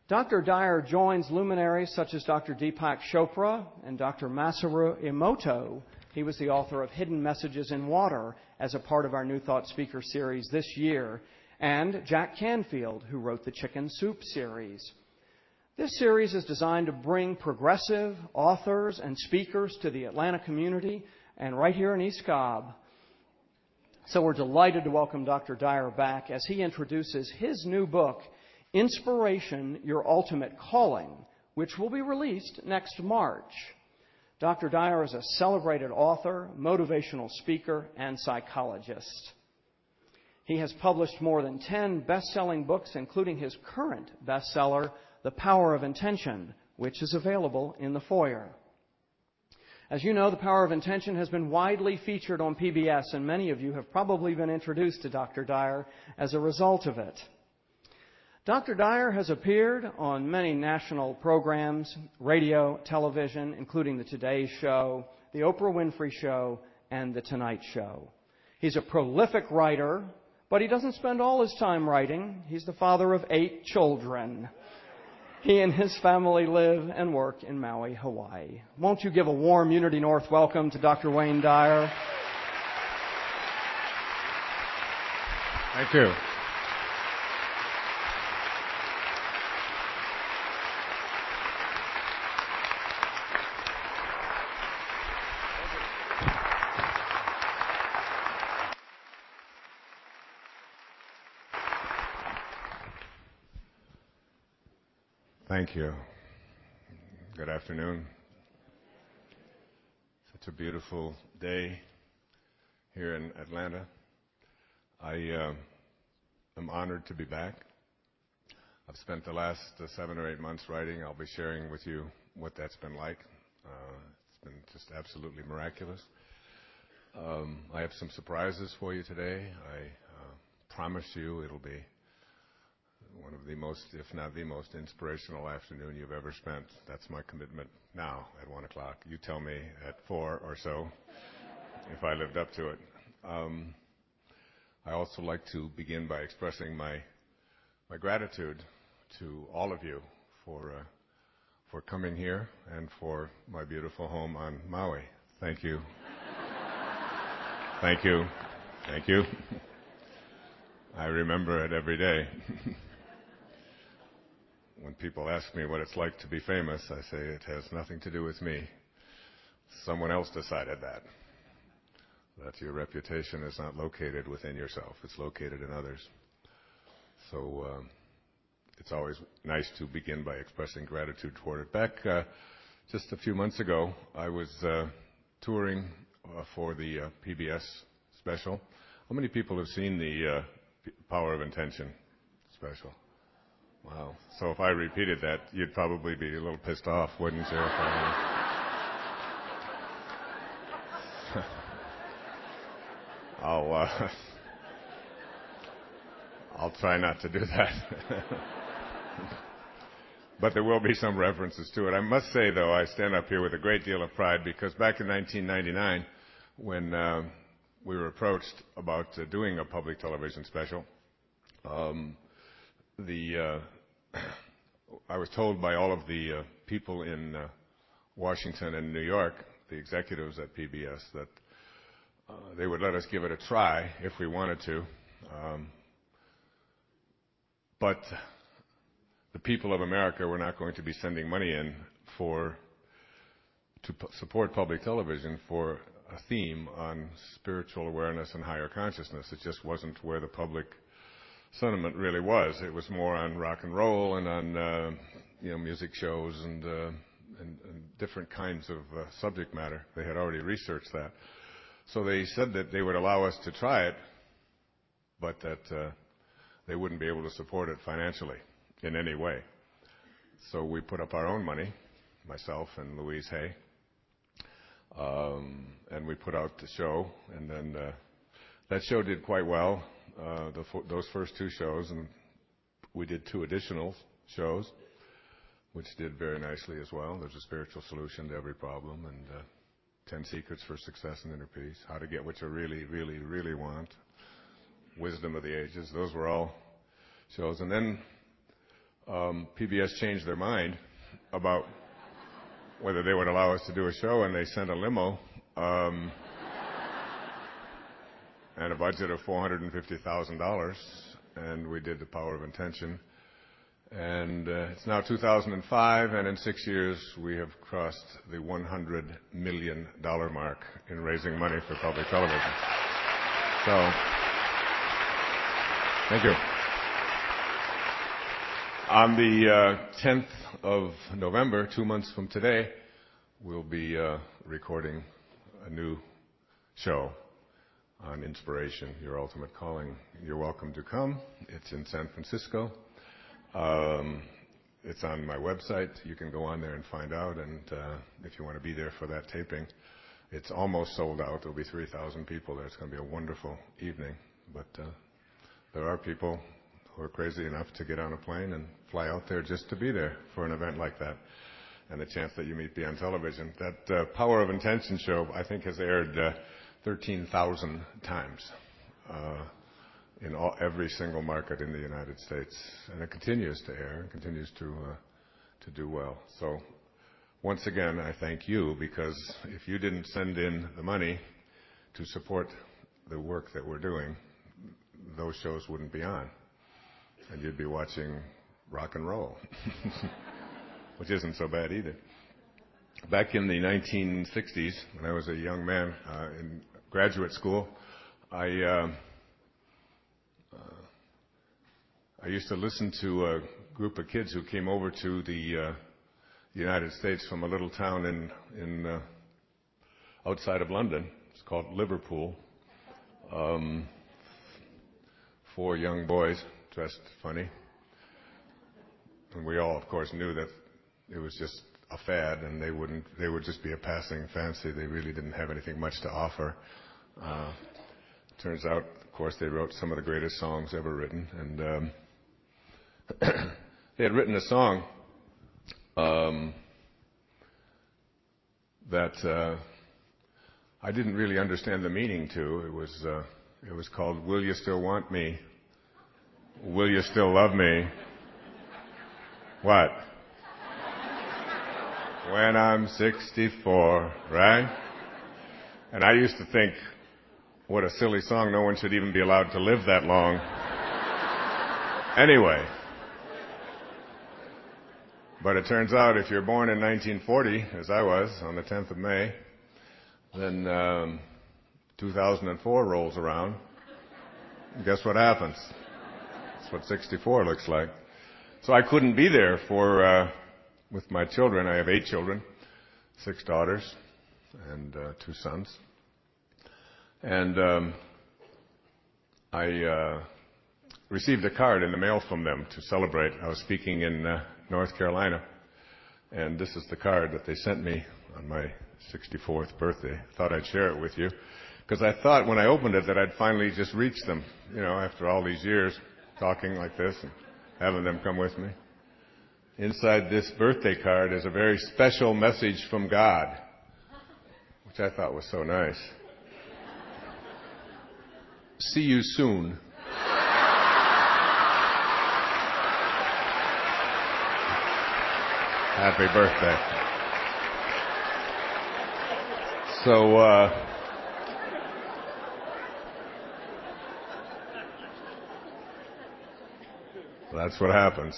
Dr. Dyer joins luminaries such as Dr. Deepak Chopra and Dr. Masaru Emoto. He was the author of Hidden Messages in Water as a part of our New Thought speaker series this year, and Jack Canfield, who wrote the Chicken Soup series. This series is designed to bring progressive authors and speakers to the Atlanta community and right here in East Cobb. So we're delighted to welcome Dr. Dyer back as he introduces his new book, Inspiration, Your Ultimate Calling, which will be released next March. Dr. Dyer is a celebrated author, motivational speaker, and psychologist. He has published more than 10 best-selling books, including his current bestseller, The Power of Intention, which is available in the foyer. As you know, The Power of Intention has been widely featured on PBS, and many of you have probably been introduced to Dr. Dyer as a result of it. Dr. Dyer has appeared on many national programs, radio, television, including The Today Show, The Oprah Winfrey Show, and The Tonight Show. He's a prolific writer, but he doesn't spend all his time writing. He's the father of 8 children. He and his family live and work in Maui, Hawaii. Won't you give a warm Unity North welcome to Dr. Wayne Dyer? Thank you. Thank you. Good afternoon. Such a beautiful day here in Atlanta. I am honored to be back. I've spent the last 7 or 8 months writing. I'll be sharing with you what that's been like. It's been just absolutely miraculous. I have some surprises for you today. I promise you it'll be one of the most, if not the most, inspirational afternoon you've ever spent. That's my commitment now at 1 o'clock. You tell me at 4 or so if I lived up to it. I also like to begin by expressing my gratitude to all of you for coming here and for my beautiful home on Maui. Thank you. Thank you. Thank you. I remember it every day. When people ask me what it's like to be famous, I say it has nothing to do with me. Someone else decided that your reputation is not located within yourself. It's located in others. So it's always nice to begin by expressing gratitude toward it. Back just a few months ago, I was touring for the PBS special. How many people have seen the Power of Intention special? Wow. So if I repeated that, you'd probably be a little pissed off, wouldn't you? I'll try not to do that. But there will be some references to it. I must say, though, I stand up here with a great deal of pride because back in 1999, when we were approached about doing a public television special, I was told by all of the people in Washington and New York, the executives at PBS, that they would let us give it a try if we wanted to. But the people of America were not going to be sending money in to support public television for a theme on spiritual awareness and higher consciousness. It just wasn't where the public sentiment really was. It was more on rock and roll and on music shows and different kinds of subject matter. They had already researched that. So they said that they would allow us to try it, but that they wouldn't be able to support it financially in any way. So we put up our own money, myself and Louise Hay, and we put out the show, and then that show did quite well. Those first 2 shows, and we did 2 additional shows, which did very nicely as well. There's a spiritual solution to every problem, and 10 secrets for success and inner peace, how to get what you really, really, really want, wisdom of the ages. Those were all shows. And then PBS changed their mind about whether they would allow us to do a show, and they sent a limo and a budget of $450,000, and we did The Power of Intention. And it's now 2005, and in 6 years we have crossed the $100 million mark in raising money for public television. So, thank you. On the 10th of November, 2 months from today, we'll be recording a new show on inspiration, Your Ultimate Calling. You're welcome to come. It's in San Francisco. It's on my website. You can go on there and find out, and if you want to be there for that taping, it's almost sold out. There'll be 3,000 people there. It's going to be a wonderful evening, but there are people who are crazy enough to get on a plane and fly out there just to be there for an event like that, and the chance that you may be on television. That Power of Intention show, I think, has aired 13,000 times in every single market in the United States, and it continues to air and continues to do well. So once again, I thank you, because if you didn't send in the money to support the work that we're doing, those shows wouldn't be on, and you'd be watching rock and roll, which isn't so bad either. Back in the 1960s, when I was a young man in graduate school, I used to listen to a group of kids who came over to the United States from a little town in outside of London. It's called Liverpool. 4 young boys dressed funny. And we all, of course, knew that it was just a fad, and they would just be a passing fancy. They really didn't have anything much to offer. Turns out, of course, they wrote some of the greatest songs ever written, and they had written a song that I didn't really understand the meaning to. It was called "Will You Still Want Me? Will You Still Love Me? What? When I'm 64, right?" And I used to think, what a silly song. No one should even be allowed to live that long. Anyway. But it turns out if you're born in 1940, as I was, on the 10th of May, then 2004 rolls around. And guess what happens? That's what 64 looks like. So I couldn't be there with my children. I have 8 children, 6 daughters, and 2 sons. And I received a card in the mail from them to celebrate. I was speaking in North Carolina, and this is the card that they sent me on my 64th birthday. Thought I'd share it with you, because I thought when I opened it that I'd finally just reached them, after all these years talking like this and having them come with me. Inside this birthday card is a very special message from God, which I thought was so nice. See you soon. Happy birthday. So, that's what happens.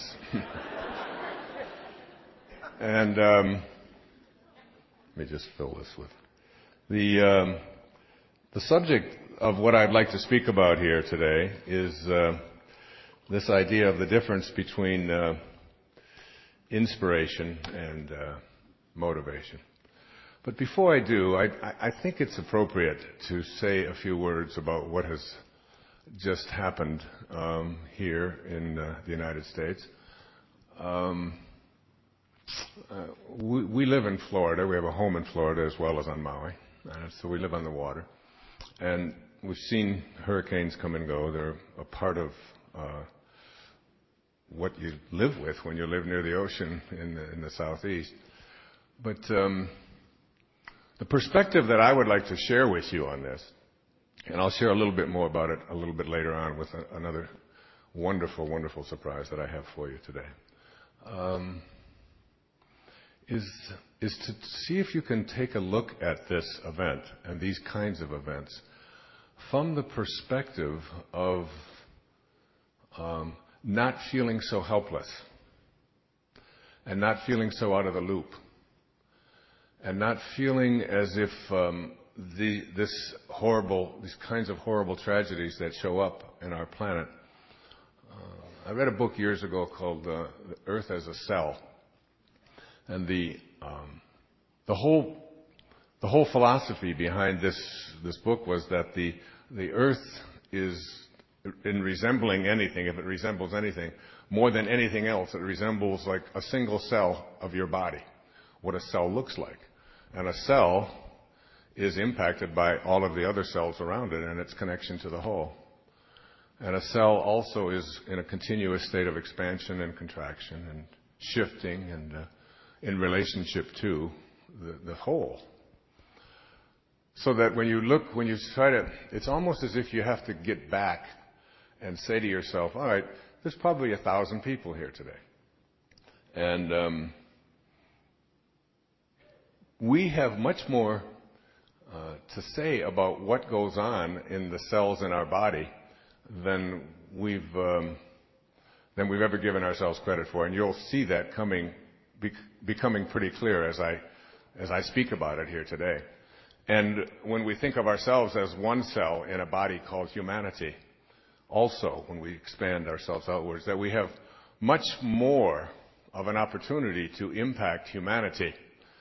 And let me just fill this with the subject of what I'd like to speak about here today is this idea of the difference between inspiration and motivation. But before I do, I think it's appropriate to say a few words about what has just happened here in the United States. We live in Florida. We have a home in Florida as well as on Maui. So we live on the water. And we've seen hurricanes come and go. They're a part of what you live with when you live near the ocean in the southeast. But the perspective that I would like to share with you on this, and I'll share a little bit more about it a little bit later on with another wonderful, wonderful surprise that I have for you today. is to see if you can take a look at this event and these kinds of events from the perspective of not feeling so helpless and not feeling so out of the loop and not feeling as if these kinds of horrible tragedies that show up in our planet. I read a book years ago called "The Earth as a Cell," and the whole philosophy behind this book was that the Earth is, in resembling anything, if it resembles anything, more than anything else, it resembles like a single cell of your body, what a cell looks like. And a cell is impacted by all of the other cells around it and its connection to the whole. And a cell also is in a continuous state of expansion and contraction and shifting and in relationship to the whole. So that when you try to, it's almost as if you have to get back and say to yourself, all right, there's probably 1,000 people here today. And we have much more to say about what goes on in the cells in our body than we've ever given ourselves credit for. And you'll see that becoming pretty clear as I speak about it here today. And when we think of ourselves as one cell in a body called humanity, also when we expand ourselves outwards, that we have much more of an opportunity to impact humanity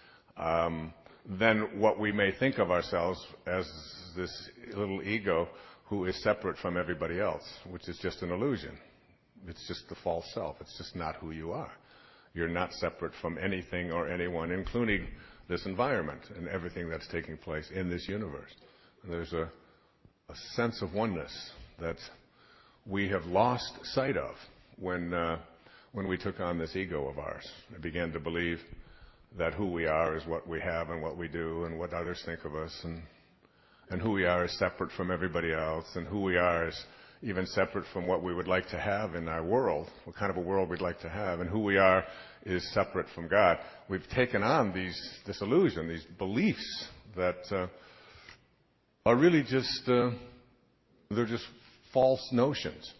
than what we may think of ourselves as this little ego who is separate from everybody else, which is just an illusion. It's just the false self. It's just not who you are. You're not separate from anything or anyone, including this environment and everything that's taking place in this universe. And there's a sense of oneness that we have lost sight of when we took on this ego of ours and began to believe that who we are is what we have and what we do and what others think of us, and who we are is separate from everybody else, and who we are is even separate from what we would like to have in our world, what kind of a world we'd like to have, and who we are is separate from God. We've taken on this illusion, these beliefs that are really just, they're just false notions.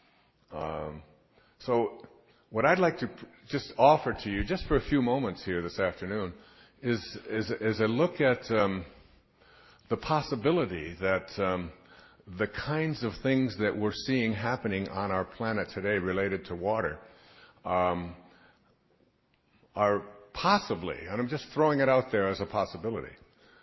So what I'd like to just offer to you, just for a few moments here this afternoon, is a look at the possibility that the kinds of things that we're seeing happening on our planet today related to water are possibly, and I'm just throwing it out there as a possibility.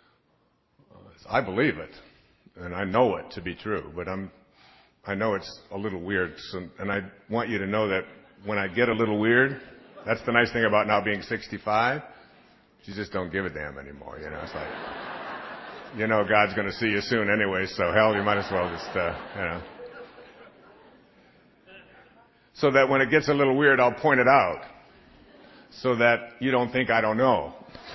I believe it, and I know it to be true, but I know it's a little weird, and I want you to know that when I get a little weird, that's the nice thing about now being 65. You just don't give a damn anymore, you know. It's like, you know, God's going to see you soon anyway, so hell, you might as well just, you know. So that when it gets a little weird, I'll point it out, so that you don't think I don't know.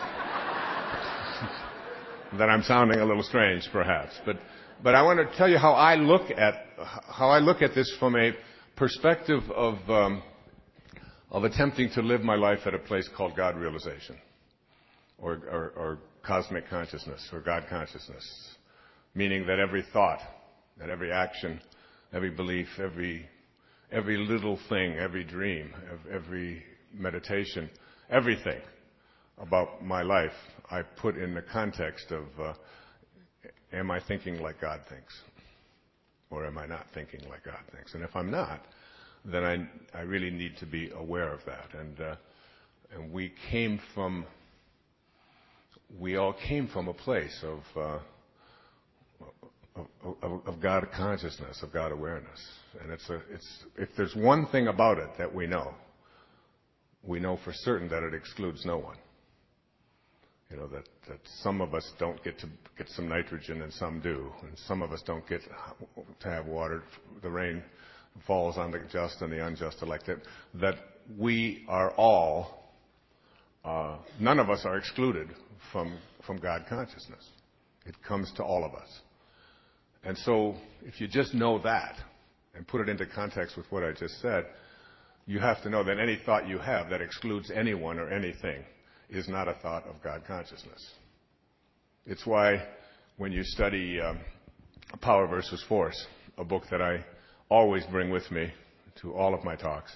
That I'm sounding a little strange, perhaps. But I want to tell you how I look at this from a perspective of attempting to live my life at a place called God realization, or cosmic consciousness, or God consciousness, meaning that every thought and every action, every belief, every little thing, every dream, every meditation, everything about my life, I put in the context of, am I thinking like God thinks? Or am I not thinking like God thinks? And if I'm not, then I really need to be aware of that. And we all came from a place of God consciousness, of God awareness. And if there's one thing about it that we know for certain that it excludes no one. You know, that some of us don't get to get some nitrogen and some do, and some of us don't get to have water. The rain falls on the just and the unjust alike. That we are all, none of us are excluded from God consciousness. It comes to all of us. And so if you just know that and put it into context with what I just said, you have to know that any thought you have that excludes anyone or anything is not a thought of God consciousness. It's why when you study Power versus Force, a book that I always bring with me to all of my talks,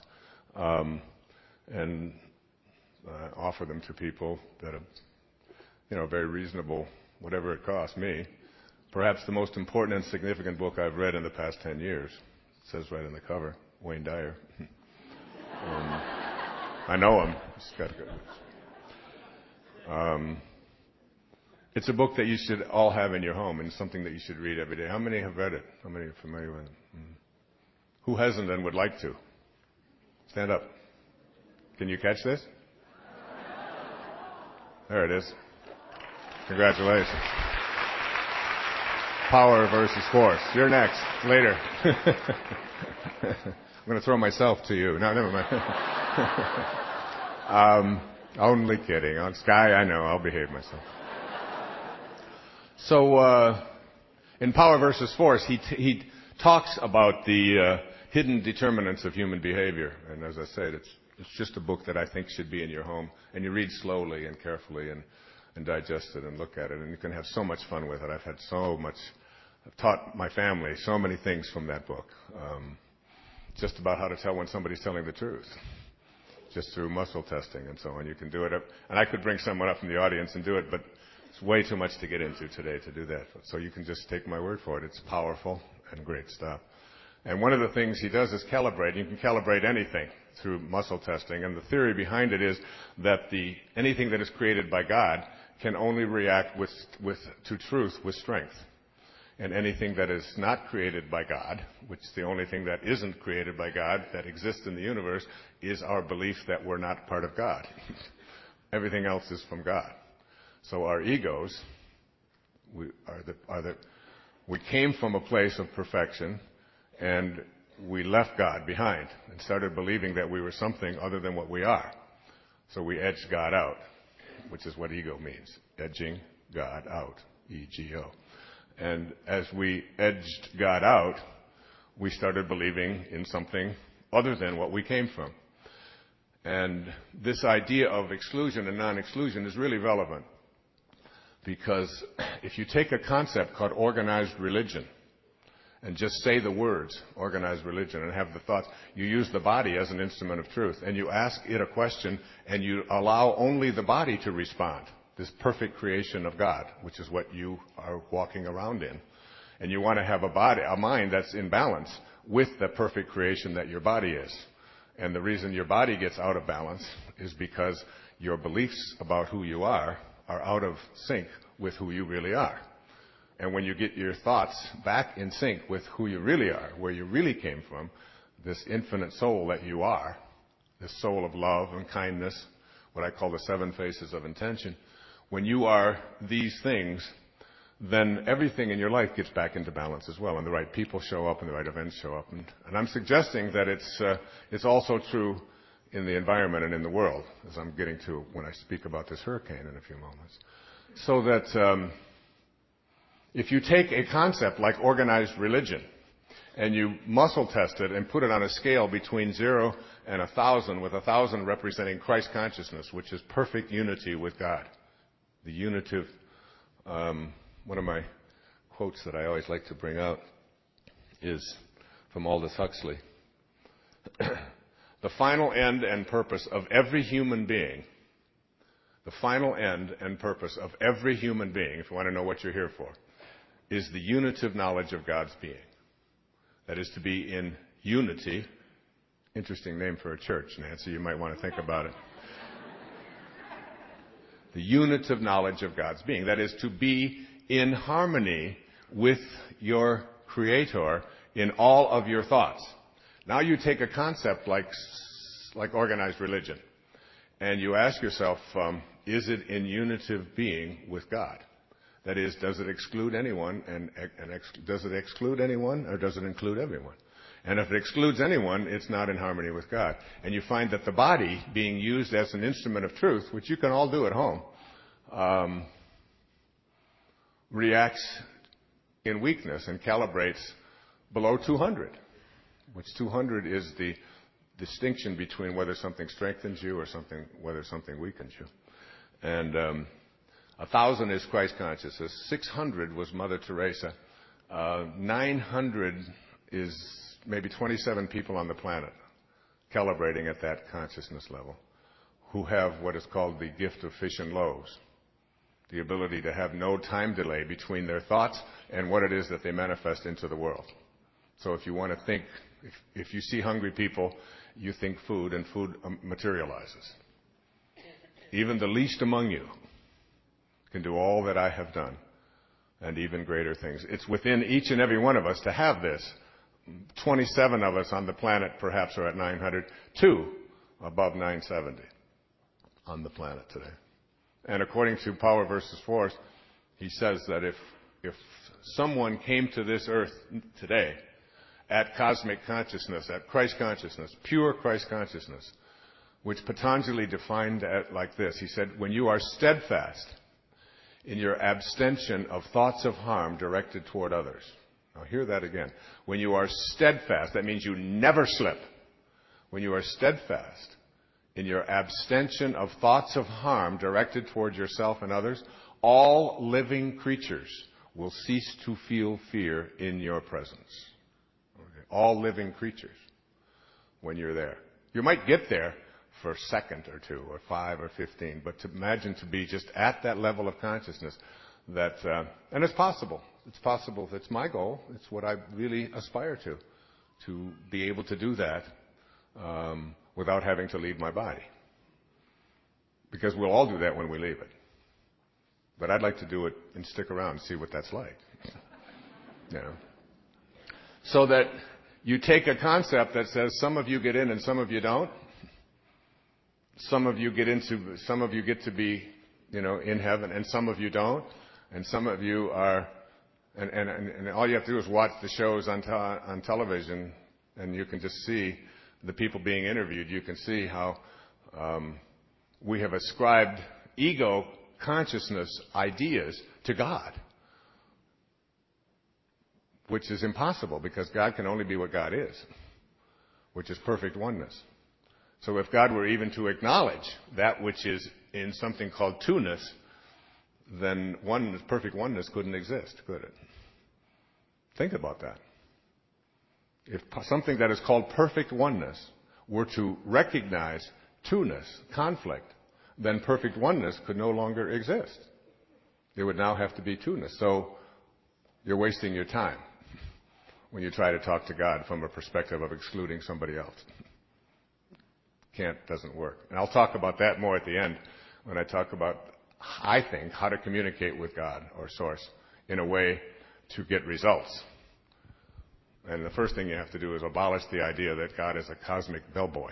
and offer them to people that are, very reasonable, whatever it costs me. Perhaps the most important and significant book I've read in the past 10 years. It says right on the cover, Wayne Dyer. I know him. He's got good. It's a book that you should all have in your home and something that you should read every day. How many have read it? How many are familiar with it? Who hasn't and would like to? Stand up. Can you catch this? There it is. Congratulations. Power versus Force. You're next. Later. I'm going to throw myself to you. No, never mind. Only kidding. On Sky, I know. I'll behave myself. So, in Power versus Force, he talks about the hidden determinants of human behavior. And as I said, it's just a book that I think should be in your home. And you read slowly and carefully and digest it and look at it. And you can have so much fun with it. I've taught my family so many things from that book. Just about how to tell when somebody's telling the truth. Just through muscle testing and so on. You can do it. And I could bring someone up from the audience and do it, but it's way too much to get into today to do that. So you can just take my word for it. It's powerful and great stuff. And one of the things he does is calibrate. You can calibrate anything through muscle testing. And the theory behind it is that anything that is created by God can only react to truth with strength. And anything that is not created by God, which is the only thing that isn't created by God that exists in the universe, is our belief that we're not part of God. Everything else is from God. So our egos, we came from a place of perfection, and we left God behind and started believing that we were something other than what we are. So we edged God out, which is what ego means, edging God out, E-G-O. And as we edged God out, we started believing in something other than what we came from. And this idea of exclusion and non-exclusion is really relevant, because if you take a concept called organized religion and just say the words, organized religion, and have the thoughts, you use the body as an instrument of truth, and you ask it a question, and you allow only the body to respond. This perfect creation of God, which is what you are walking around in. And you want to have a mind that's in balance with the perfect creation that your body is. And the reason your body gets out of balance is because your beliefs about who you are out of sync with who you really are. And when you get your thoughts back in sync with who you really are, where you really came from, this infinite soul that you are, this soul of love and kindness, what I call the 7 faces of intention, when you are these things, then everything in your life gets back into balance as well, and the right people show up and the right events show up. And I'm suggesting that it's also true in the environment and in the world, as I'm getting to when I speak about this hurricane in a few moments. So that if you take a concept like organized religion and you muscle test it and put it on a scale between 0 and 1,000, with 1,000 representing Christ consciousness, which is perfect unity with God. The unitive, one of my quotes that I always like to bring out is from Aldous Huxley. The final end and purpose of every human being, the final end and purpose of every human being, if you want to know what you're here for, is the unitive knowledge of God's being. That is to be in unity. Interesting name for a church, Nancy. You might want to think about it. The unitive knowledge of God's being. That is to be in harmony with your Creator in all of your thoughts. Now you take a concept like organized religion, and you ask yourself, is it in unitive being with God? That is, does it exclude anyone, does it exclude anyone, or does it include everyone? And if it excludes anyone, it's not in harmony with God. And you find that the body, being used as an instrument of truth, which you can all do at home, reacts in weakness and calibrates below 200, which 200 is distinction between whether something strengthens you or whether something weakens you. And 1,000 is Christ consciousness. 600 was Mother Teresa. 900 is maybe 27 people on the planet calibrating at that consciousness level who have what is called the gift of fish and loaves, the ability to have no time delay between their thoughts and what it is that they manifest into the world. So if you want to think, if you see hungry people, you think food, and food materializes. Even the least among you can do all that I have done, and even greater things. It's within each and every one of us to have this. 27 of us on the planet perhaps are at 900, 2 above 970 on the planet today. And according to Power versus Force, he says that if someone came to this earth today at cosmic consciousness, at Christ consciousness, pure Christ consciousness, which Patanjali defined like this. He said, when you are steadfast in your abstention of thoughts of harm directed toward others. Now hear that again. When you are steadfast, that means you never slip. When you are steadfast in your abstention of thoughts of harm directed toward yourself and others, all living creatures will cease to feel fear in your presence. Okay. All living creatures, when you're there. You might get there for a second or 2 or 5 or 15, but to imagine to be just at that level of consciousness that, and it's possible. It's possible. It's my goal. It's what I really aspire to be able to do that without having to leave my body. Because we'll all do that when we leave it. But I'd like to do it and stick around and see what that's like. You know? So that you take a concept that says some of you get in and some of you don't. Some of you get to be, in heaven, and some of you don't. And some of you are, and all you have to do is watch the shows on television, and you can just see the people being interviewed. You can see how we have ascribed ego consciousness ideas to God, which is impossible because God can only be what God is, which is perfect oneness. So if God were even to acknowledge that which is in something called two-ness, then perfect oneness couldn't exist, could it? Think about that. If something that is called perfect oneness were to recognize two-ness, conflict, then perfect oneness could no longer exist. There would now have to be two-ness. So you're wasting your time when you try to talk to God from a perspective of excluding somebody else. Doesn't work. And I'll talk about that more at the end when I talk about, I think, how to communicate with God or Source in a way to get results. And the first thing you have to do is abolish the idea that God is a cosmic bellboy.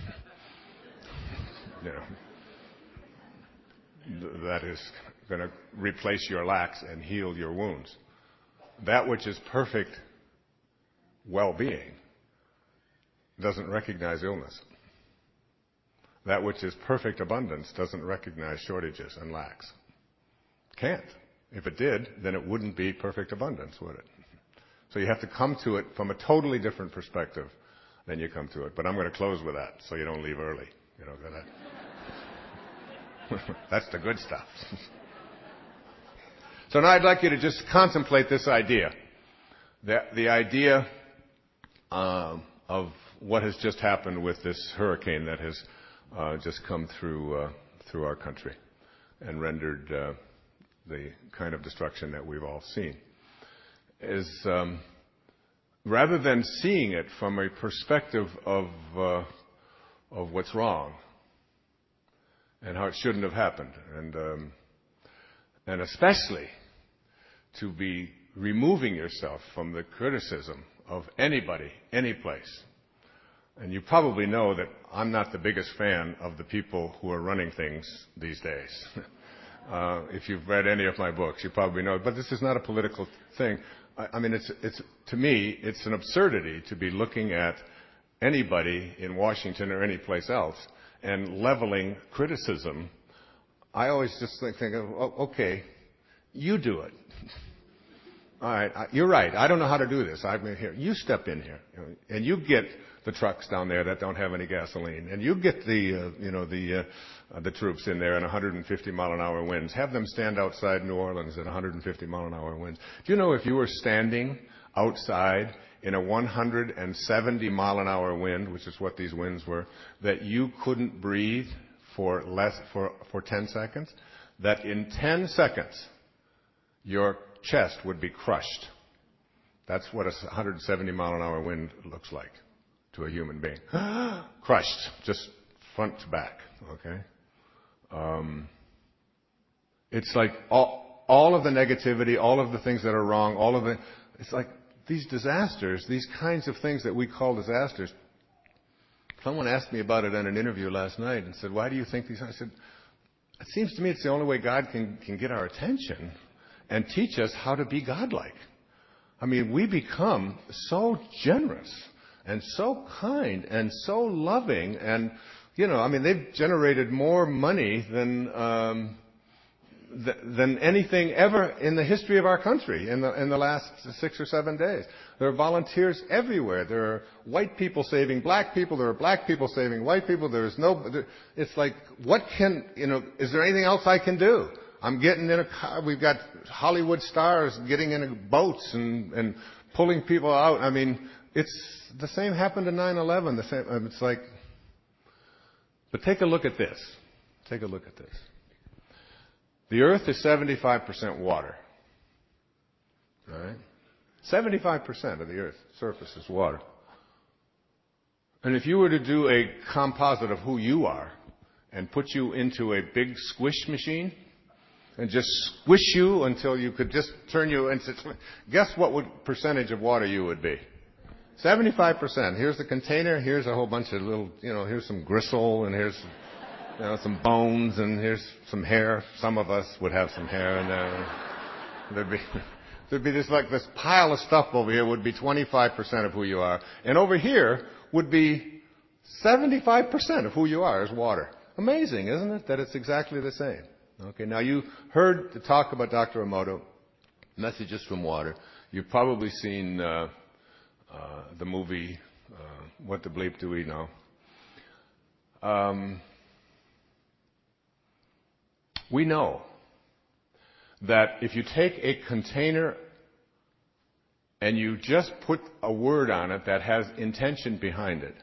That is going to replace your lacks and heal your wounds. That which is perfect well-being doesn't recognize illness. That which is perfect abundance doesn't recognize shortages and lacks. Can't. If it did, then it wouldn't be perfect abundance, would it? So you have to come to it from a totally different perspective than you come to it. But I'm going to close with that so you don't leave early. That's the good stuff. So now I'd like you to just contemplate this idea. The idea of what has just happened with this hurricane that has just come through our country and rendered the kind of destruction that we've all seen. Is rather than seeing it from a perspective of what's wrong and how it shouldn't have happened, and especially to be removing yourself from the criticism of anybody, any place. And you probably know that I'm not the biggest fan of the people who are running things these days. If you've read any of my books, you probably know. But this is not a political thing. I mean, to me, it's an absurdity to be looking at anybody in Washington or any place else and leveling criticism. I always just think, okay, you do it. All right, you're right. I don't know how to do this. I've been here. You step in here, and you get the trucks down there that don't have any gasoline, and you get the troops in there in 150 mile an hour winds. Have them stand outside New Orleans at 150 mile an hour winds. Do you know if you were standing outside in a 170 mile an hour wind, which is what these winds were, that you couldn't breathe for 10 seconds? That in 10 seconds your chest would be crushed. That's what a 170 mile an hour wind looks like to a human being. Crushed, just front to back, okay? It's like all of the negativity, all of the things that are wrong, it's like these disasters, these kinds of things that we call disasters. Someone asked me about it in an interview last night and said, why do you think these are? I said, it seems to me it's the only way God can get our attention and teach us how to be godlike. I mean, we become so generous and so kind and so loving, and they've generated more money than anything ever in the history of our country in the last 6 or 7 days. There are volunteers everywhere. There are white people saving black people. There are black people saving white people. It's like, is there anything else I can do? I'm getting in a car. We've got Hollywood stars getting in boats and pulling people out. I mean, it's the same happened to 9/11. The same. It's like, but take a look at this. Take a look at this. The earth is 75% water. All right? 75% of the earth's surface is water. And if you were to do a composite of who you are and put you into a big squish machine and just squish you until you could just turn you into, guess what percentage of water you would be? 75%. Here's the container. Here's a whole bunch of little, here's some gristle, and here's some bones, and here's some hair. Some of us would have some hair in there. There'd be this pile of stuff over here would be 25% of who you are. And over here would be 75% of who you are is water. Amazing, isn't it? That it's exactly the same. Okay, now you heard the talk about Dr. Emoto, Messages from Water. You've probably seen the movie, What the Bleep Do We Know? We know that if you take a container and you just put a word on it that has intention behind it,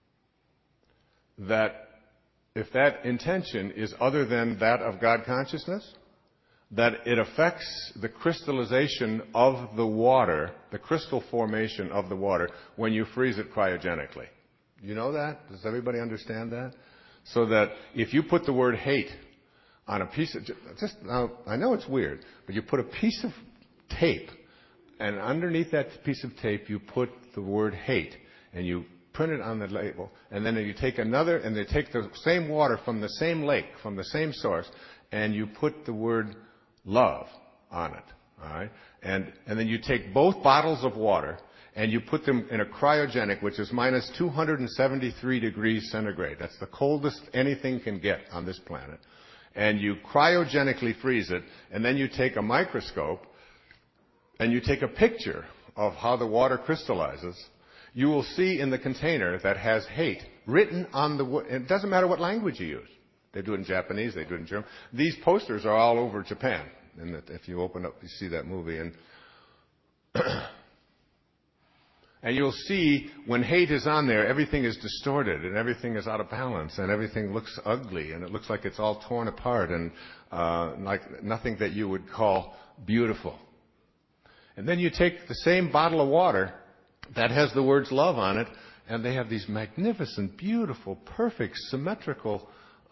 that if that intention is other than that of God consciousness, that it affects the crystallization of the water, the crystal formation of the water, when you freeze it cryogenically. You know that? Does everybody understand that? So that if you put the word hate on a piece of, now, I know it's weird, but you put a piece of tape, and underneath that piece of tape you put the word hate, and you print it on the label, and then you take another, and they take the same water from the same lake, from the same source, and you put the word love on it, all right? And then you take both bottles of water, and you put them in a cryogenic, which is minus 273 degrees centigrade. That's the coldest anything can get on this planet. And you cryogenically freeze it, and then you take a microscope, and you take a picture of how the water crystallizes. You will see in the container that has hate written on the wood. It doesn't matter what language you use. They do it in Japanese, they do it in German. These posters are all over Japan. And if you open up, you see that movie. And and you'll see when hate is on there, everything is distorted and everything is out of balance and everything looks ugly and it looks like it's all torn apart and like nothing that you would call beautiful. And then you take the same bottle of water that has the words love on it, and they have these magnificent, beautiful, perfect, symmetrical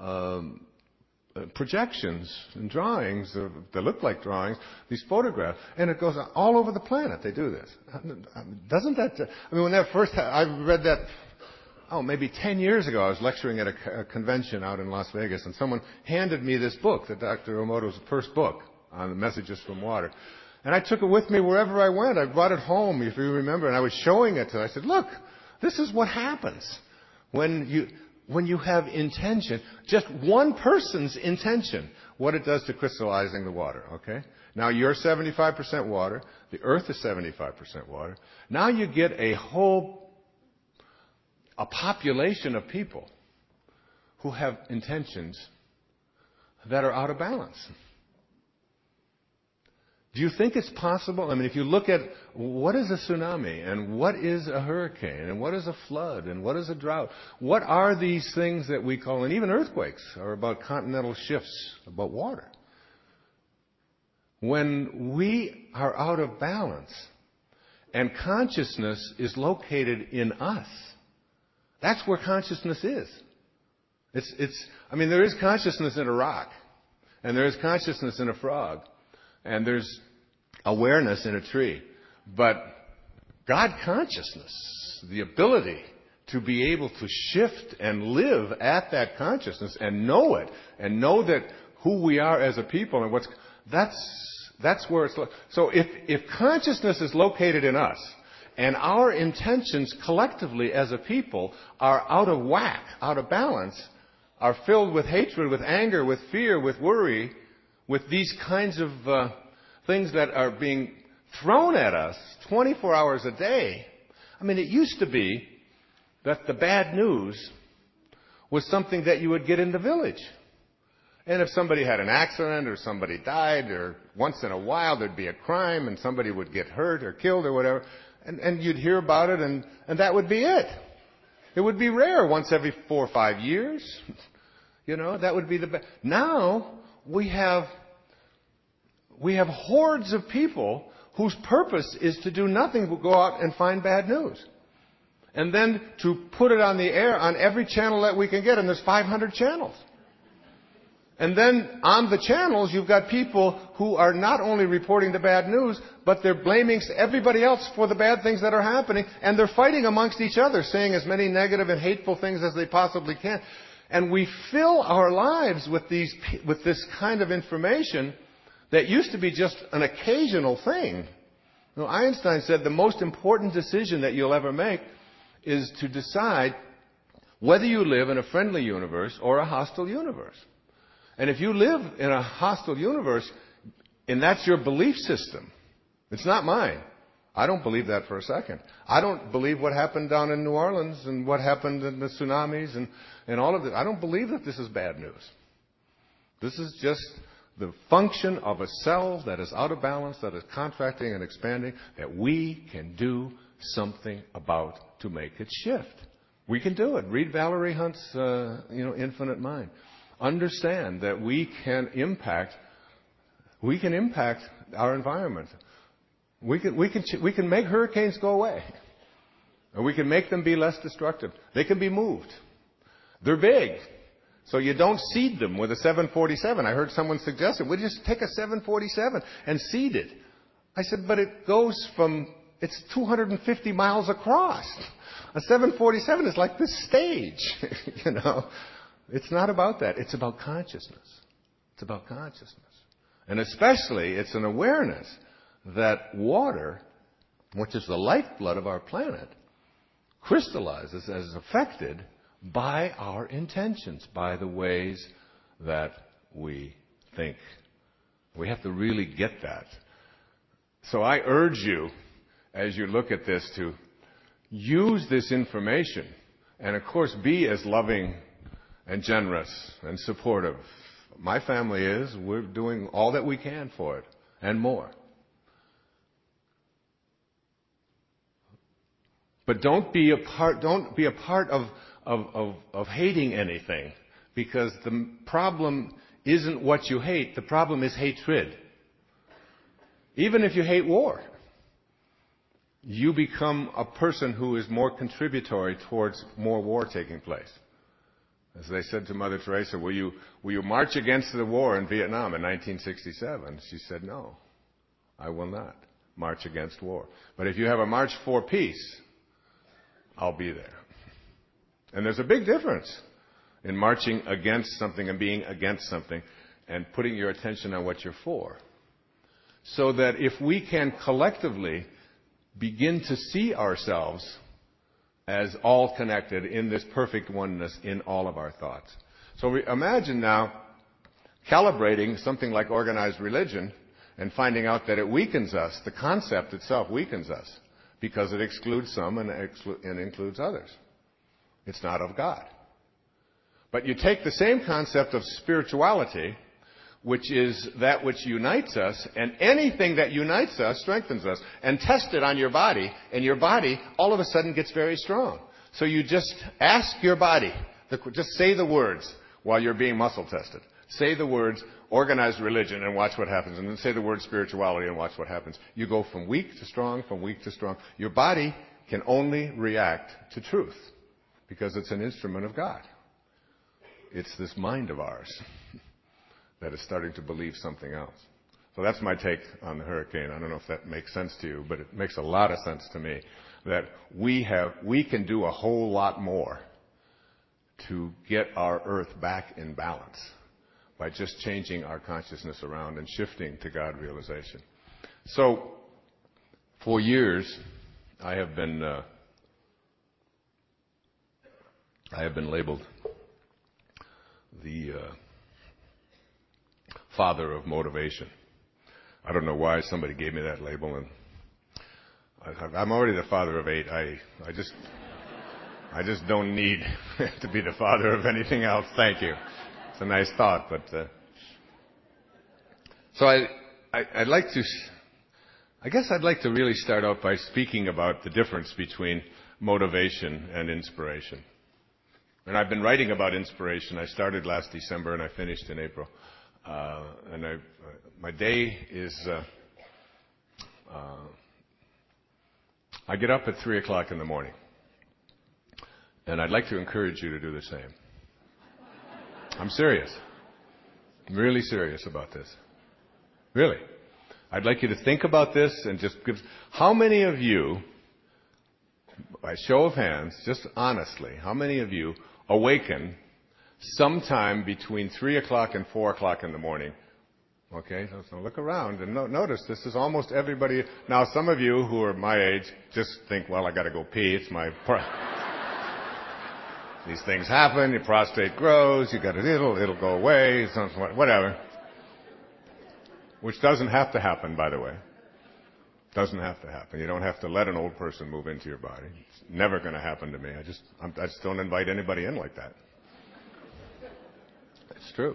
projections and drawings that look like drawings, these photographs, and it goes all over the planet. They do this. Doesn't that, I mean, when that first, I read that, maybe 10 years ago, I was lecturing at a convention out in Las Vegas, and someone handed me this book, the Dr. Emoto's first book on the Messages from Water. And I took it with me wherever I went. I brought it home, if you remember, and I was showing it to her. I said, look, this is what happens when when you have intention, just one person's intention, what it does to crystallizing the water, okay? Now you're 75% water, the earth is 75% water. Now you get a population of people who have intentions that are out of balance. Do you think it's possible? I mean, if you look at what is a tsunami and what is a hurricane and what is a flood and what is a drought, what are these things that we call, and even earthquakes are about continental shifts, about water. When we are out of balance and consciousness is located in us, that's where consciousness is. There is consciousness in a rock, and there is consciousness in a frog, and there's awareness in a tree. But God consciousness, the ability to be able to shift and live at that consciousness and know it, and know that who we are as a people and that's where it's. So if consciousness is located in us, and our intentions collectively as a people are out of whack, out of balance, are filled with hatred, with anger, with fear, with worry, with these kinds of things that are being thrown at us 24 hours a day. It used to be that the bad news was something that you would get in the village. And if somebody had an accident or somebody died, or once in a while there'd be a crime and somebody would get hurt or killed or whatever, and you'd hear about it, and that would be it. It would be rare once every 4 or 5 years. That would be the best. Now we have hordes of people whose purpose is to do nothing but go out and find bad news. And then to put it on the air on every channel that we can get, and there's 500 channels. And then on the channels, you've got people who are not only reporting the bad news, but they're blaming everybody else for the bad things that are happening, and they're fighting amongst each other, saying as many negative and hateful things as they possibly can. And we fill our lives with this kind of information that used to be just an occasional thing. Einstein said the most important decision that you'll ever make is to decide whether you live in a friendly universe or a hostile universe. And if you live in a hostile universe, and that's your belief system, it's not mine. I don't believe that for a second. I don't believe what happened down in New Orleans and what happened in the tsunamis and all of this. I don't believe that this is bad news. This is just the function of a cell that is out of balance, that is contracting and expanding, that we can do something about to make it shift. We can do it. Read Valerie Hunt's, Infinite Mind. Understand that we can impact our environment. We can make hurricanes go away. Or we can make them be less destructive. They can be moved. They're big. So you don't seed them with a 747. I heard someone suggest it. We just take a 747 and seed it. I said, but it's 250 miles across. A 747 is like this stage, It's not about that. It's about consciousness. It's about consciousness. And especially, it's an awareness that water, which is the lifeblood of our planet, crystallizes as affected by our intentions, by the ways that we think. We have to really get that. So I urge you, as you look at this, to use this information and, of course, be as loving and generous and supportive. My family is. We're doing all that we can for it and more. But don't be a part of hating anything, because the problem isn't what you hate. The problem is hatred. Even if you hate war, you become a person who is more contributory towards more war taking place. As they said to Mother Teresa, will you march against the war in Vietnam in 1967? She said, no, I will not march against war. But if you have a march for peace, I'll be there. And there's a big difference in marching against something and being against something and putting your attention on what you're for. So that if we can collectively begin to see ourselves as all connected in this perfect oneness in all of our thoughts. So imagine now calibrating something like organized religion and finding out that it weakens us. The concept itself weakens us because it excludes some and includes others. It's not of God. But you take the same concept of spirituality, which is that which unites us, and anything that unites us strengthens us, and test it on your body, and your body all of a sudden gets very strong. So you just ask your body, just say the words while you're being muscle tested. Say the words organized religion and watch what happens, and then say the word spirituality and watch what happens. You go from weak to strong, from weak to strong. Your body can only react to truth because it's an instrument of God. It's this mind of ours that is starting to believe something else. So that's my take on the hurricane. I don't know if that makes sense to you, but it makes a lot of sense to me that we can do a whole lot more to get our earth back in balance by just changing our consciousness around and shifting to God realization. So for years, I have been labeled the father of motivation. I don't know why somebody gave me that label, and I'm already the father of 8. I just don't need to be the father of anything else. Thank you. It's a nice thought, but so I'd like to really start out by speaking about the difference between motivation and inspiration. And I've been writing about inspiration. I started last December and I finished in April. My day is, I get up at 3 o'clock in the morning. And I'd like to encourage you to do the same. I'm serious. I'm really serious about this. Really. I'd like you to think about this and just give, how many of you, by show of hands, just honestly, how many of you awaken sometime between 3 o'clock and 4 o'clock in the morning? Okay, so look around and notice this is almost everybody. Now, some of you who are my age just think, well, I got to go pee. It's my these things happen. Your prostate grows. You got it'll go away. Whatever. Which doesn't have to happen, by the way. Doesn't have to happen. You don't have to let an old person move into your body. It's never going to happen to me. I just don't invite anybody in like that. It's true.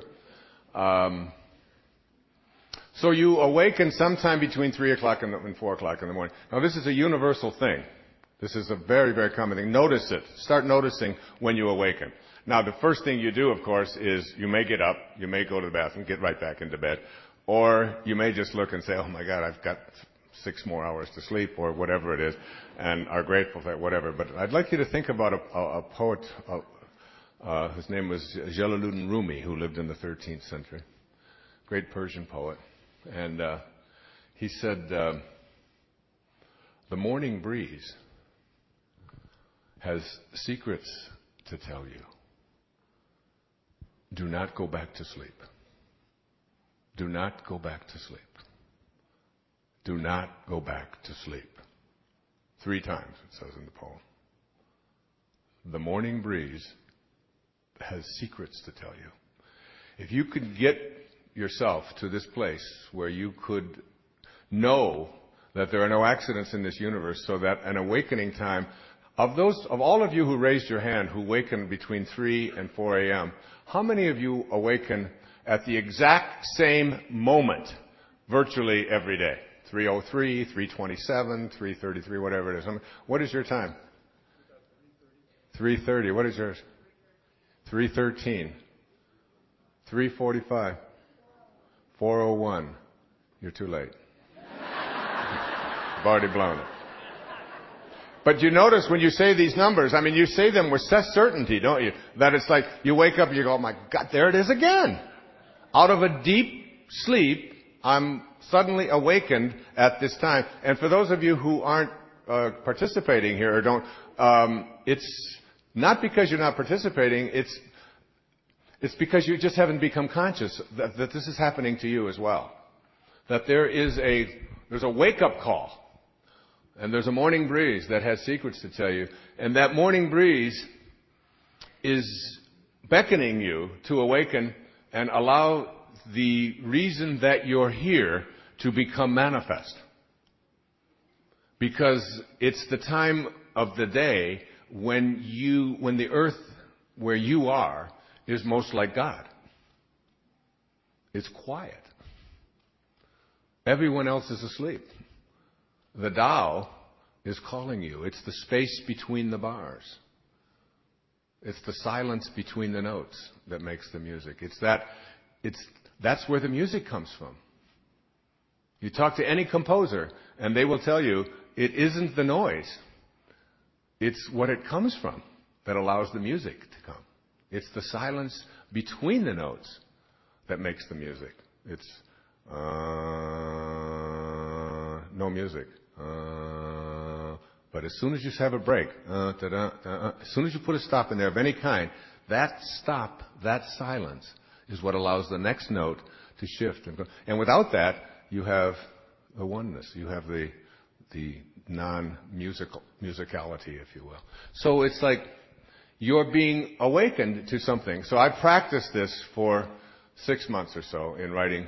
So you awaken sometime between 3 o'clock and 4 o'clock in the morning. Now, this is a universal thing. This is a very, very common thing. Notice it. Start noticing when you awaken. Now, the first thing you do, of course, is you may get up, you may go to the bathroom, get right back into bed, or you may just look and say, oh, my God, I've got 6 more hours to sleep, or whatever it is, and are grateful for that, whatever. But I'd like you to think about a poet, his name was Jalaluddin Rumi, who lived in the 13th century. Great Persian poet. And he said, the morning breeze has secrets to tell you. Do not go back to sleep. Do not go back to sleep. Do not go back to sleep. 3 times, it says in the poem. The morning breeze has secrets to tell you. If you could get yourself to this place where you could know that there are no accidents in this universe, so that an awakening time of all of you who raised your hand who awaken between 3 and 4 a.m., how many of you awaken at the exact same moment virtually every day? 3:03, 3:27, 3:33, whatever it is. What is your time? 3:30. What is yours? 3:13. 3:45. 4:01. You're too late. You've already blown it. But you notice when you say these numbers, I mean, you say them with such certainty, don't you? That it's like you wake up and you go, oh my God, there it is again. Out of a deep sleep, I'm suddenly awakened at this time. And for those of you who aren't participating here or don't, it's not because you're not participating, it's because you just haven't become conscious that this is happening to you as well. That there's a wake-up call And there's a morning breeze that has secrets to tell you. And that morning breeze is beckoning you to awaken and allow the reason that you're here to become manifest. Because it's the time of the day when the earth where you are is most like God. It's quiet. Everyone else is asleep. The Tao is calling you. It's the space between the bars. It's the silence between the notes that makes the music. That's where the music comes from. You talk to any composer and they will tell you it isn't the noise. It's what it comes from that allows the music to come. It's the silence between the notes that makes the music. It's no music. But as soon as you have a break, as soon as you put a stop in there of any kind, that stop, that silence, is what allows the next note to shift. And without that, you have the oneness. You have the non-musicality, if you will. So it's like you're being awakened to something. So I practiced this for 6 months or so in writing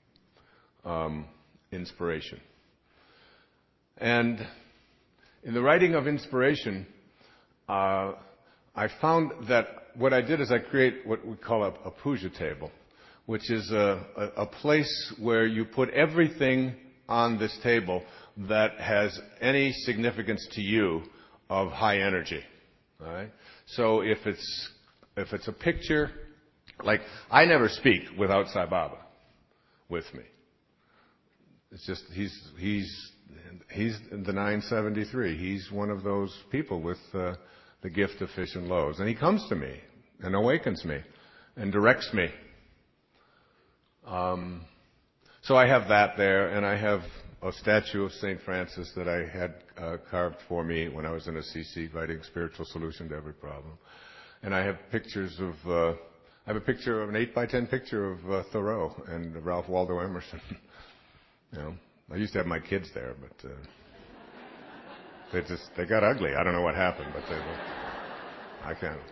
inspiration. And in the writing of inspiration, I found that what I did is I create what we call a puja table, which is a place where you put everything on this table that has any significance to you of high energy. All right? So if it's a picture, like I never speak without Sai Baba with me. It's just he's the 973. He's one of those people with the gift of fish and loaves, and he comes to me and awakens me and directs me. So I have that there, and I have a statue of St. Francis that I had carved for me when I was in Assisi writing Spiritual Solution to Every Problem. And I have pictures of, I have a picture of an 8x10 picture of Thoreau and Ralph Waldo Emerson. You know, I used to have my kids there, but they got ugly. I don't know what happened, but I can't.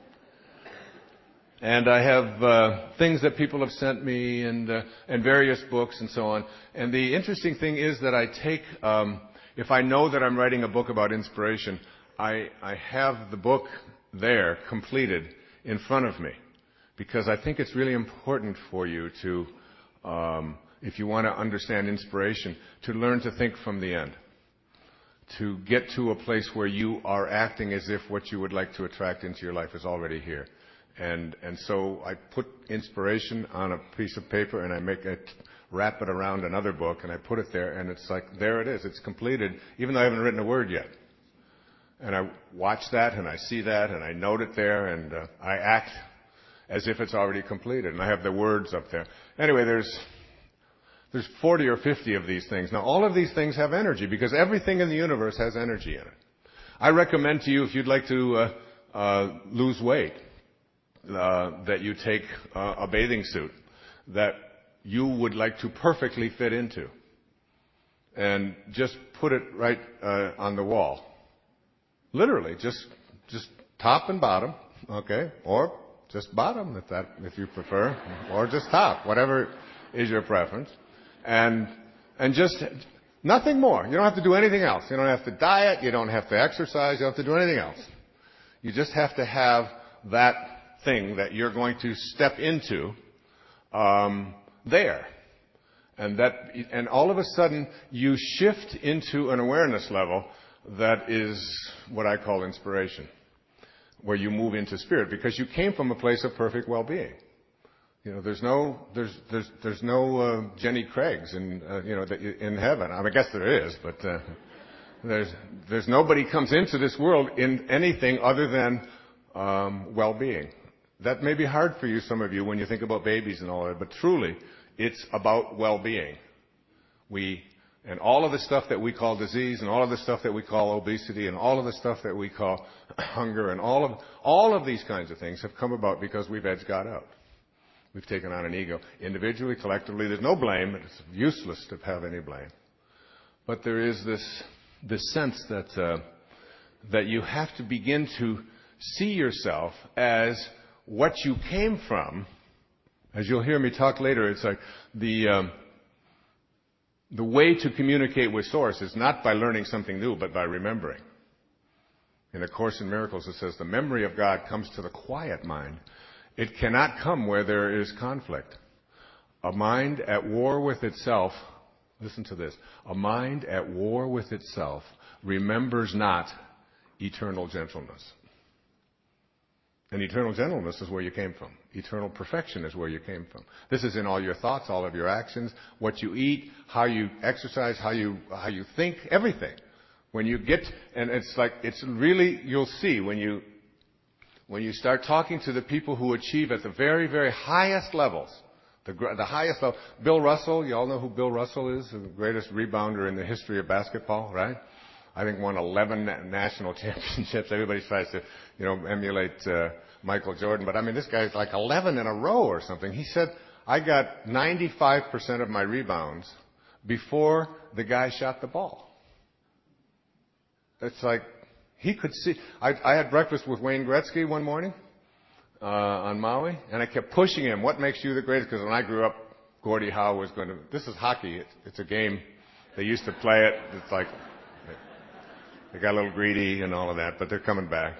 And I have things that people have sent me and various books and so on. And the interesting thing is that I take, if I know that I'm writing a book about inspiration, I have the book there completed in front of me, because I think it's really important for you to, if you want to understand inspiration, to learn to think from the end, to get to a place where you are acting as if what you would like to attract into your life is already here. And so I put inspiration on a piece of paper and I wrap it around another book and I put it there, and it's like, there it is. It's completed, even though I haven't written a word yet. And I watch that and I see that and I note it there, and I act as if it's already completed. And I have the words up there. Anyway, there's 40 or 50 of these things. Now, all of these things have energy because everything in the universe has energy in it. I recommend to you, if you'd like to lose weight, that you take a bathing suit that you would like to perfectly fit into, and just put it right on the wall. Literally, just top and bottom, okay, or just bottom if you prefer, or just top, whatever is your preference, and just nothing more. You don't have to do anything else. You don't have to diet. You don't have to exercise. You don't have to do anything else. You just have to have that thing that you're going to step into there. And all of a sudden you shift into an awareness level that is what I call inspiration, where you move into spirit, because you came from a place of perfect well-being. You know, there's no Jenny Craigs in heaven. I mean, I guess there is, but there's nobody comes into this world in anything other than well-being. That may be hard for you, some of you, when you think about babies and all that, but truly, it's about well-being. And all of the stuff that we call disease, and all of the stuff that we call obesity, and all of the stuff that we call hunger, and all of these kinds of things have come about because we've edged God out. We've taken on an ego. Individually, collectively, there's no blame. It's useless to have any blame. But there is this the sense that you have to begin to see yourself as what you came from. As you'll hear me talk later, it's like the way to communicate with Source is not by learning something new, but by remembering. In A Course in Miracles, it says, the memory of God comes to the quiet mind. It cannot come where there is conflict. A mind at war with itself, listen to this, a mind at war with itself remembers not eternal gentleness. And eternal gentleness is where you came from. Eternal perfection is where you came from. This is in all your thoughts, all of your actions, what you eat, how you exercise, how you think, everything. When you get, and it's like, it's really, you'll see when you start talking to the people who achieve at the very, very highest levels, the highest level. Bill Russell, you all know who Bill Russell is, the greatest rebounder in the history of basketball, right? I think won 11 national championships. Everybody tries to, emulate Michael Jordan. But I mean, this guy's like 11 in a row or something. He said, I got 95% of my rebounds before the guy shot the ball. It's like, he could see. I had breakfast with Wayne Gretzky one morning on Maui, and I kept pushing him, what makes you the greatest? Because when I grew up, Gordie Howe was going to, this is hockey. It's a game. They used to play it. It's like, they got a little greedy and all of that, but they're coming back.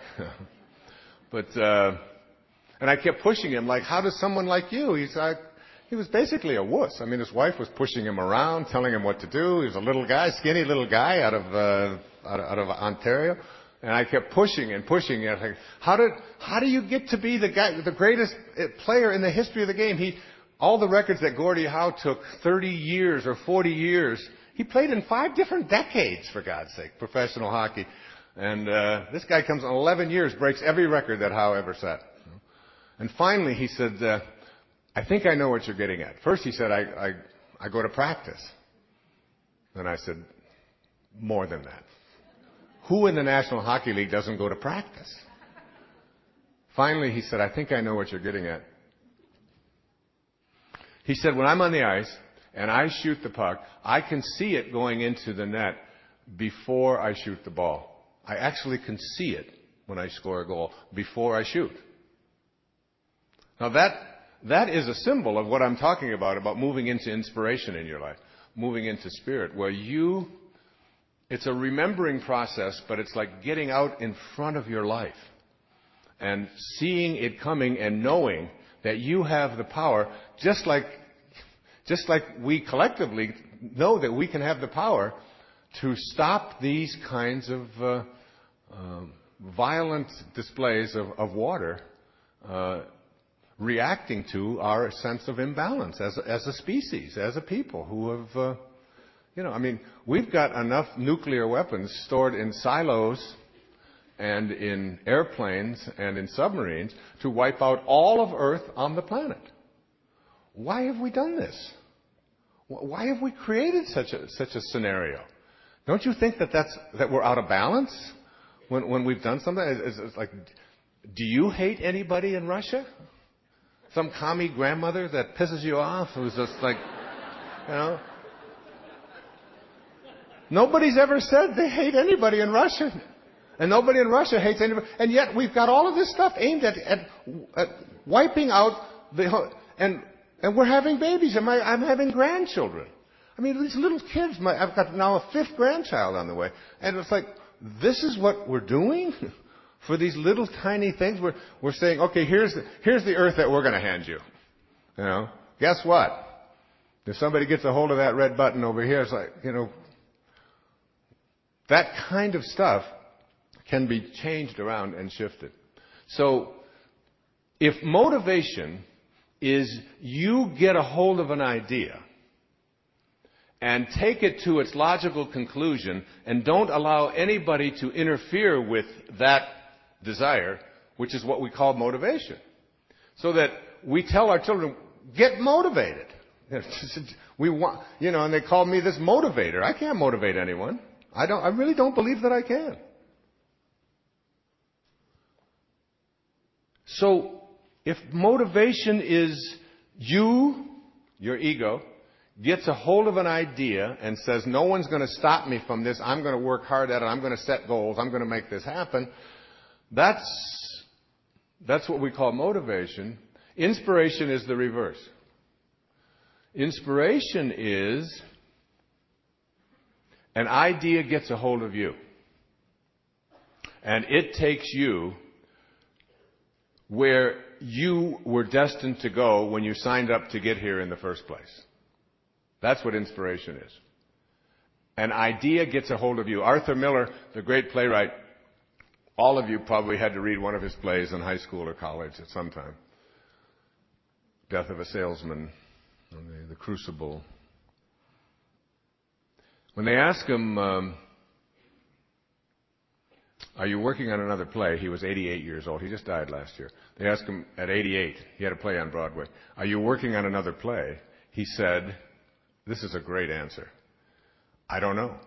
And I kept pushing him, like, how does someone like you? He was basically a wuss. I mean, his wife was pushing him around, telling him what to do. He was a little guy, skinny little guy out of Ontario. And I kept pushing and pushing. And like, how do you get to be the greatest player in the history of the game? All the records that Gordie Howe took 30 years or 40 years, he played in 5 different decades, for God's sake, professional hockey. And this guy comes in 11 years, breaks every record that Howe ever set. And finally he said, I think I know what you're getting at. First he said, I go to practice. Then I said, more than that. Who in the National Hockey League doesn't go to practice? Finally he said, I think I know what you're getting at. He said, when I'm on the ice and I shoot the puck, I can see it going into the net before I shoot the ball. I actually can see it when I score a goal before I shoot. Now that is a symbol of what I'm talking about moving into inspiration in your life, moving into spirit, where it's a remembering process, but it's like getting out in front of your life and seeing it coming and knowing that you have the power, just like we collectively know that we can have the power to stop these kinds of violent displays of water reacting to our sense of imbalance as a species, as a people who have, we've got enough nuclear weapons stored in silos and in airplanes and in submarines to wipe out all of Earth on the planet. Why have we done this? Why have we created such a scenario? Don't you think that we're out of balance when we've done something? It's like, do you hate anybody in Russia? Some commie grandmother that pisses you off who's just like, Nobody's ever said they hate anybody in Russia. And nobody in Russia hates anybody. And yet we've got all of this stuff aimed at wiping out and we're having babies. I'm having grandchildren. I mean, these little kids, I've got now a 5th grandchild on the way. And it's like, this is what we're doing for these little tiny things. We're saying, okay, here's the earth that we're going to hand you. Guess what? If somebody gets a hold of that red button over here, it's like, that kind of stuff can be changed around and shifted. So, if motivation is you get a hold of an idea and take it to its logical conclusion and don't allow anybody to interfere with that desire, which is what we call motivation. So that we tell our children, get motivated. We want, and they call me this motivator. I can't motivate anyone. I really don't believe that I can. So, if motivation is you, your ego, gets a hold of an idea and says, no one's going to stop me from this, I'm going to work hard at it, I'm going to set goals, I'm going to make this happen, that's what we call motivation. Inspiration is the reverse. Inspiration is an idea gets a hold of you, and it takes you where you were destined to go when you signed up to get here in the first place. That's what inspiration is. An idea gets a hold of you. Arthur Miller, the great playwright, all of you probably had to read one of his plays in high school or college at some time. Death of a Salesman, The Crucible. When they ask him, are you working on another play? He was 88 years old. He just died last year. They asked him at 88, he had a play on Broadway, are you working on another play? He said, this is a great answer, I don't know.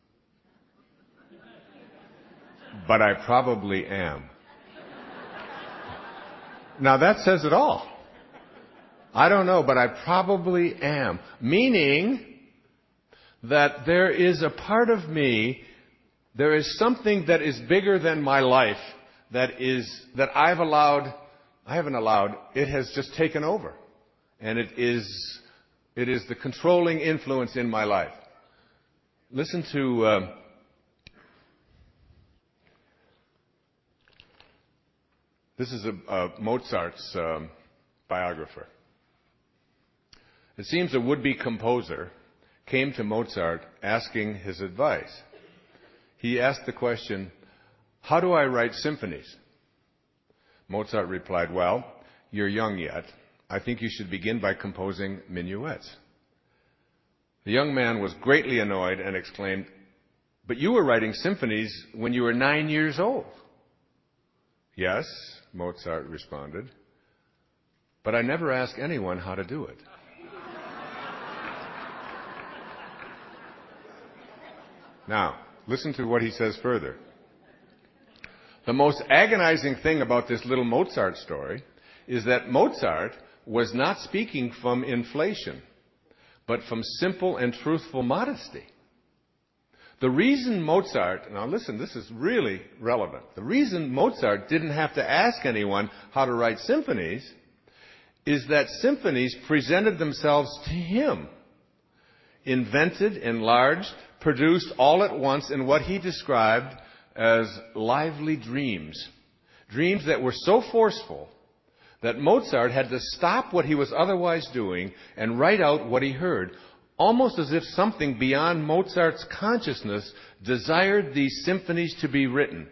But I probably am. Now that says it all. I don't know, but I probably am. Meaning that there is a part of me, there is something that is bigger than my life that I haven't allowed, it has just taken over. And it is the controlling influence in my life. Listen to this is Mozart's biographer. It seems a would-be composer came to Mozart asking his advice. He asked the question, how do I write symphonies? Mozart replied, well, you're young yet. I think you should begin by composing minuets. The young man was greatly annoyed and exclaimed, but you were writing symphonies when you were 9 years old. Yes, Mozart responded, but I never asked anyone how to do it. Now, listen to what he says further. The most agonizing thing about this little Mozart story is that Mozart was not speaking from inflation, but from simple and truthful modesty. The reason Mozart, now listen, this is really relevant. The reason Mozart didn't have to ask anyone how to write symphonies is that symphonies presented themselves to him, invented, enlarged, produced all at once in what he described as lively dreams. Dreams that were so forceful that Mozart had to stop what he was otherwise doing and write out what he heard, almost as if something beyond Mozart's consciousness desired these symphonies to be written.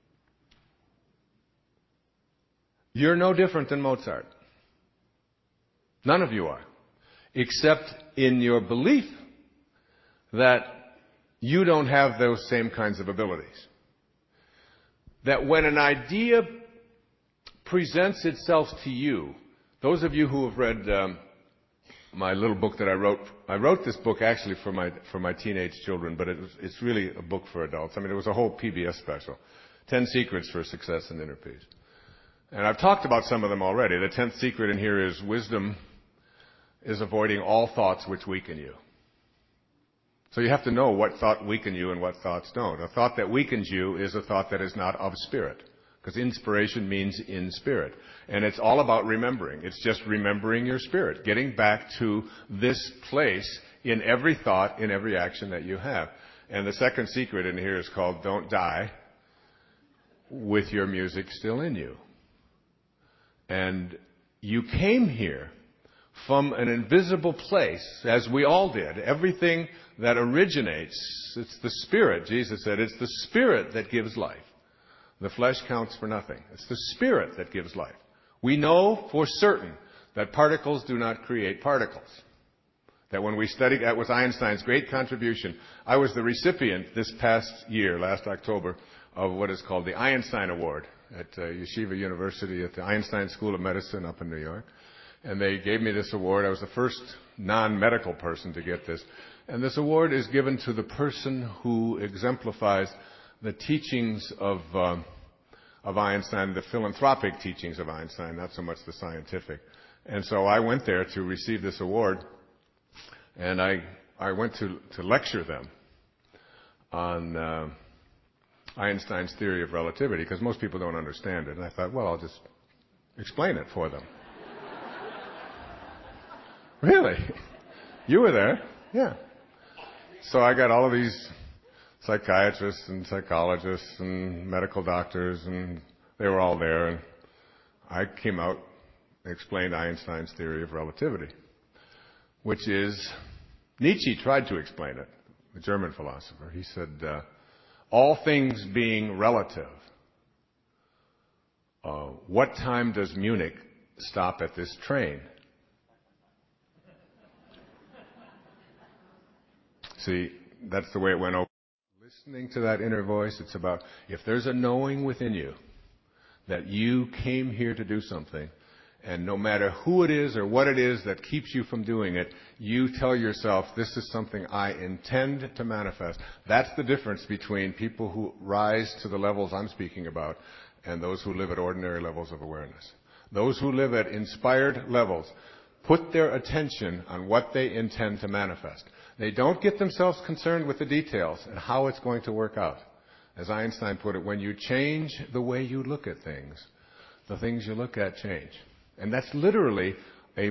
You're no different than Mozart. None of you are, except in your belief that you don't have those same kinds of abilities. That when an idea presents itself to you, those of you who have read my little book that I wrote this book actually for my teenage children, but it's really a book for adults. I mean, it was a whole PBS special, 10 Secrets for Success in Inner Peace. And I've talked about some of them already. The 10th secret in here is wisdom is avoiding all thoughts which weaken you. So you have to know what thought weaken you and what thoughts don't. A thought that weakens you is a thought that is not of spirit, because inspiration means in spirit. And it's all about remembering. It's just remembering your spirit, getting back to this place in every thought, in every action that you have. And the second secret in here is called don't die with your music still in you. And you came here from an invisible place, as we all did. Everything that originates, it's the Spirit. Jesus said, it's the Spirit that gives life. The flesh counts for nothing. It's the Spirit that gives life. We know for certain that particles do not create particles. That when we studied, that was Einstein's great contribution. I was the recipient this past year, last October, of what is called the Einstein Award at Yeshiva University at the Einstein School of Medicine up in New York. And they gave me this award. I was the first non-medical person to get this. And this award is given to the person who exemplifies the teachings of Einstein, the philanthropic teachings of Einstein, not so much the scientific. And so I went there to receive this award. And I went to lecture them on Einstein's theory of relativity, because most people don't understand it. And I thought, well, I'll just explain it for them. Really? You were there? Yeah. So I got all of these psychiatrists and psychologists and medical doctors, and they were all there. And I came out and explained Einstein's theory of relativity, which is, Nietzsche tried to explain it, the German philosopher. He said, all things being relative, what time does Munich stop at this train? See, that's the way it went over. Listening to that inner voice, it's about, if there's a knowing within you that you came here to do something, and no matter who it is or what it is that keeps you from doing it, you tell yourself, this is something I intend to manifest. That's the difference between people who rise to the levels I'm speaking about and those who live at ordinary levels of awareness. Those who live at inspired levels put their attention on what they intend to manifest. They don't get themselves concerned with the details and how it's going to work out. As Einstein put it, when you change the way you look at things, the things you look at change. And that's literally a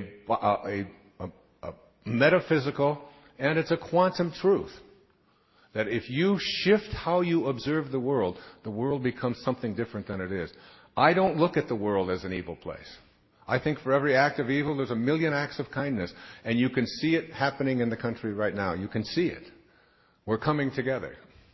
metaphysical, and it's a quantum truth. That if you shift how you observe the world becomes something different than it is. I don't look at the world as an evil place. I think for every act of evil, there's a million acts of kindness. And you can see it happening in the country right now. You can see it. We're coming together.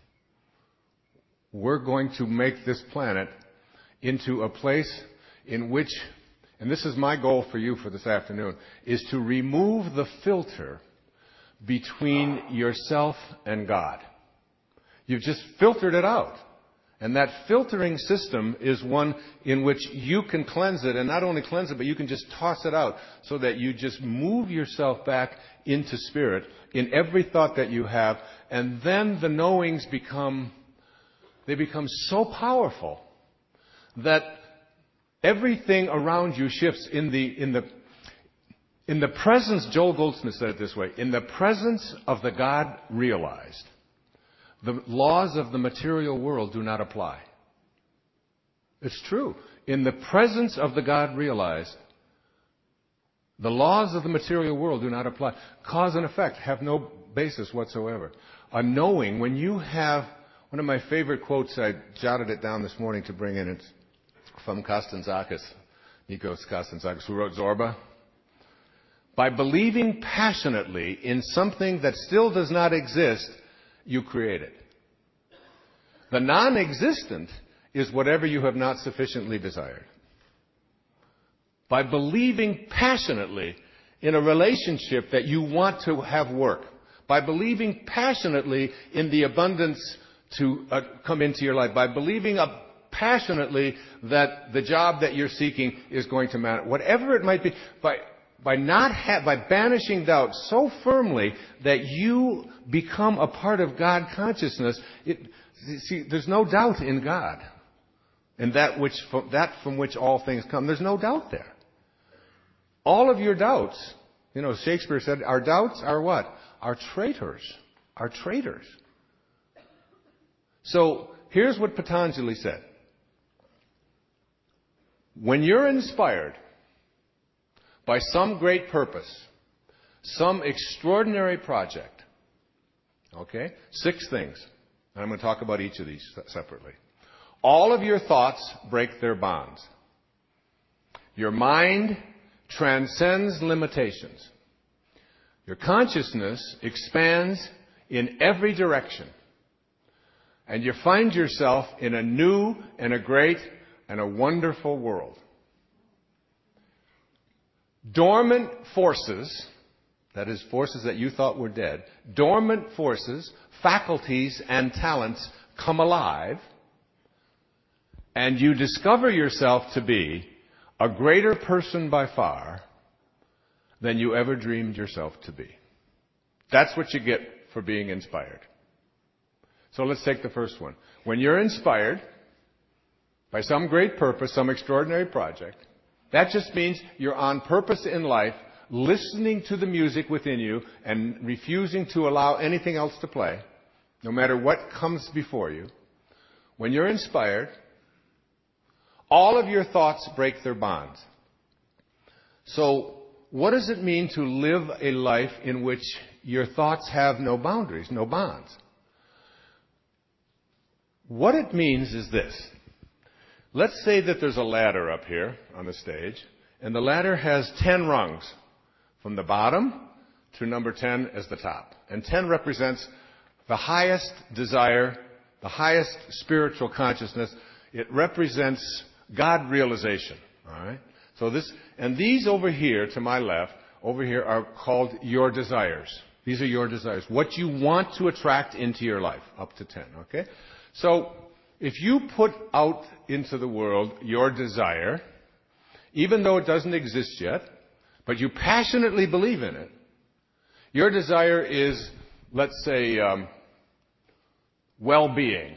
We're going to make this planet into a place in which, and this is my goal for you for this afternoon, is to remove the filter between yourself and God. You've just filtered it out. And that filtering system is one in which you can cleanse it, and not only cleanse it, but you can just toss it out so that you just move yourself back into spirit in every thought that you have, and then the knowings become so powerful that everything around you shifts in the presence, Joel Goldsmith said it this way, in the presence of the God realized, the laws of the material world do not apply. It's true. In the presence of the God realized, the laws of the material world do not apply. Cause and effect have no basis whatsoever. A knowing, when you have, one of my favorite quotes, I jotted it down this morning to bring in, it's from Kazantzakis, Nikos Kazantzakis, who wrote Zorba. By believing passionately in something that still does not exist, you create it. The non-existent is whatever you have not sufficiently desired. By believing passionately in a relationship that you want to have work, by believing passionately in the abundance to come into your life, by believing passionately that the job that you're seeking is going to matter, whatever it might be, by banishing doubt so firmly that you become a part of God consciousness, there's no doubt in God. And that from which all things come. There's no doubt there. All of your doubts, Shakespeare said, our doubts are what? Are traitors. Are traitors. So, here's what Patanjali said. When you're inspired by some great purpose, some extraordinary project, okay? 6 things. And I'm going to talk about each of these separately. All of your thoughts break their bonds. Your mind transcends limitations. Your consciousness expands in every direction. And you find yourself in a new and a great and a wonderful world. Dormant forces, that is, forces that you thought were dead, dormant forces, faculties, and talents come alive, and you discover yourself to be a greater person by far than you ever dreamed yourself to be. That's what you get for being inspired. So let's take the first one. When you're inspired by some great purpose, some extraordinary project, that just means you're on purpose in life listening to the music within you and refusing to allow anything else to play, no matter what comes before you, when you're inspired, all of your thoughts break their bonds. So, what does it mean to live a life in which your thoughts have no boundaries, no bonds? What it means is this. Let's say that there's a ladder up here on the stage, and the ladder has 10 rungs, from the bottom to number 10 as the top. And 10 represents the highest desire, the highest spiritual consciousness. It represents God realization. All right? So these over here to my left, over here are called your desires. These are your desires. What you want to attract into your life, up to 10, okay? So, if you put out into the world your desire, even though it doesn't exist yet, but you passionately believe in it, your desire is, let's say, well-being,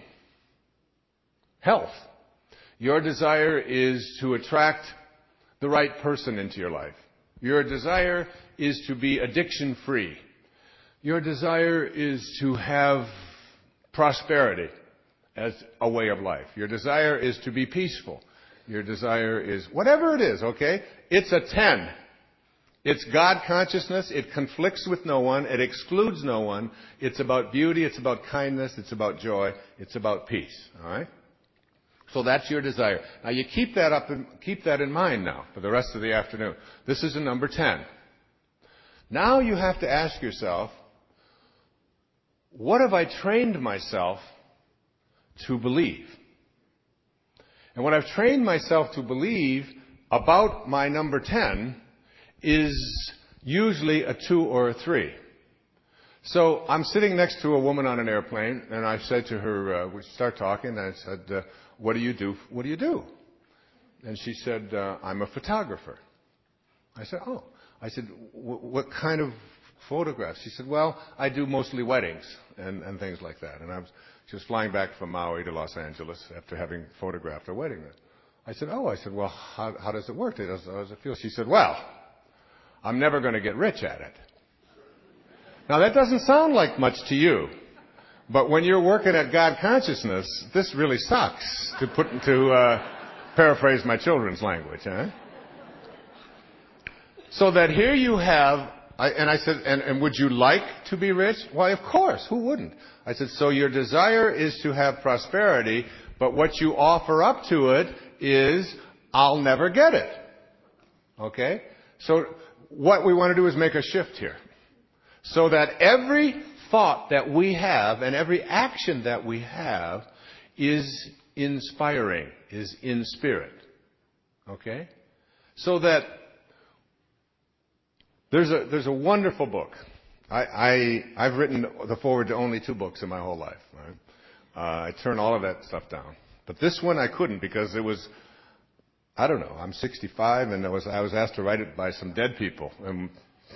health. Your desire is to attract the right person into your life. Your desire is to be addiction-free. Your desire is to have prosperity as a way of life. Your desire is to be peaceful. Your desire is, whatever it is, okay? It's a 10. It's God consciousness. It conflicts with no one. It excludes no one. It's about beauty. It's about kindness. It's about joy. It's about peace. All right? So that's your desire. Now you keep that in mind now for the rest of the afternoon. This is a number 10. Now you have to ask yourself, what have I trained myself to believe? And what I've trained myself to believe about my number 10 is usually a 2 or a 3. So I'm sitting next to a woman on an airplane, and I said to her, we start talking, and I said, what do you do? What do you do? And she said, I'm a photographer. I said, oh. I said, what kind of photographs? She said, well, I do mostly weddings and things like that. And she was flying back from Maui to Los Angeles after having photographed a wedding there. I said, oh. I said, well, how does it work? How does it feel? She said, well, I'm never going to get rich at it. Now, that doesn't sound like much to you. But when you're working at God consciousness, this really sucks, to paraphrase my children's language. Huh? So that here you have, I said, and would you like to be rich? Why, of course. Who wouldn't? I said, so your desire is to have prosperity, but what you offer up to it is, I'll never get it. Okay? So what we want to do is make a shift here. So that every thought that we have and every action that we have is inspiring, is in spirit. Okay? So that there's a wonderful book. I've written the foreword to only 2 books in my whole life. Right? I turn all of that stuff down. But this one I couldn't because it was, I don't know, I'm 65 and I was asked to write it by some dead people. And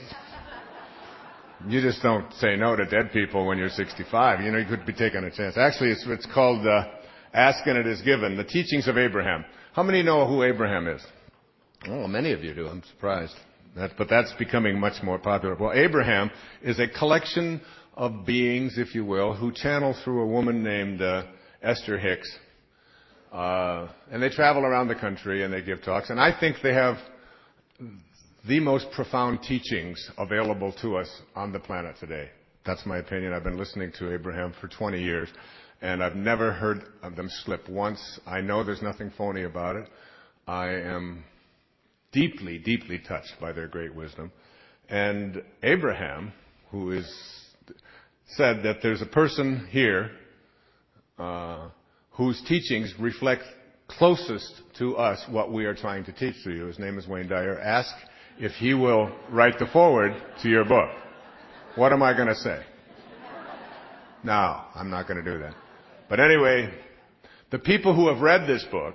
you just don't say no to dead people when you're 65. You know, you could be taking a chance. Actually, it's called Ask and It Is Given, The Teachings of Abraham. How many know who Abraham is? Oh, many of you do. I'm surprised. But that's becoming much more popular. Well, Abraham is a collection of beings, if you will, who channel through a woman named Esther Hicks. And they travel around the country and they give talks. And I think they have the most profound teachings available to us on the planet today. That's my opinion. I've been listening to Abraham for 20 years, and I've never heard of them slip once. I know there's nothing phony about it. I am deeply, deeply touched by their great wisdom. And Abraham, who said that there's a person here whose teachings reflect closest to us what we are trying to teach to you. His name is Wayne Dyer. Ask if he will write the foreword to your book. What am I going to say? No, I'm not going to do that. But anyway, the people who have read this book,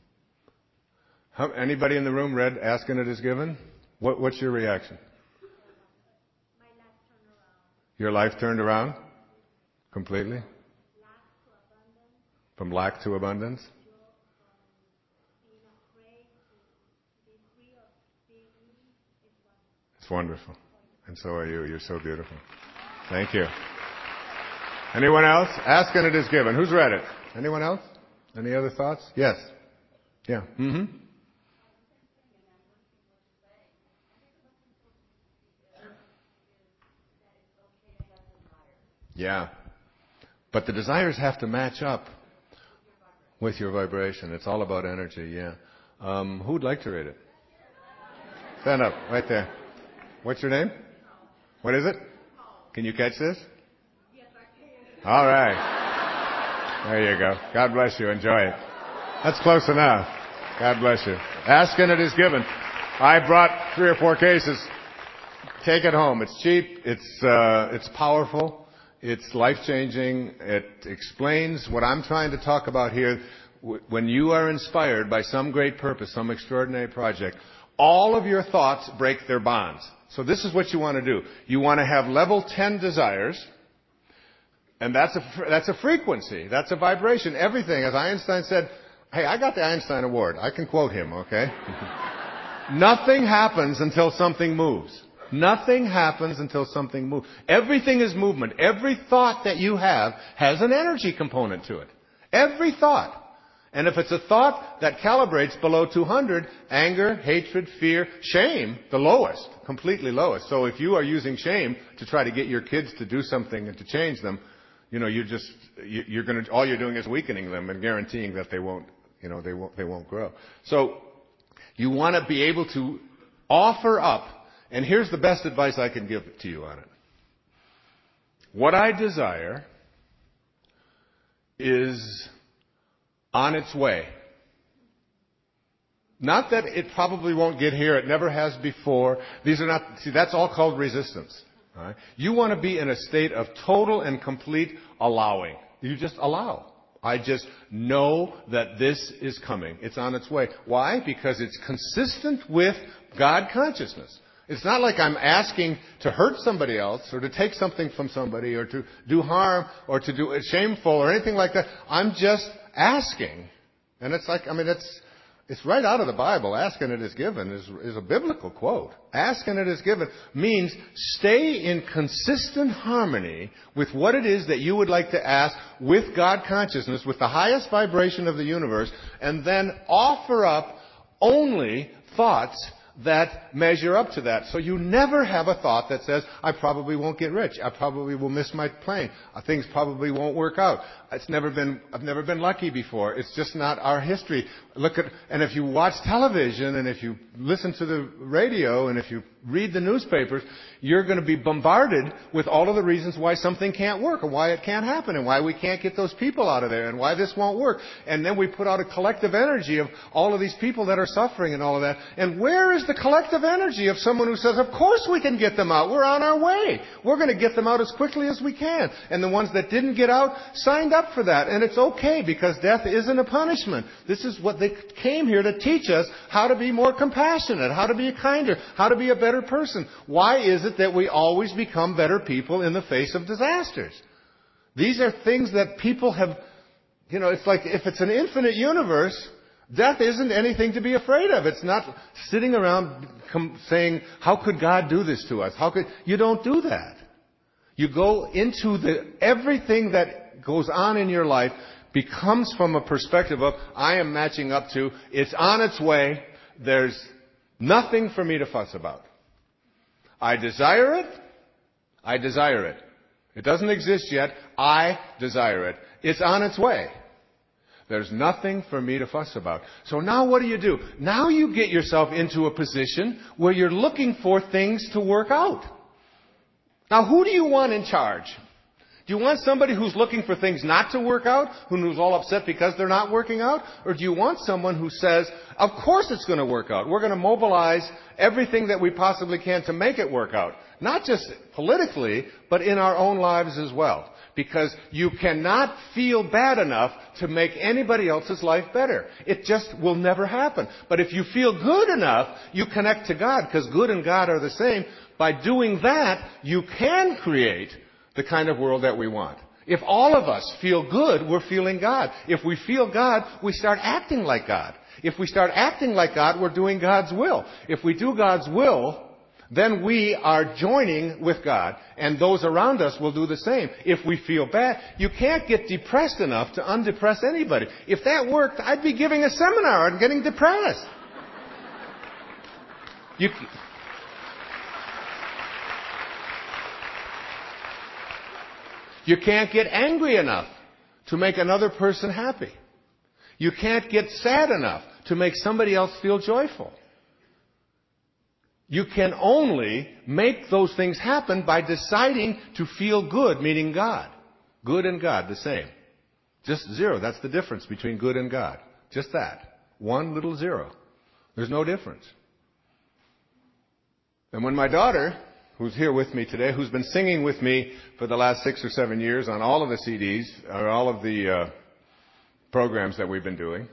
anybody in the room read Ask and It Is Given? What's your reaction? My life turned around. Your life turned around? Completely? Lack to abundance. From lack to abundance? Being afraid to be free of being me. It's wonderful. And so are you. You're so beautiful. Thank you. Anyone else? Ask and it is given. Who's read it? Anyone else? Any other thoughts? Yes. Yeah. Mm-hmm. Yeah. But the desires have to match up with your vibration. It's all about energy, yeah. Who'd like to read it? Stand up, right there. What's your name? What is it? Can you catch this? All right. There you go. God bless you. Enjoy it. That's close enough. God bless you. Ask and it is given. I brought 3 or 4 cases. Take it home. It's cheap. It's powerful. It's life-changing. It explains what I'm trying to talk about here. When you are inspired by some great purpose, some extraordinary project, all of your thoughts break their bonds. So this is what you want to do. You want to have level 10 desires, and that's a frequency. That's a vibration. Everything, as Einstein said, hey, I got the Einstein Award. I can quote him, okay? Nothing happens until something moves. Nothing happens until something moves. Everything is movement. Every thought that you have has an energy component to it. Every thought. And if it's a thought that calibrates below 200, anger, hatred, fear, shame, the lowest, completely lowest. So if you are using shame to try to get your kids to do something and to change them, all you're doing is weakening them and guaranteeing that they won't grow. So you want to be able to offer up. And here's the best advice I can give to you on it. What I desire is on its way. Not that it probably won't get here. It never has before. That's all called resistance. All right? You want to be in a state of total and complete allowing. You just allow. I just know that this is coming. It's on its way. Why? Because it's consistent with God consciousness. It's not like I'm asking to hurt somebody else or to take something from somebody or to do harm or to do shameful or anything like that. I'm just asking. And it's right out of the Bible. Ask and it is given is a biblical quote. Ask and it is given means stay in consistent harmony with what it is that you would like to ask with God consciousness, with the highest vibration of the universe, and then offer up only thoughts that measure up to that. So you never have a thought that says, I probably won't get rich. I probably will miss my plane. Things probably won't work out. I've never been lucky before. It's just not our history. And if you watch television and if you listen to the radio and if you read the newspapers, you're going to be bombarded with all of the reasons why something can't work and why it can't happen and why we can't get those people out of there and why this won't work. And then we put out a collective energy of all of these people that are suffering and all of that. And where is the collective energy of someone who says, of course we can get them out. We're on our way. We're going to get them out as quickly as we can. And the ones that didn't get out signed up for that. And it's okay because death isn't a punishment. This is what they came here to teach us, how to be more compassionate, how to be kinder, how to be a better person. Why is it that we always become better people in the face of disasters? These are things that people have, it's like if it's an infinite universe, death isn't anything to be afraid of. It's not sitting around saying, how could God do this to us? You don't do that. You go into everything that goes on in your life becomes from a perspective of, I am matching up to, it's on its way, there's nothing for me to fuss about. I desire it. It doesn't exist yet. I desire it. It's on its way. There's nothing for me to fuss about. So now what do? Now you get yourself into a position where you're looking for things to work out. Now who do you want in charge? Do you want somebody who's looking for things not to work out, who's all upset because they're not working out? Or do you want someone who says, of course it's going to work out. We're going to mobilize everything that we possibly can to make it work out. Not just politically, but in our own lives as well. Because you cannot feel bad enough to make anybody else's life better. It just will never happen. But if you feel good enough, you connect to God, because good and God are the same. By doing that, you can create the kind of world that we want. If all of us feel good, we're feeling God. If we feel God, we start acting like God. If we start acting like God, we're doing God's will. If we do God's will, then we are joining with God, and those around us will do the same. If we feel bad, you can't get depressed enough to undepress anybody. If that worked, I'd be giving a seminar on getting depressed. You can't get angry enough to make another person happy. You can't get sad enough to make somebody else feel joyful. You can only make those things happen by deciding to feel good, meaning God. Good and God, the same. Just zero. That's the difference between good and God. Just that. One little zero. There's no difference. And when my daughter, who's here with me today, who's been singing with me for the last 6 or 7 years on all of the CDs, or all of the programs that we've been doing,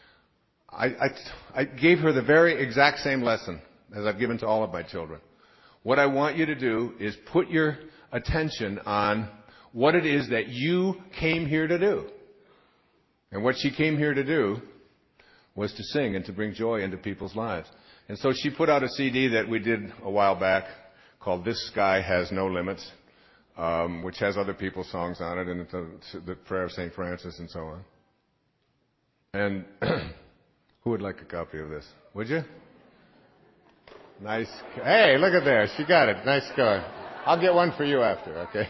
I gave her the very exact same lesson as I've given to all of my children. What I want you to do is put your attention on what it is that you came here to do. And what she came here to do was to sing and to bring joy into people's lives. And so she put out a CD that we did a while back called This Sky Has No Limits, which has other people's songs on it, and the Prayer of St. Francis and so on. And who would like a copy of this? Would you? Nice. Hey, look at there. She got it. Nice score. I'll get one for you after, okay?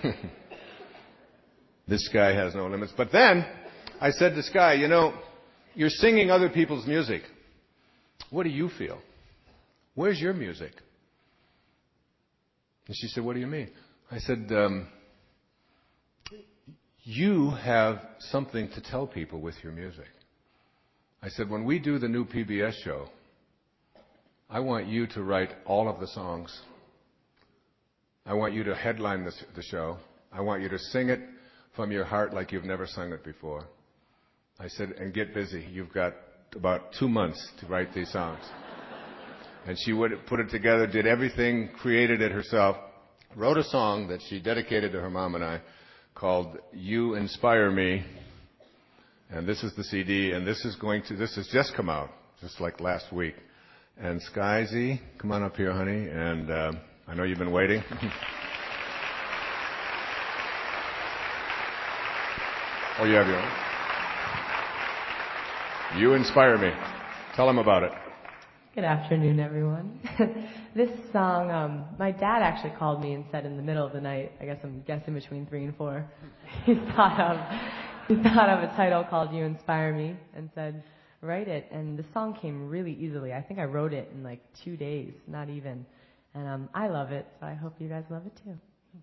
This Sky Has No Limits. But then I said to Sky, you know, you're singing other people's music. What do you feel? Where's your music? And she said, what do you mean? I said, you have something to tell people with your music. I said, when we do the new PBS show, I want you to write all of the songs. I want you to headline the show. I want you to sing it from your heart like you've never sung it before. I said, and get busy. You've got about 2 months to write these songs. And she would put it together, did everything, created it herself, wrote a song that she dedicated to her mom and I called You Inspire Me. And this is the CD, and this has just come out, just like last week. And Sky Z, come on up here, honey. And I know you've been waiting. Oh, you have your own? You Inspire Me. Tell them about it. Good afternoon, everyone. This song, my dad actually called me and said in the middle of the night, I guess I'm guessing between 3 and 4, he thought of a title called You Inspire Me and said, write it. And the song came really easily. I think I wrote it in like 2 days, not even. And I love it, so I hope you guys love it too.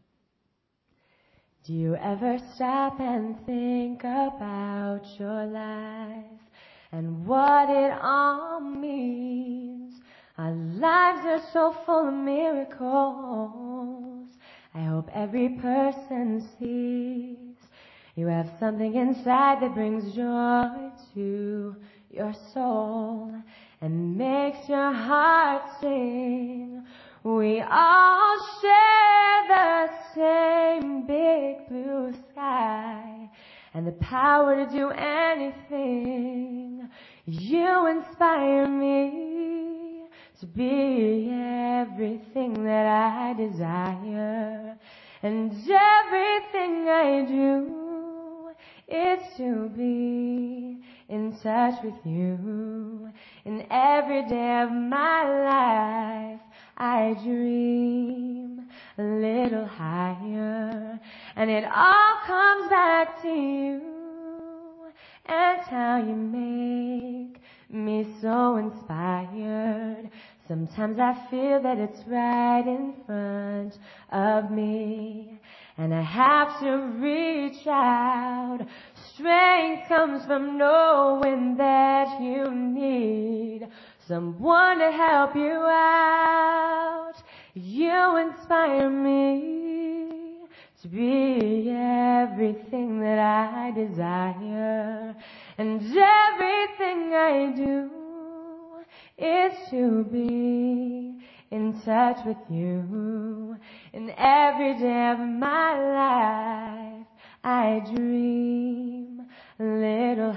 Do you ever stop and think about your life and what it all means? Our lives are so full of miracles. I hope every person sees you have something inside that brings joy to your soul and makes your heart sing. We all share the same big blue sky and the power to do anything. You inspire me to be everything that I desire, and everything I do is to be in touch with you. In every day of my life I dream a little higher, and it all comes back to you and how you make me so inspired. Sometimes I feel that it's right in front of me, and I have to reach out. Strength comes from knowing that you need someone to help you out. You inspire me to be everything that I desire, and everything I do is to be in touch with you. In every day of my life I dream a little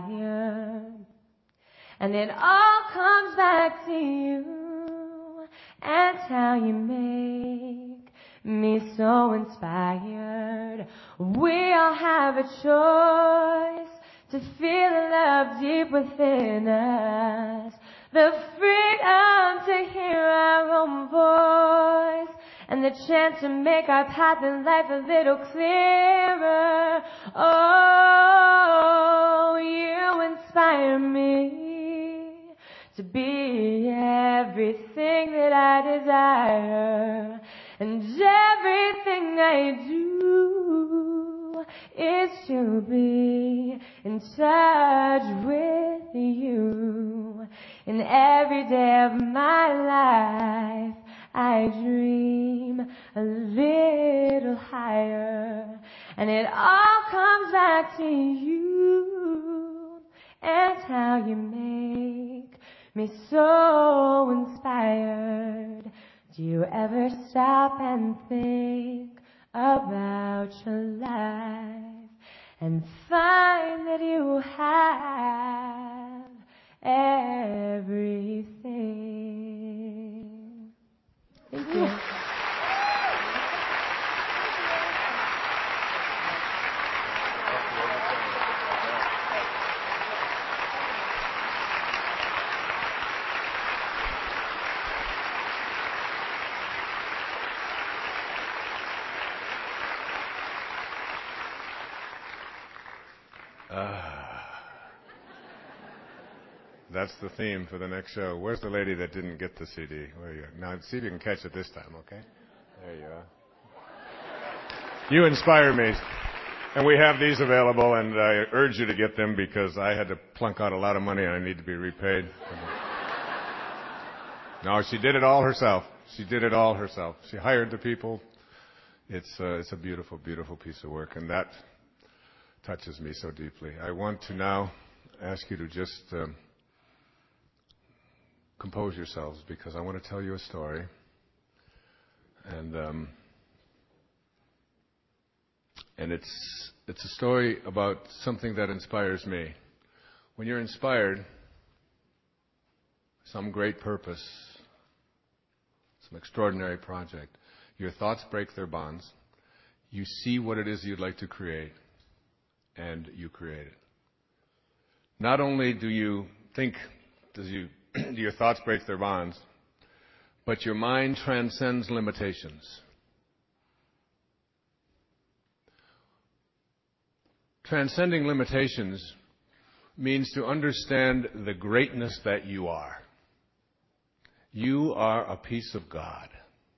higher, and it all comes back to you and how you make me so inspired. We all have a choice to feel the love deep within us, the freedom to hear our own voice, and the chance to make our path in life a little clearer. Oh, you inspire me to be everything that I desire, and everything I do is to be in touch with you. In every day of my life, I dream a little higher, and it all comes back to you and how you make me so inspired. Do you ever stop and think about your life and find that you have everything? Thank you. That's the theme for the next show. Where's the lady that didn't get the CD? Where are you? Now, see if you can catch it this time, okay? There you are. You inspire me. And we have these available, and I urge you to get them because I had to plunk out a lot of money and I need to be repaid. No, she did it all herself. She did it all herself. She hired the people. It's a beautiful, beautiful piece of work, and that touches me so deeply. I want to now ask you to just compose yourselves because I want to tell you a story. And it's a story about something that inspires me. When you're inspired, some great purpose, some extraordinary project, your thoughts break their bonds. You see what it is you'd like to create, and you create it. Not only do you think, do your thoughts break their bonds, but your mind transcends limitations. Transcending limitations means to understand the greatness that you are. You are a piece of God.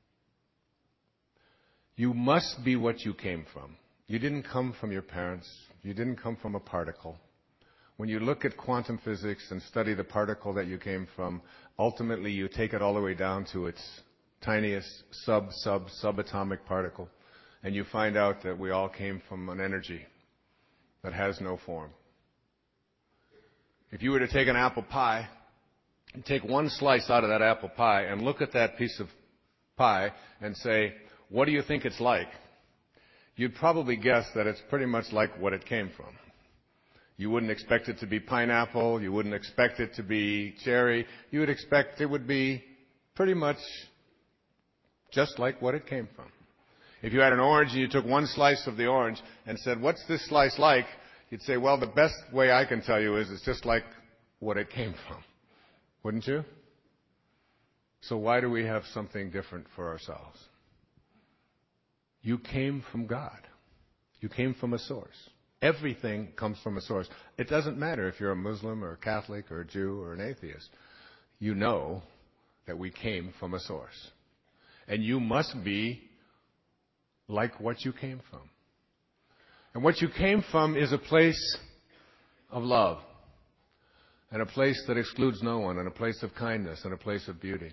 You must be what you came from. You didn't come from your parents. You didn't come from a particle. When you look at quantum physics and study the particle that you came from, ultimately you take it all the way down to its tiniest subatomic particle, and you find out that we all came from an energy that has no form. If you were to take an apple pie and take one slice out of that apple pie and look at that piece of pie and say, what do you think it's like? You'd probably guess that it's pretty much like what it came from. You wouldn't expect it to be pineapple. You wouldn't expect it to be cherry. You would expect it would be pretty much just like what it came from. If you had an orange and you took one slice of the orange and said, what's this slice like? You'd say, well, the best way I can tell you is it's just like what it came from. Wouldn't you? So why do we have something different for ourselves? You came from God. You came from a source. Everything comes from a source. It doesn't matter if you're a Muslim or a Catholic or a Jew or an atheist. You know that we came from a source. And you must be like what you came from. And what you came from is a place of love, and a place that excludes no one, and a place of kindness, and a place of beauty.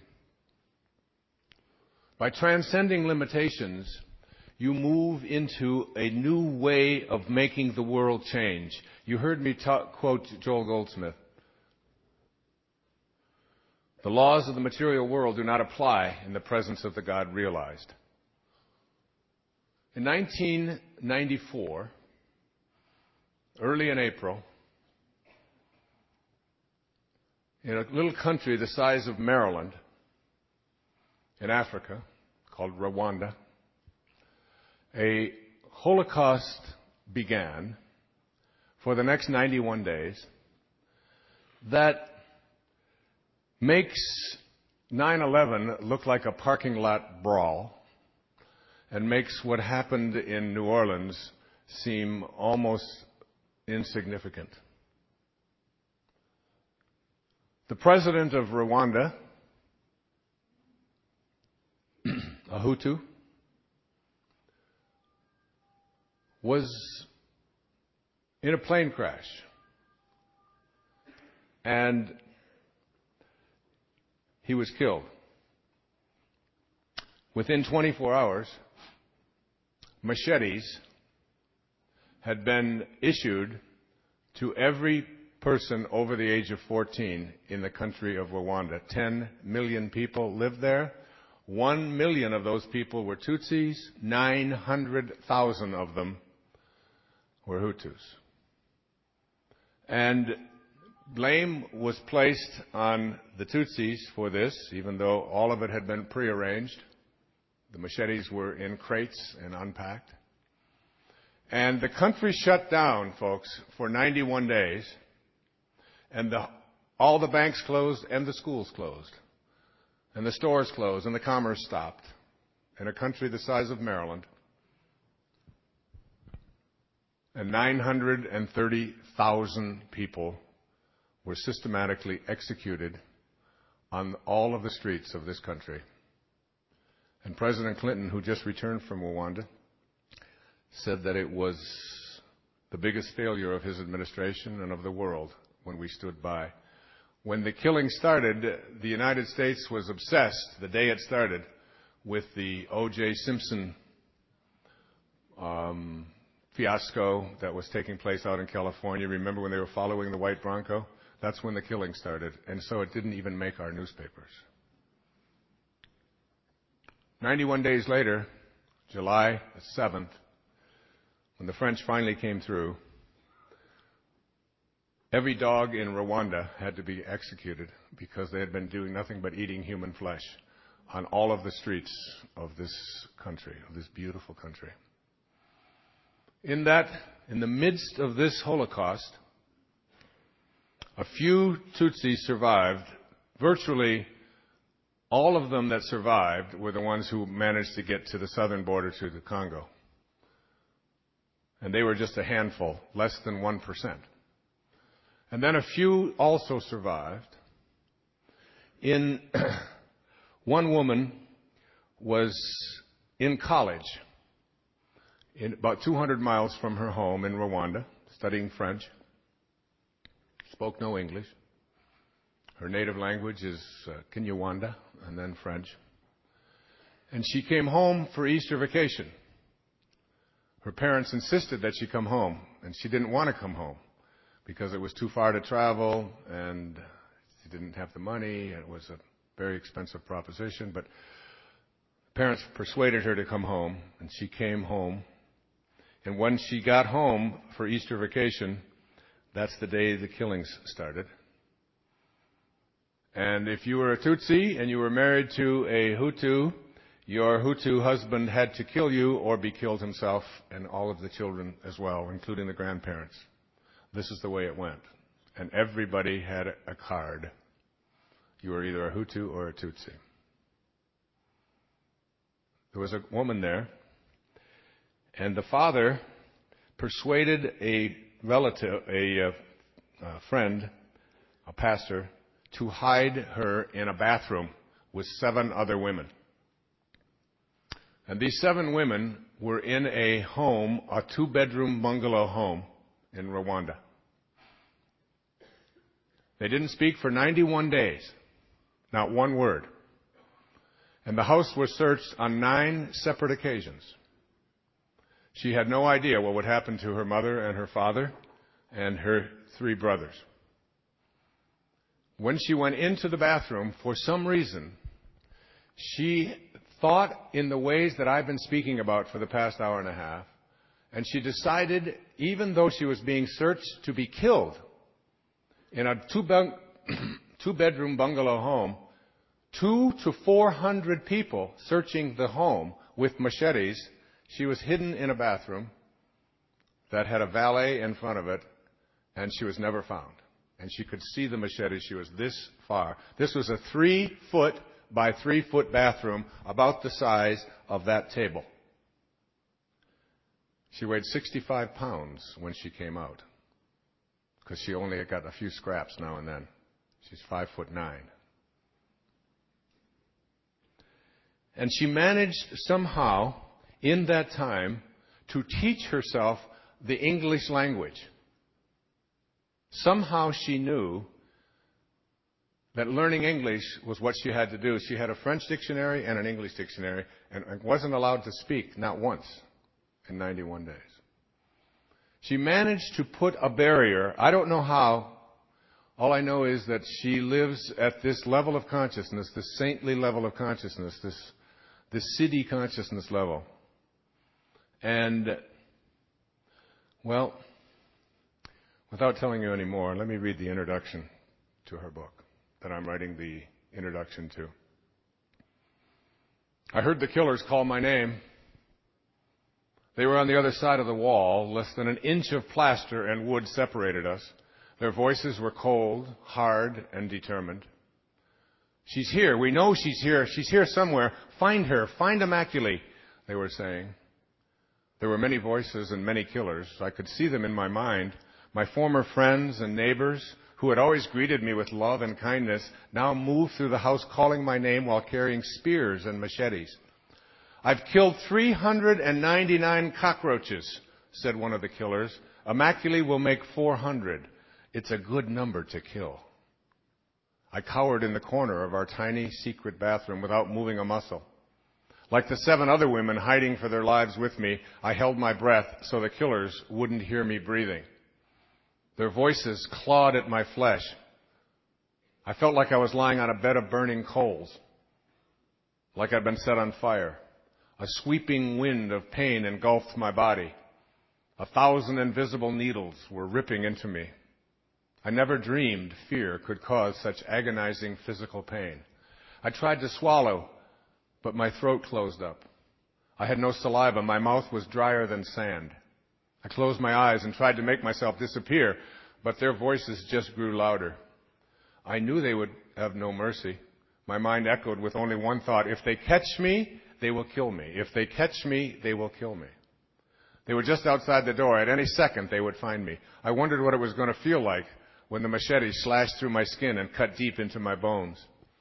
By transcending limitations, you move into a new way of making the world change. You heard me quote Joel Goldsmith. The laws of the material world do not apply in the presence of the God realized. In 1994, early in April, in a little country the size of Maryland, in Africa called Rwanda, a Holocaust began for the next 91 days that makes 9/11 look like a parking lot brawl and makes what happened in New Orleans seem almost insignificant. The president of Rwanda, a Hutu, was in a plane crash. And he was killed. Within 24 hours, machetes had been issued to every person over the age of 14 in the country of Rwanda. 10 million people lived there. 1 million of those people were Tutsis. 900,000 of them were Hutus. And blame was placed on the Tutsis for this, even though all of it had been prearranged. The machetes were in crates and unpacked. And the country shut down, folks, for 91 days. And all the banks closed and the schools closed. And the stores closed and the commerce stopped. In a country the size of Maryland. And 930,000 people were systematically executed on all of the streets of this country. And President Clinton, who just returned from Rwanda, said that it was the biggest failure of his administration and of the world when we stood by. When the killing started, the United States was obsessed, the day it started, with the O.J. Simpson fiasco that was taking place out in California. Remember when they were following the white Bronco? That's when the killing started, and so it didn't even make our newspapers. 91 days later, July 7th, when the French finally came through, every dog in Rwanda had to be executed because they had been doing nothing but eating human flesh on all of the streets of this country, of this beautiful country. In the midst of this Holocaust, a few Tutsis survived. Virtually all of them that survived were the ones who managed to get to the southern border to the Congo. And they were just a handful, less than 1%. And then a few also survived. One woman was in college, about 200 miles from her home in Rwanda, studying French. Spoke no English. Her native language is Kinyarwanda and then French. And she came home for Easter vacation. Her parents insisted that she come home, and she didn't want to come home because it was too far to travel and she didn't have the money. It was a very expensive proposition, but parents persuaded her to come home, and she came home. And when she got home for Easter vacation, that's the day the killings started. And if you were a Tutsi and you were married to a Hutu, your Hutu husband had to kill you or be killed himself, and all of the children as well, including the grandparents. This is the way it went. And everybody had a card. You were either a Hutu or a Tutsi. There was a woman there, and the father persuaded a relative, a friend, a pastor, to hide her in a bathroom with 7 other women. And these 7 women were in a home, a 2-bedroom bungalow home in Rwanda. They didn't speak for 91 days, not one word. And the house was searched on 9 separate occasions. She had no idea what would happen to her mother and her father and her 3 brothers. When she went into the bathroom, for some reason, she thought in the ways that I've been speaking about for the past hour and a half, and she decided, even though she was being searched, to be killed in a 2-bedroom bungalow home, 200 to 400 people searching the home with machetes. She was hidden in a bathroom that had a valet in front of it, and she was never found. And she could see the machete. She was this far. This was a 3-foot by 3-foot bathroom, about the size of that table. She weighed 65 pounds when she came out, because she only got a few scraps now and then. She's 5'9". And she managed somehow, in that time, to teach herself the English language. Somehow she knew that learning English was what she had to do. She had a French dictionary and an English dictionary, and wasn't allowed to speak, not once, in 91 days. She managed to put a barrier. I don't know how. All I know is that she lives at this level of consciousness, this saintly level of consciousness, this Siddhi consciousness level. And, well, without telling you any more, let me read the introduction to her book that I'm writing the introduction to. I heard the killers call my name. They were on the other side of the wall. Less than an inch of plaster and wood separated us. Their voices were cold, hard, and determined. She's here. We know she's here. She's here somewhere. Find her. Find Immaculée, they were saying. There were many voices and many killers. I could see them in my mind. My former friends and neighbors, who had always greeted me with love and kindness, now moved through the house calling my name while carrying spears and machetes. I've killed 399 cockroaches, said one of the killers. Immaculée will make 400. It's a good number to kill. I cowered in the corner of our tiny secret bathroom without moving a muscle. Like the 7 other women hiding for their lives with me, I held my breath so the killers wouldn't hear me breathing. Their voices clawed at my flesh. I felt like I was lying on a bed of burning coals, like I'd been set on fire. A sweeping wind of pain engulfed my body. 1,000 invisible needles were ripping into me. I never dreamed fear could cause such agonizing physical pain. I tried to swallow, but my throat closed up. I had no saliva. My mouth was drier than sand. I closed my eyes and tried to make myself disappear, but their voices just grew louder. I knew they would have no mercy. My mind echoed with only one thought: if they catch me, they will kill me. If they catch me, they will kill me. They were just outside the door. At any second, they would find me. I wondered what it was going to feel like when the machete slashed through my skin and cut deep into my bones.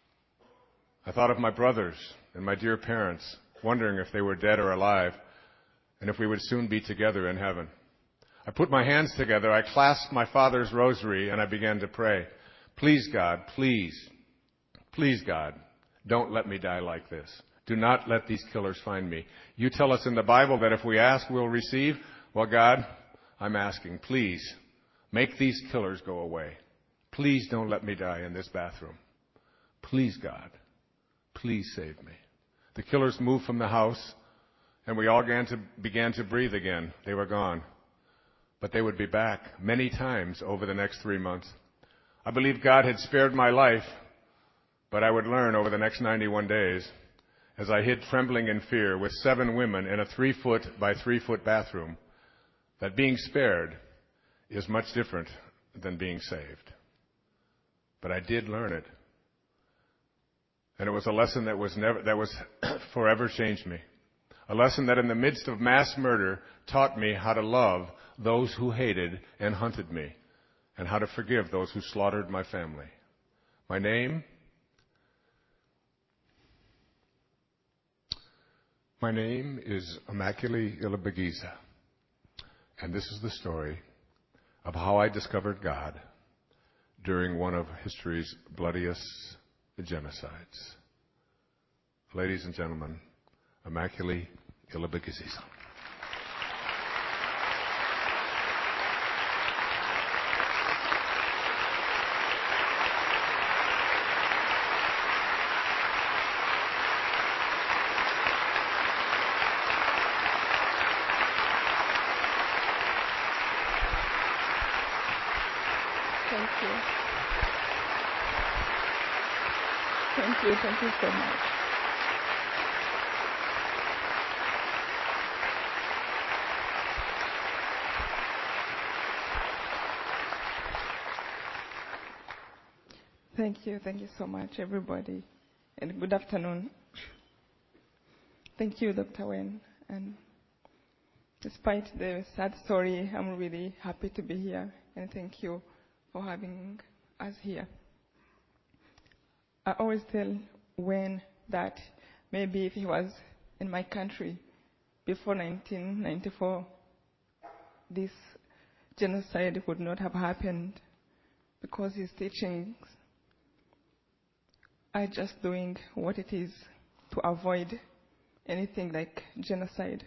I thought of my brothers and my dear parents, wondering if they were dead or alive, and if we would soon be together in heaven. I put my hands together, I clasped my father's rosary, and I began to pray. Please, God, please, God, don't let me die like this. Do not let these killers find me. You tell us in the Bible that if we ask, we'll receive. Well, God, I'm asking, please, make these killers go away. Please don't let me die in this bathroom. Please, God, please save me. The killers moved from the house, and we all began to breathe again. They were gone. But they would be back many times over the next 3 months. I believed God had spared my life, but I would learn over the next 91 days, as I hid trembling in fear with 7 women in a 3-foot by 3-foot bathroom, that being spared is much different than being saved. But I did learn it. And it was a lesson that was forever changed me. A lesson that in the midst of mass murder taught me how to love those who hated and hunted me, and how to forgive those who slaughtered my family. My name is Immaculée Ilibagiza, and this is the story of how I discovered God during one of history's bloodiest genocides. Ladies and gentlemen, Immaculée Ilibagiza. Thank you. Thank you. Thank you so much. Thank you. Thank you so much, everybody. And good afternoon. Thank you, Dr. Wen. And despite the sad story, I'm really happy to be here. And thank you for having us here. I always tell Wen that maybe if he was in my country before 1994, this genocide would not have happened, because his teachings are just doing what it is to avoid anything like genocide.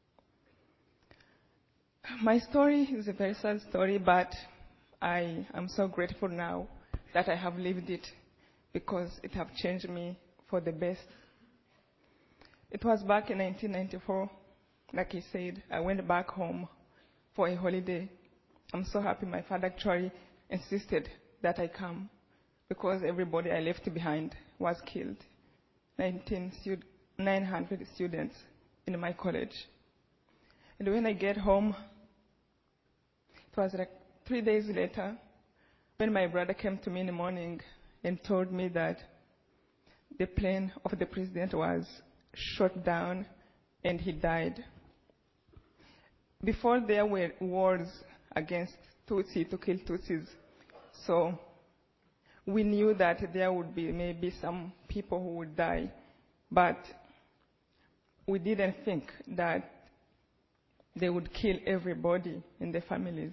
My story is a very sad story, but I am so grateful now that I have lived it, because it has changed me for the best. It was back in 1994, like he said, I went back home for a holiday. I'm so happy my father actually insisted that I come, because everybody I left behind was killed. 900 students in my college. And when I get home, it was like 3 days later, when my brother came to me in the morning and told me that the plane of the president was shot down and he died. Before, there were wars against Tutsi to kill Tutsis. So we knew that there would be maybe some people who would die, but we didn't think that they would kill everybody in the families.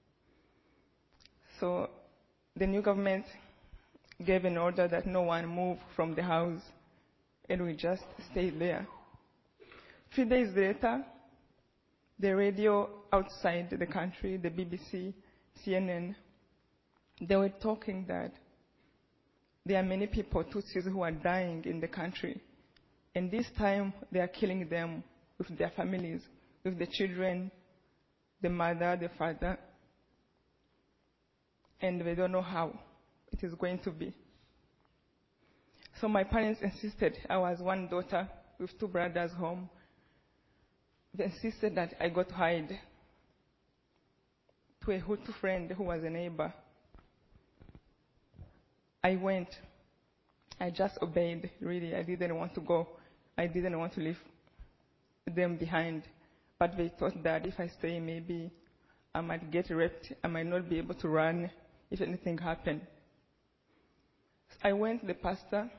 So the new government gave an order that no one move from the house, and we just stayed there. 3 days later, the radio outside the country, the BBC, CNN, they were talking that there are many people, Tutsis, who are dying in the country. And this time, they are killing them with their families, with the children, the mother, the father. And they don't know how it is going to be. So my parents insisted. I was one daughter with 2 brothers home. They insisted that I go to hide to a Hutu friend who was a neighbor. I went. I just obeyed, really. I didn't want to go. I didn't want to leave them behind. But they thought that if I stay, maybe I might get raped. I might not be able to run if anything happened. So I went to the pastor,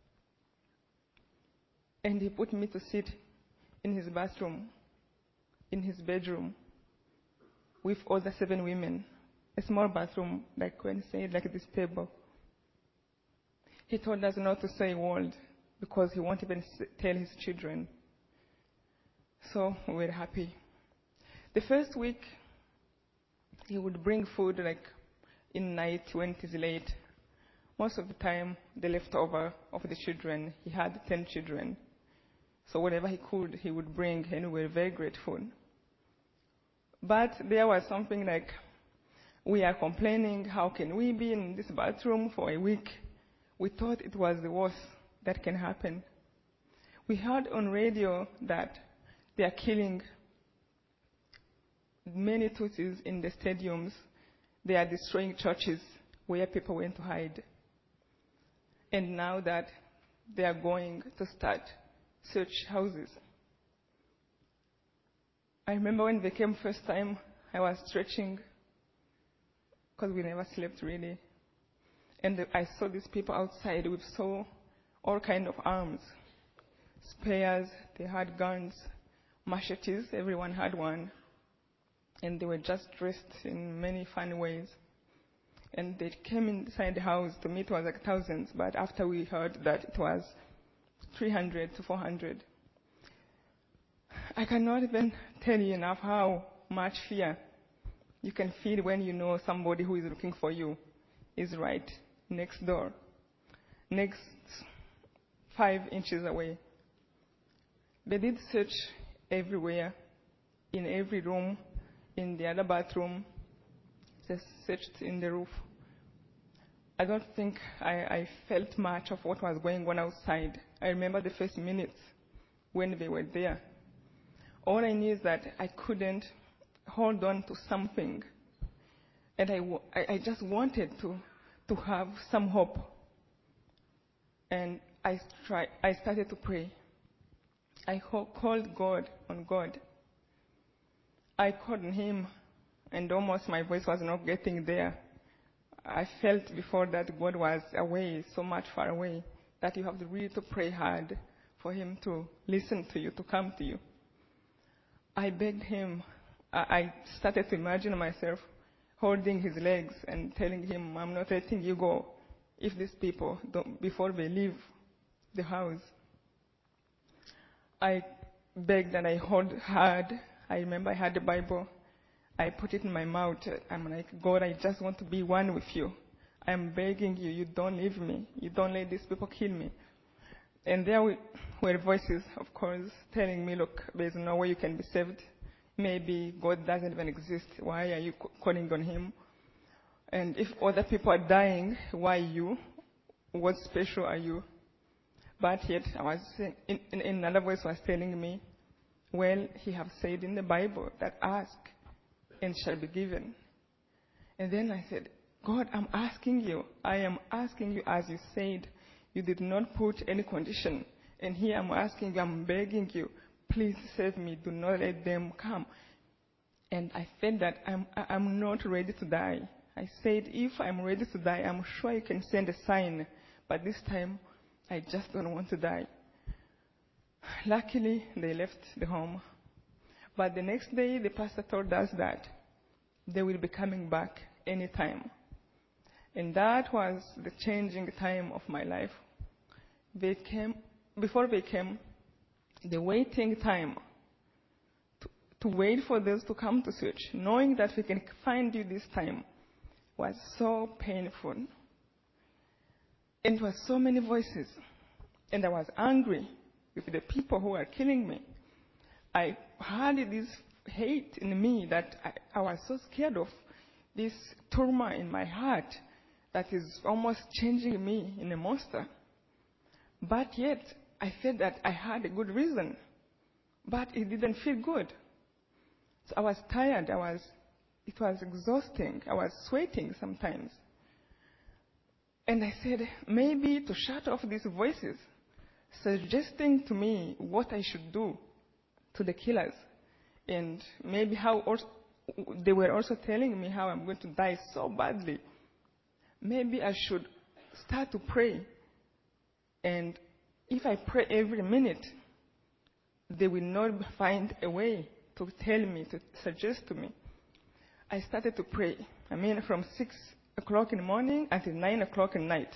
and he put me to sit in his bathroom, in his bedroom, with other 7 women. A small bathroom, like when say, like this table. He told us not to say a word, because he won't even tell his children. So we were happy. The first week, he would bring food like in night when it is late. Most of the time, the leftover of the children, he had 10 children. So whatever he could, he would bring, and we were very grateful. But there was something like, we are complaining, how can we be in this bathroom for a week? We thought it was the worst that can happen. We heard on radio that they are killing many Tutsis in the stadiums. They are destroying churches where people went to hide. And now that they are going to start search houses. I remember when they came first time, I was stretching, because we never slept really. And I saw these people outside with all kind of arms, spears, they had guns, machetes, everyone had one. And they were just dressed in many funny ways. And they came inside the house. To me, it was like thousands, but after we heard that it was 300 to 400. I cannot even tell you enough how much fear you can feel when you know somebody who is looking for you is right next door, next 5 inches away. They did search everywhere, in every room, in the other bathroom. They searched in the roof. I don't think I felt much of what was going on outside. I remember the first minutes when they were there. All I knew is that I couldn't hold on to something. And I just wanted to have some hope. And I started to pray. I called God on God. I called on him, and almost my voice was not getting there. I felt before that God was away, so much far away, that you have to really to pray hard for him to listen to you, to come to you. I begged him. I started to imagine myself holding his legs and telling him, I'm not letting you go if these people, before they leave the house. I begged and I held hard. I remember I had the Bible. I put it in my mouth. I'm like, God, I just want to be one with you. I'm begging you, you don't leave me. You don't let these people kill me. And there were voices, of course, telling me, look, there's no way you can be saved. Maybe God doesn't even exist. Why are you calling on him? And if other people are dying, why you? What special are you? But yet, I was saying, in another voice was telling me, well, he have said in the Bible that ask and shall be given. And then I said, God, I'm asking you. I am asking you as you said. You did not put any condition. And here I'm asking you, I'm begging you, please save me. Do not let them come. And I felt that I'm not ready to die. I said, if I'm ready to die, I'm sure you can send a sign. But this time, I just don't want to die. Luckily, they left the home. But the next day, the pastor told us that they will be coming back anytime. And that was the changing time of my life. Before they came, the waiting time to wait for those to come to search, knowing that we can find you this time, was so painful. And it was so many voices. And I was angry with the people who were killing me. I had this hate in me that I was so scared of, this trauma in my heart that is almost changing me in a monster. But yet, I felt that I had a good reason. But it didn't feel good. So I was tired. It was exhausting. I was sweating sometimes. And I said, maybe to shut off these voices, suggesting to me what I should do to the killers. And maybe they were also telling me how I'm going to die so badly. Maybe I should start to pray. And if I pray every minute, they will not find a way to tell me, to suggest to me. I started to pray. From 6 o'clock in the morning until 9 o'clock at night.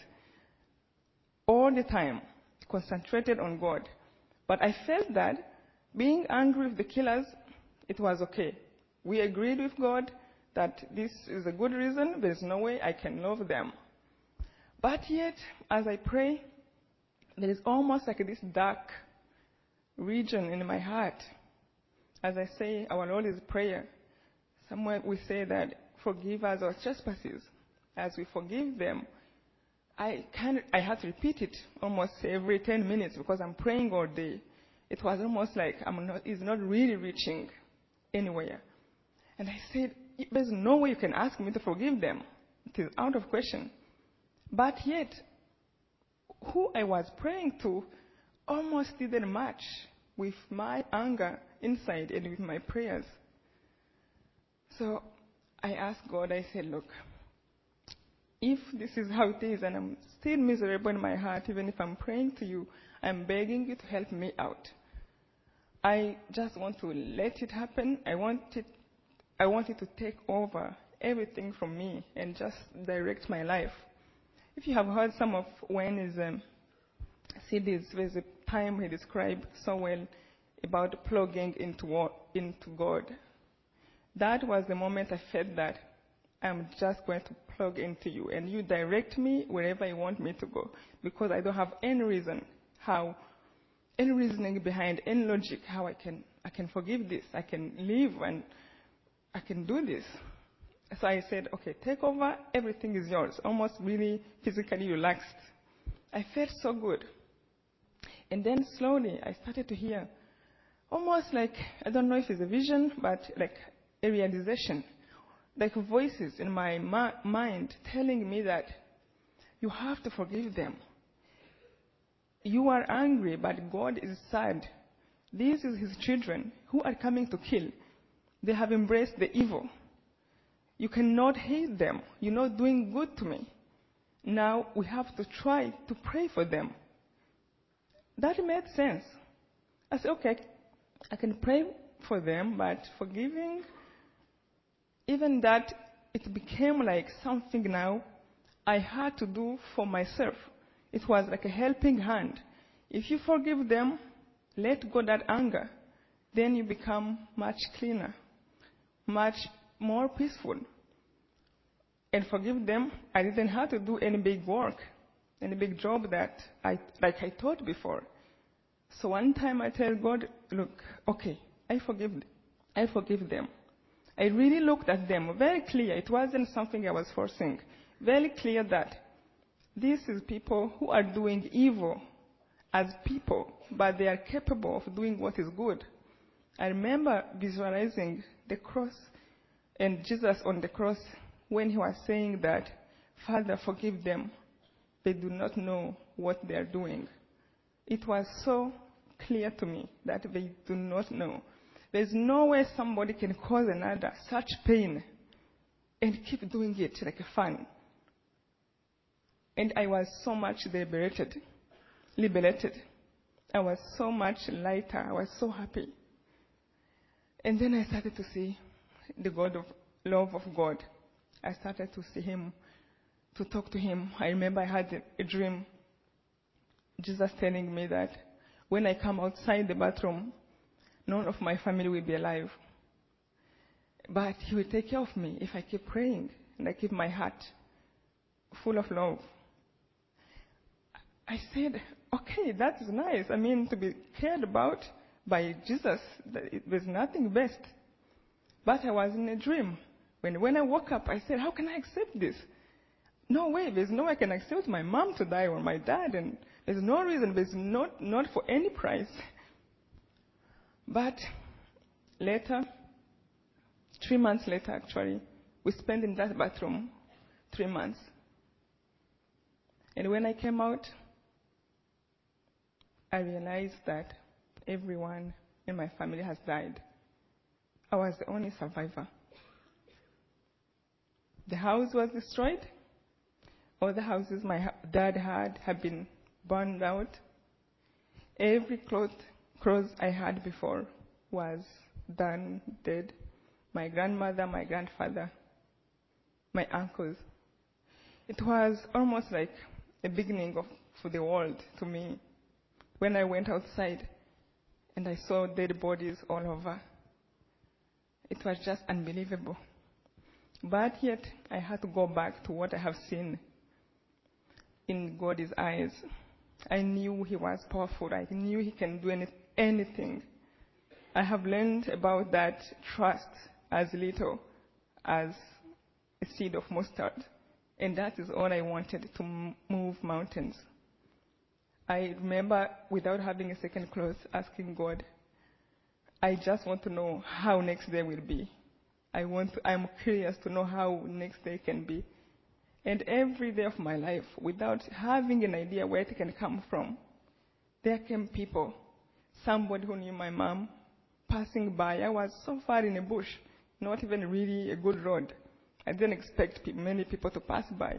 All the time, concentrated on God. But I felt that being angry with the killers, it was okay. We agreed with God that this is a good reason. There's no way I can love them. But yet, as I pray, there is almost like this dark region in my heart. As I say, our Lord's Prayer, somewhere we say that forgive us our trespasses as we forgive them. I had to repeat it almost every 10 minutes because I'm praying all day. It was almost like it's not really reaching anywhere. And I said, there's no way you can ask me to forgive them. It is out of question. But yet, who I was praying to almost didn't match with my anger inside and with my prayers. So I asked God, I said, look, if this is how it is and I'm still miserable in my heart, even if I'm praying to you, I'm begging you to help me out. I just want to let it happen. I want it to take over everything from me and just direct my life. If you have heard some of Wayne's CDs, there's a time he described so well about plugging into God. That was the moment I felt that I'm just going to plug into you and you direct me wherever you want me to go, because I don't have any reasoning behind, any logic how I can forgive this, I can live and I can do this. So I said, okay, take over, everything is yours. Almost really physically relaxed. I felt so good. And then slowly I started to hear almost like, I don't know if it's a vision, but like a realization, like voices in my mind telling me that you have to forgive them. You are angry, but God is sad. These are his children who are coming to kill. They have embraced the evil. You cannot hate them. You're not doing good to me. Now we have to try to pray for them. That made sense. I said, okay, I can pray for them, but forgiving, even that, it became like something now I had to do for myself. It was like a helping hand. If you forgive them, let go that anger, then you become much cleaner, much more peaceful. And forgive them, I didn't have to do any big work, any big job that I thought before. So one time I tell God, look, okay, I forgive them. I really looked at them, very clear. It wasn't something I was forcing. Very clear that these is people who are doing evil as people, but they are capable of doing what is good. I remember visualizing the cross and Jesus on the cross when he was saying that, Father, forgive them. They do not know what they are doing. It was so clear to me that they do not know. There's no way somebody can cause another such pain and keep doing it like fun. And I was so much liberated. I was so much lighter. I was so happy. And then I started to see the God of love of God. I started to see him, to talk to him. I remember I had a dream, Jesus telling me that when I come outside the bathroom, none of my family will be alive. But he will take care of me if I keep praying and I keep my heart full of love. I said, okay, that's nice. I mean, to be cared about by Jesus, there's nothing best. But I was in a dream. When I woke up, I said, how can I accept this? No way. There's no way I can accept my mom to die or my dad. And there's no reason. There's not for any price. But later, 3 months later actually, we spent in that bathroom 3 months. And when I came out, I realized that everyone in my family has died. I was the only survivor. The house was destroyed. All the houses my dad had have been burned out. Every clothes I had before was done, dead. My grandmother, my grandfather, my uncles. It was almost like a beginning for the world to me. When I went outside and I saw dead bodies all over, it was just unbelievable. But yet, I had to go back to what I have seen in God's eyes. I knew he was powerful. I knew he can do anything. I have learned about that trust as little as a seed of mustard. And that is all I wanted, to move mountains. I remember, without having a second cloth, asking God, I just want to know how next day will be. I'm curious to know how next day can be. And every day of my life, without having an idea where it can come from, there came people. Somebody who knew my mom, passing by. I was so far in a bush, not even really a good road. I didn't expect many people to pass by.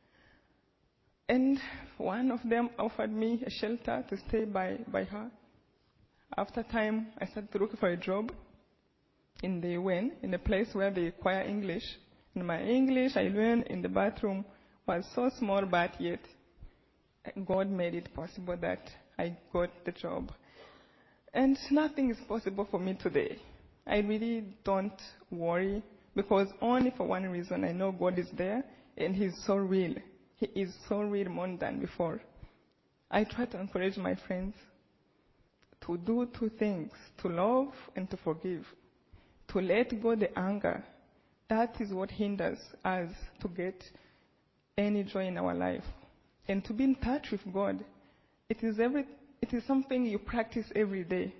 And one of them offered me a shelter to stay by her. After time, I started to look for a job in the UN, in a place where they require English. And my English I learned in the bathroom was so small, but yet God made it possible that I got the job. And nothing is possible for me today. I really don't worry, because only for one reason: I know God is there and He's so real. He is so real more than before. I try to encourage my friends to do two things: to love and to forgive, to let go the anger, that is what hinders us to get any joy in our life. And to be in touch with God, it is something you practice every day.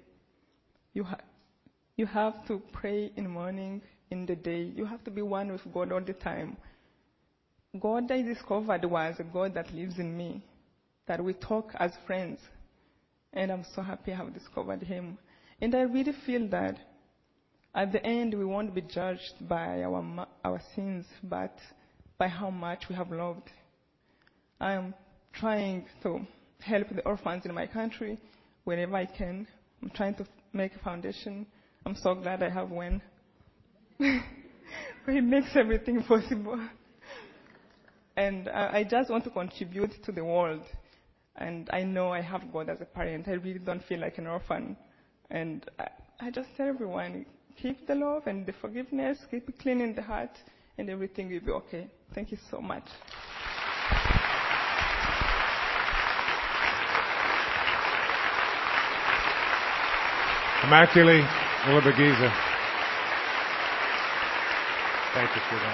You have to pray in the morning, in the day. You have to be one with God all the time. God I discovered was a God that lives in me, that we talk as friends. And I'm so happy I have discovered Him. And I really feel that at the end we won't be judged by our sins, but by how much we have loved. I am trying to help the orphans in my country wherever I can. I'm trying to make a foundation. I'm so glad I have one. He makes everything possible. And I just want to contribute to the world. And I know I have God as a parent. I really don't feel like an orphan. And I just tell everyone, keep the love and the forgiveness, keep it clean in the heart, and everything will be okay. Thank you so much. Immaculée Ilibagiza. Thank you, sweetheart.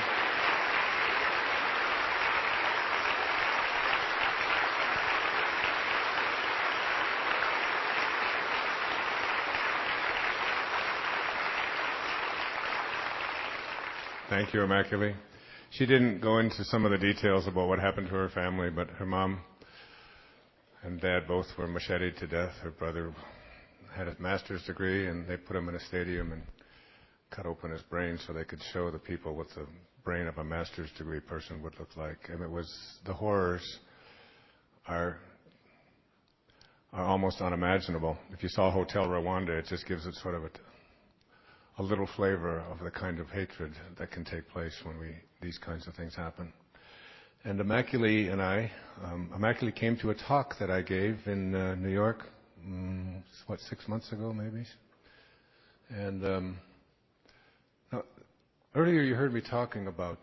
Thank you, Immaculée. She didn't go into some of the details about what happened to her family, but her mom and dad both were macheted to death. Her brother had a master's degree, and they put him in a stadium and cut open his brain so they could show the people what the brain of a master's degree person would look like. And it was, the horrors are almost unimaginable. If you saw Hotel Rwanda, it just gives it sort of a little flavor of the kind of hatred that can take place when these kinds of things happen. And Immaculée and Immaculée came to a talk that I gave in New York, 6 months ago maybe? And now, earlier you heard me talking about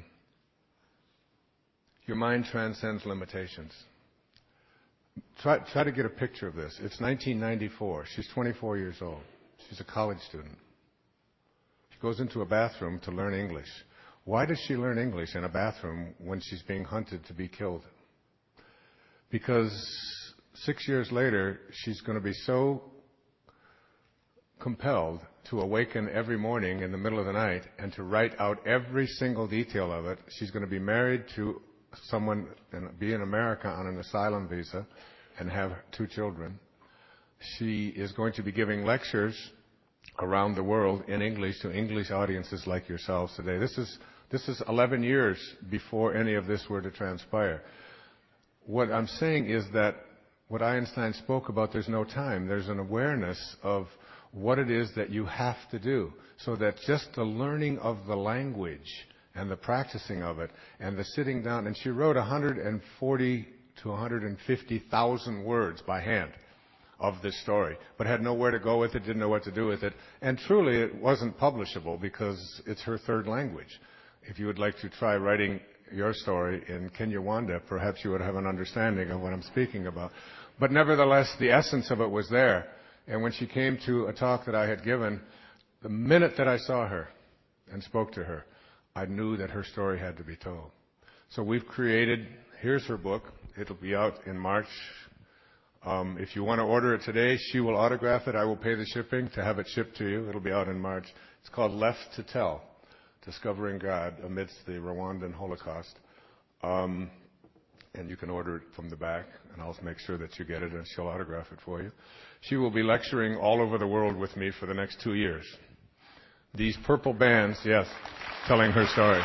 your mind transcends limitations. Try to get a picture of this. It's 1994. She's 24 years old. She's a college student. She goes into a bathroom to learn English. Why does she learn English in a bathroom when she's being hunted to be killed? Because 6 years later, she's going to be so compelled to awaken every morning in the middle of the night and to write out every single detail of it. She's going to be married to someone and be in America on an asylum visa and have 2 children. She is going to be giving lectures around the world in English to English audiences like yourselves today. This is 11 years before any of this were to transpire. What I'm saying is that what Einstein spoke about, there's no time. There's an awareness of what it is that you have to do, so that just the learning of the language and the practicing of it and the sitting down, and she wrote 140 to 150,000 words by hand of this story, but had nowhere to go with it, didn't know what to do with it. And truly, it wasn't publishable because it's her third language. If you would like to try writing your story in Kinyarwanda, perhaps you would have an understanding of what I'm speaking about. But nevertheless, the essence of it was there. And when she came to a talk that I had given, the minute that I saw her and spoke to her, I knew that her story had to be told. So we've created, here's her book. It'll be out in March. If you want to order it today, she will autograph it. I will pay the shipping to have it shipped to you. It'll be out in March. It's called Left to Tell, Discovering God Amidst the Rwandan Holocaust. And you can order it from the back, and I'll make sure that you get it, and she'll autograph it for you. She will be lecturing all over the world with me for the next 2 years. These purple bands, yes, telling her story.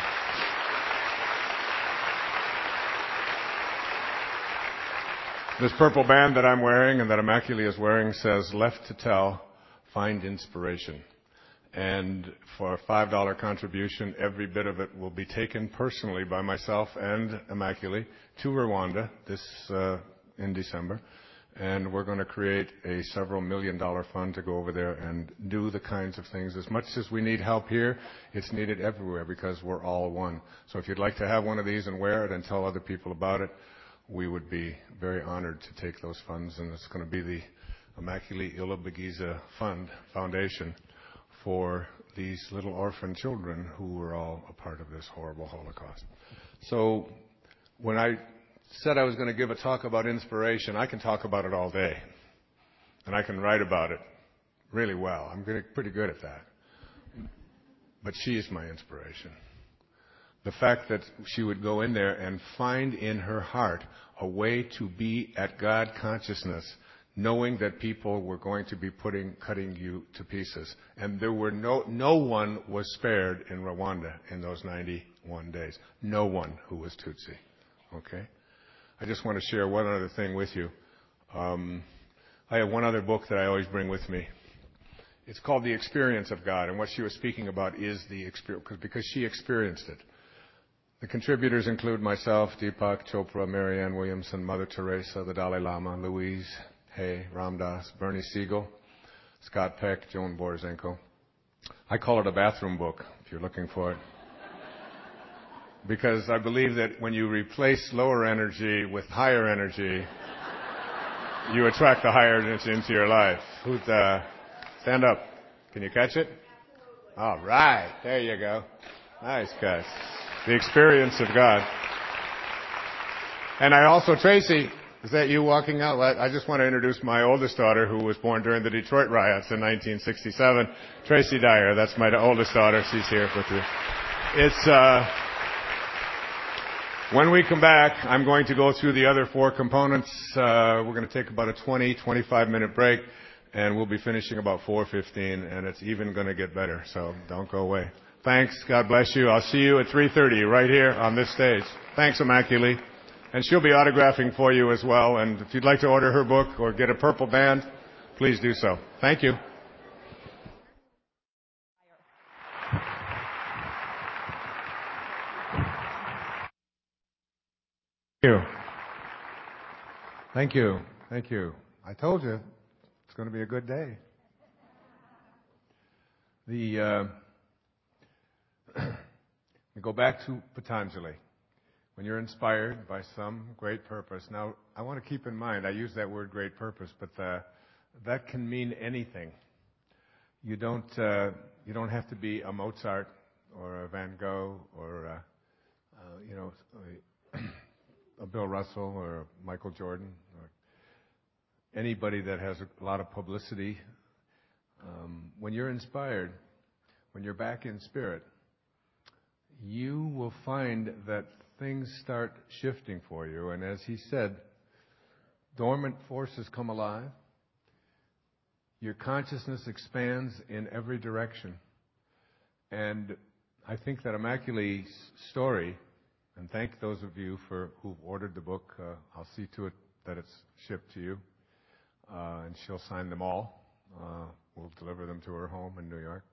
This purple band that I'm wearing and that Immaculée is wearing says, Left to Tell, Find Inspiration. And for a $5 contribution, every bit of it will be taken personally by myself and Immaculée to Rwanda in December. And we're going to create a several $million fund to go over there and do the kinds of things. As much as we need help here, it's needed everywhere because we're all one. So if you'd like to have one of these and wear it and tell other people about it, we would be very honored to take those funds. And it's going to be the Immaculée Ilibagiza Foundation for these little orphan children who were all a part of this horrible Holocaust. So when I said I was going to give a talk about inspiration, I can talk about it all day. And I can write about it really well. I'm pretty good at that. But she is my inspiration. The fact that she would go in there and find in her heart a way to be at God consciousness, knowing that people were going to be cutting you to pieces. And there were no one was spared in Rwanda in those 91 days. No one who was Tutsi. Okay? I just want to share one other thing with you. I have one other book that I always bring with me. It's called The Experience of God, and what she was speaking about is the experience, because she experienced it. The contributors include myself, Deepak Chopra, Marianne Williamson, Mother Teresa, the Dalai Lama, Louise Hay, Ram Dass, Bernie Siegel, Scott Peck, Joan Borysenko. I call it a bathroom book, if you're looking for it. Because I believe that when you replace lower energy with higher energy, you attract the higher energy into your life. Stand up. Can you catch it? All right. There you go. Nice, guys. The Experience of God. And I also, Tracy, is that you walking out? I just want to introduce my oldest daughter, who was born during the Detroit riots in 1967. Tracy Dyer. That's my oldest daughter. She's here with you. When we come back, I'm going to go through the other four components. We're going to take about a 25-minute break, and we'll be finishing about 4:15, and it's even going to get better, so don't go away. Thanks. God bless you. I'll see you at 3:30 right here on this stage. Thanks, Immaculée. And she'll be autographing for you as well, and if you'd like to order her book or get a purple band, please do so. Thank you. Thank you. Thank you. I told you it's going to be a good day. We go back to Patanjali. When you're inspired by some great purpose. Now, I want to keep in mind, I use that word great purpose, but that can mean anything. You don't have to be a Mozart or a Van Gogh or a Bill Russell or a Michael Jordan or anybody that has a lot of publicity. When you're inspired, when you're back in spirit, you will find that things start shifting for you. And as he said, dormant forces come alive. Your consciousness expands in every direction. And I think that Immaculee's story, and thank those of you who've ordered the book. I'll see to it that it's shipped to you. And she'll sign them all. We'll deliver them to her home in New York.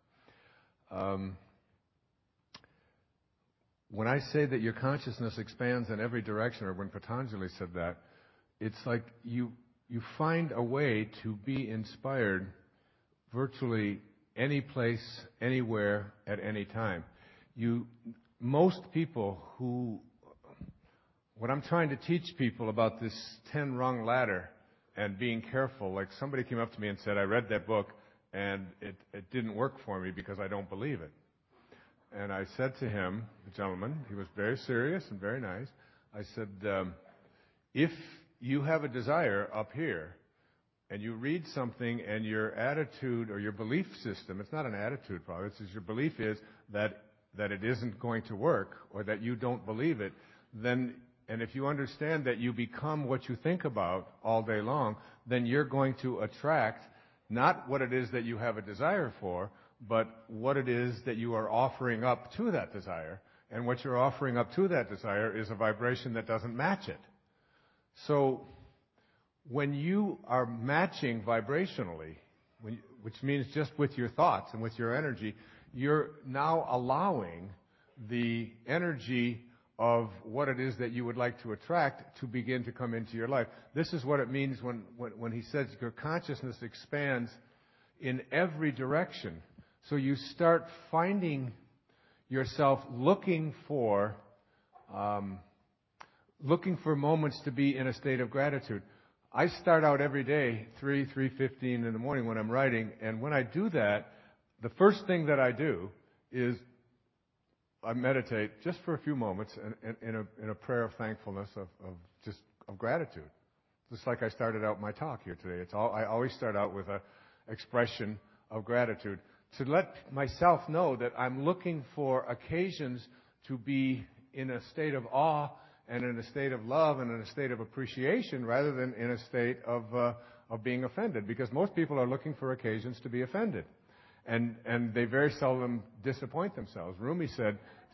When I say that your consciousness expands in every direction, or when Patanjali said that, it's like you find a way to be inspired virtually any place, anywhere, at any time. Most people what I'm trying to teach people about this 10-rung ladder and being careful, like somebody came up to me and said, I read that book and it didn't work for me because I don't believe it. And I said to him, the gentleman, he was very serious and very nice, I said, if you have a desire up here and you read something and your attitude or your belief system, it's not an attitude problem, it's just your belief is that it isn't going to work or that you don't believe it, then, and if you understand that you become what you think about all day long, then you're going to attract not what it is that you have a desire for, but what it is that you are offering up to that desire. And what you're offering up to that desire is a vibration that doesn't match it. So when you are matching vibrationally, which means just with your thoughts and with your energy, you're now allowing the energy of what it is that you would like to attract to begin to come into your life. This is what it means when he says your consciousness expands in every direction. So you start finding yourself looking for moments to be in a state of gratitude. I start out every day, 3:15 in the morning when I'm writing, and when I do that, the first thing that I do is I meditate just for a few moments in a prayer of thankfulness, of gratitude. Just like I started out my talk here today. I always start out with an expression of gratitude to let myself know that I'm looking for occasions to be in a state of awe and in a state of love and in a state of appreciation rather than in a state of being offended. Because most people are looking for occasions to be offended. And they very seldom disappoint themselves. Rumi said,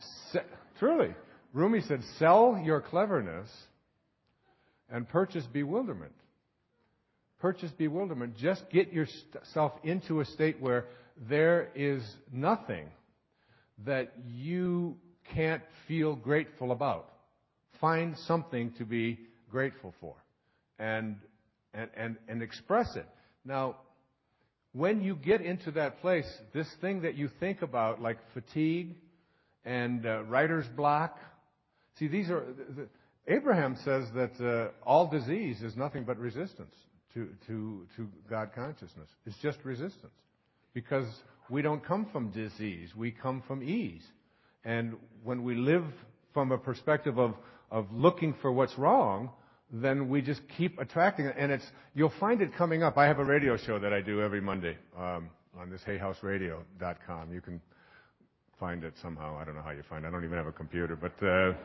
Rumi said, sell your cleverness and purchase bewilderment. Purchase bewilderment. Just get yourself into a state where there is nothing that you can't feel grateful about. Find something to be grateful for and express it. Now, when you get into that place, this thing that you think about, like fatigue and writer's block, see, these are... Abraham says that all disease is nothing but resistance to God consciousness. It's just resistance. Because we don't come from disease, we come from ease. And when we live from a perspective of looking for what's wrong, then we just keep attracting it. And you'll find it coming up. I have a radio show that I do every Monday on this HayHouseRadio.com. You can find it somehow. I don't know how you find it. I don't even have a computer. But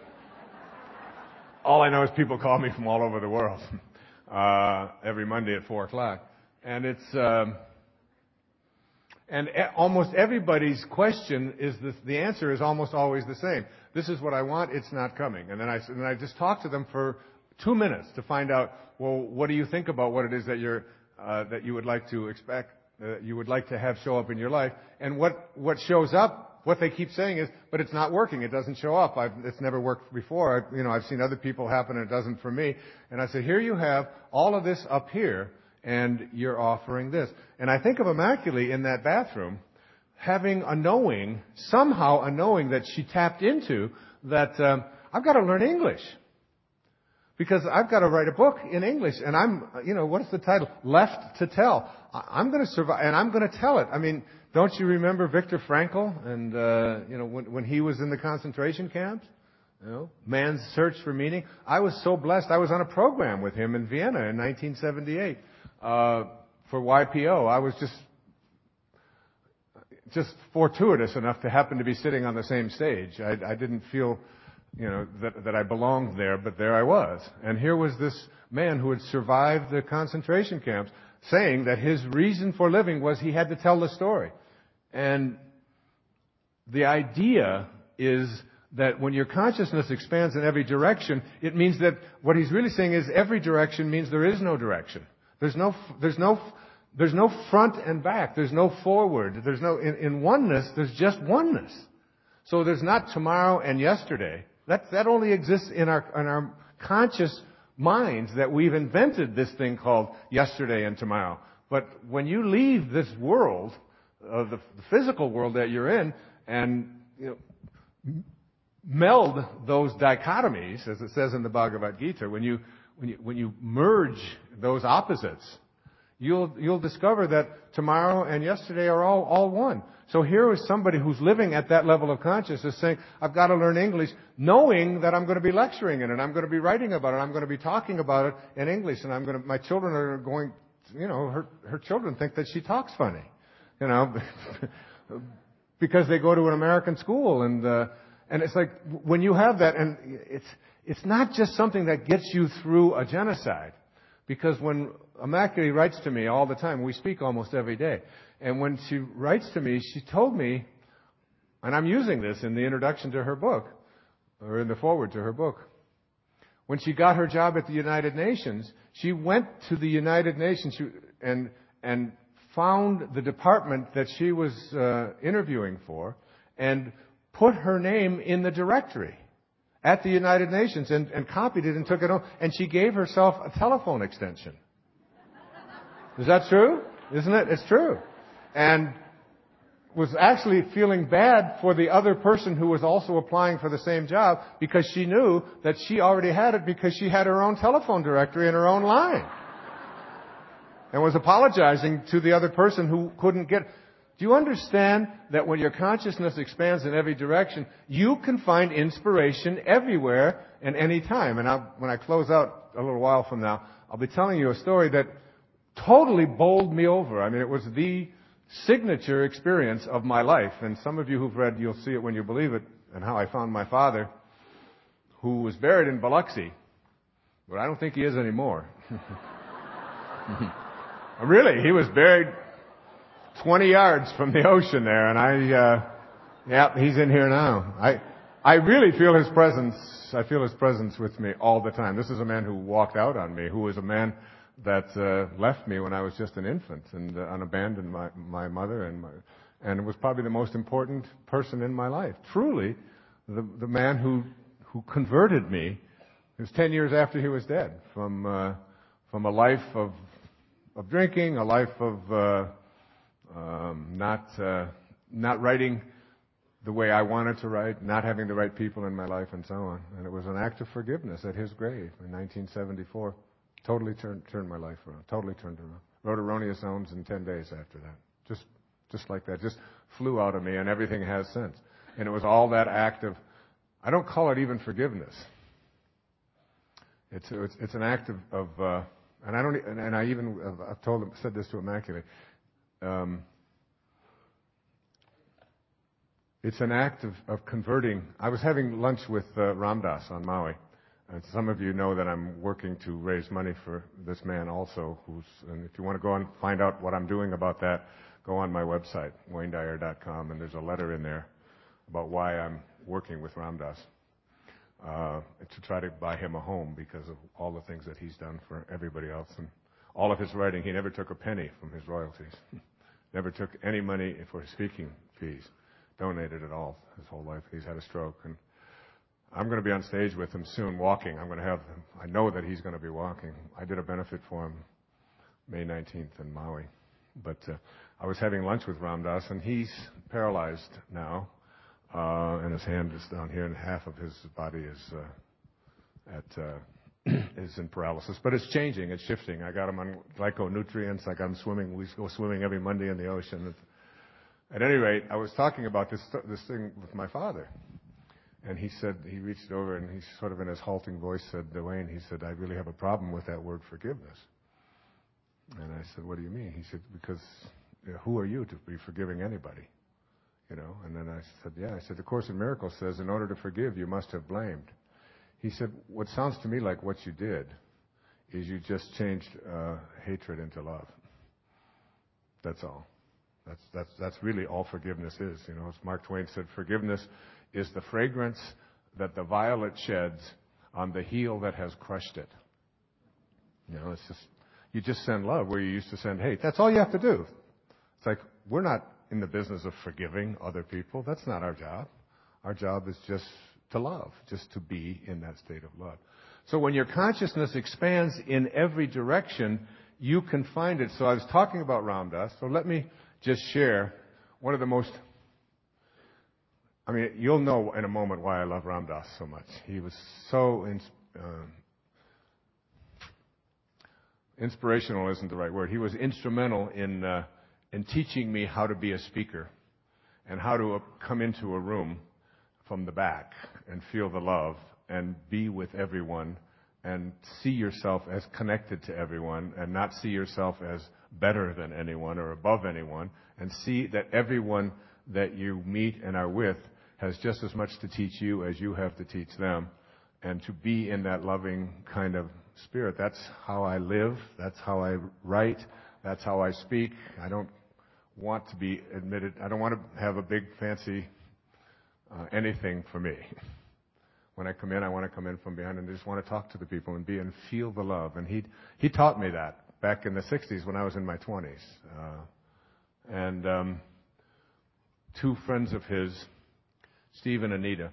all I know is people call me from all over the world every Monday at 4 o'clock. And it's... almost everybody's question is the answer is almost always the same. This is what I want, it's not coming. And then I just talk to them for 2 minutes to find out, well, what do you think about what it is that you would like to expect, you would like to have show up in your life? And what shows up, what they keep saying is, but it's not working, it doesn't show up. It's never worked before. I've seen other people happen and it doesn't for me. And I say, here you have all of this up here. And you're offering this. And I think of Immaculée in that bathroom having somehow a knowing that she tapped into that I've got to learn English. Because I've got to write a book in English. And what's the title? Left to Tell. I'm going to survive and I'm going to tell it. I mean, don't you remember Viktor Frankl and, when he was in the concentration camps? Man's Search for Meaning. I was so blessed. I was on a program with him in Vienna in 1978. For YPO. I was just fortuitous enough to happen to be sitting on the same stage. I didn't feel, that I belonged there, but there I was. And here was this man who had survived the concentration camps saying that his reason for living was he had to tell the story. And the idea is that when your consciousness expands in every direction, it means that what he's really saying is every direction means there is no direction. There's no front and back. There's no forward. There's no in oneness. There's just oneness. So there's not tomorrow and yesterday. That only exists in our conscious minds that we've invented this thing called yesterday and tomorrow. But when you leave this world, the physical world that you're in, and meld those dichotomies, as it says in the Bhagavad Gita, when you merge those opposites, you'll discover that tomorrow and yesterday are all one. So here is somebody who's living at that level of consciousness saying, I've got to learn English, knowing that I'm going to be lecturing in it, I'm going to be writing about it, I'm going to be talking about it in English, and my children are going, her children think that she talks funny, because they go to an American school, and it's like, when you have that, and it's not just something that gets you through a genocide. Because when Immaculée writes to me all the time, we speak almost every day, and when she writes to me, she told me, and I'm using this in the introduction to her book, or in the foreword to her book, when she got her job at the United Nations, she went to the United Nations and found the department that she was interviewing for, and put her name in the directory at the United Nations and copied it and took it home. And she gave herself a telephone extension. Is that true? Isn't it? It's true. And was actually feeling bad for the other person who was also applying for the same job, because she knew that she already had it because she had her own telephone directory and her own line. And was apologizing to the other person who couldn't get. Do you understand that when your consciousness expands in every direction, you can find inspiration everywhere and any time? And when I close out a little while from now, I'll be telling you a story that totally bowled me over. I mean, it was the signature experience of my life. And some of you who've read You'll See It When You Believe It, and how I found my father, who was buried in Biloxi. But I don't think he is anymore. Really, he was buried 20 yards from the ocean there, and he's in here now. I really feel his presence. I feel his presence with me all the time. This is a man who walked out on me, who was a man that left me when I was just an infant and unabandoned my mother and was probably the most important person in my life. Truly, the man who converted me. It was 10 years after he was dead, from a life of drinking, a life of not writing the way I wanted to write, not having the right people in my life, and so on. And it was an act of forgiveness at his grave in 1974. Totally turned my life around. Totally turned it around. Wrote Erroneous Zones in 10 days after that. Just like that. Just flew out of me, and everything has since. And it was all that act of, I don't call it even forgiveness. It's an act of and I don't, and I even I've said this to Immaculate. It's an act of converting. I was having lunch with Ram Dass on Maui. And some of you know that I'm working to raise money for this man also, and if you want to go and find out what I'm doing about that, go on my website, WayneDyer.com, and there's a letter in there about why I'm working with Ram Dass to try to buy him a home because of all the things that he's done for everybody else. And all of his writing, he never took a penny from his royalties. Never took any money for his speaking fees. Donated at all his whole life. He's had a stroke, and I'm going to be on stage with him soon, walking. I know that he's going to be walking. I did a benefit for him May 19th in Maui. But I was having lunch with Ram Dass, and he's paralyzed now, and his hand is down here, and half of his body is in paralysis. But it's changing. It's shifting. I got him on glyconutrients. I got him swimming. We go swimming every Monday in the ocean. At any rate, I was talking about this thing with my father. And he said, he reached over and he sort of in his halting voice said, Wayne, he said, I really have a problem with that word forgiveness. And I said, what do you mean? He said, because who are you to be forgiving anybody? You know, and then I said, yeah. I said, the Course in Miracles says in order to forgive, you must have blamed. He said, what sounds to me like what you did is you just changed hatred into love. That's all. That's really all forgiveness is. You know, as Mark Twain said, forgiveness is the fragrance that the violet sheds on the heel that has crushed it. You know, it's just, you just send love where you used to send hate. That's all you have to do. It's like, we're not in the business of forgiving other people. That's not our job. Our job is just to love, just to be in that state of love. So when your consciousness expands in every direction, you can find it. So I was talking about Ram Dass, so let me just share one of the most, I mean, you'll know in a moment why I love Ram Dass so much. He was so inspirational isn't the right word. He was instrumental in teaching me how to be a speaker and how to come into a room from the back and feel the love and be with everyone and see yourself as connected to everyone and not see yourself as better than anyone or above anyone, and see that everyone that you meet and are with has just as much to teach you as you have to teach them, and to be in that loving kind of spirit. That's how I live. That's how I write. That's how I speak. I don't want to be admitted. I don't want to have a big fancy anything for me. When I come in, I want to come in from behind and just want to talk to the people and be and feel the love. And he taught me that back in the 60s when I was in my 20s. Two friends of his, Steve and Anita,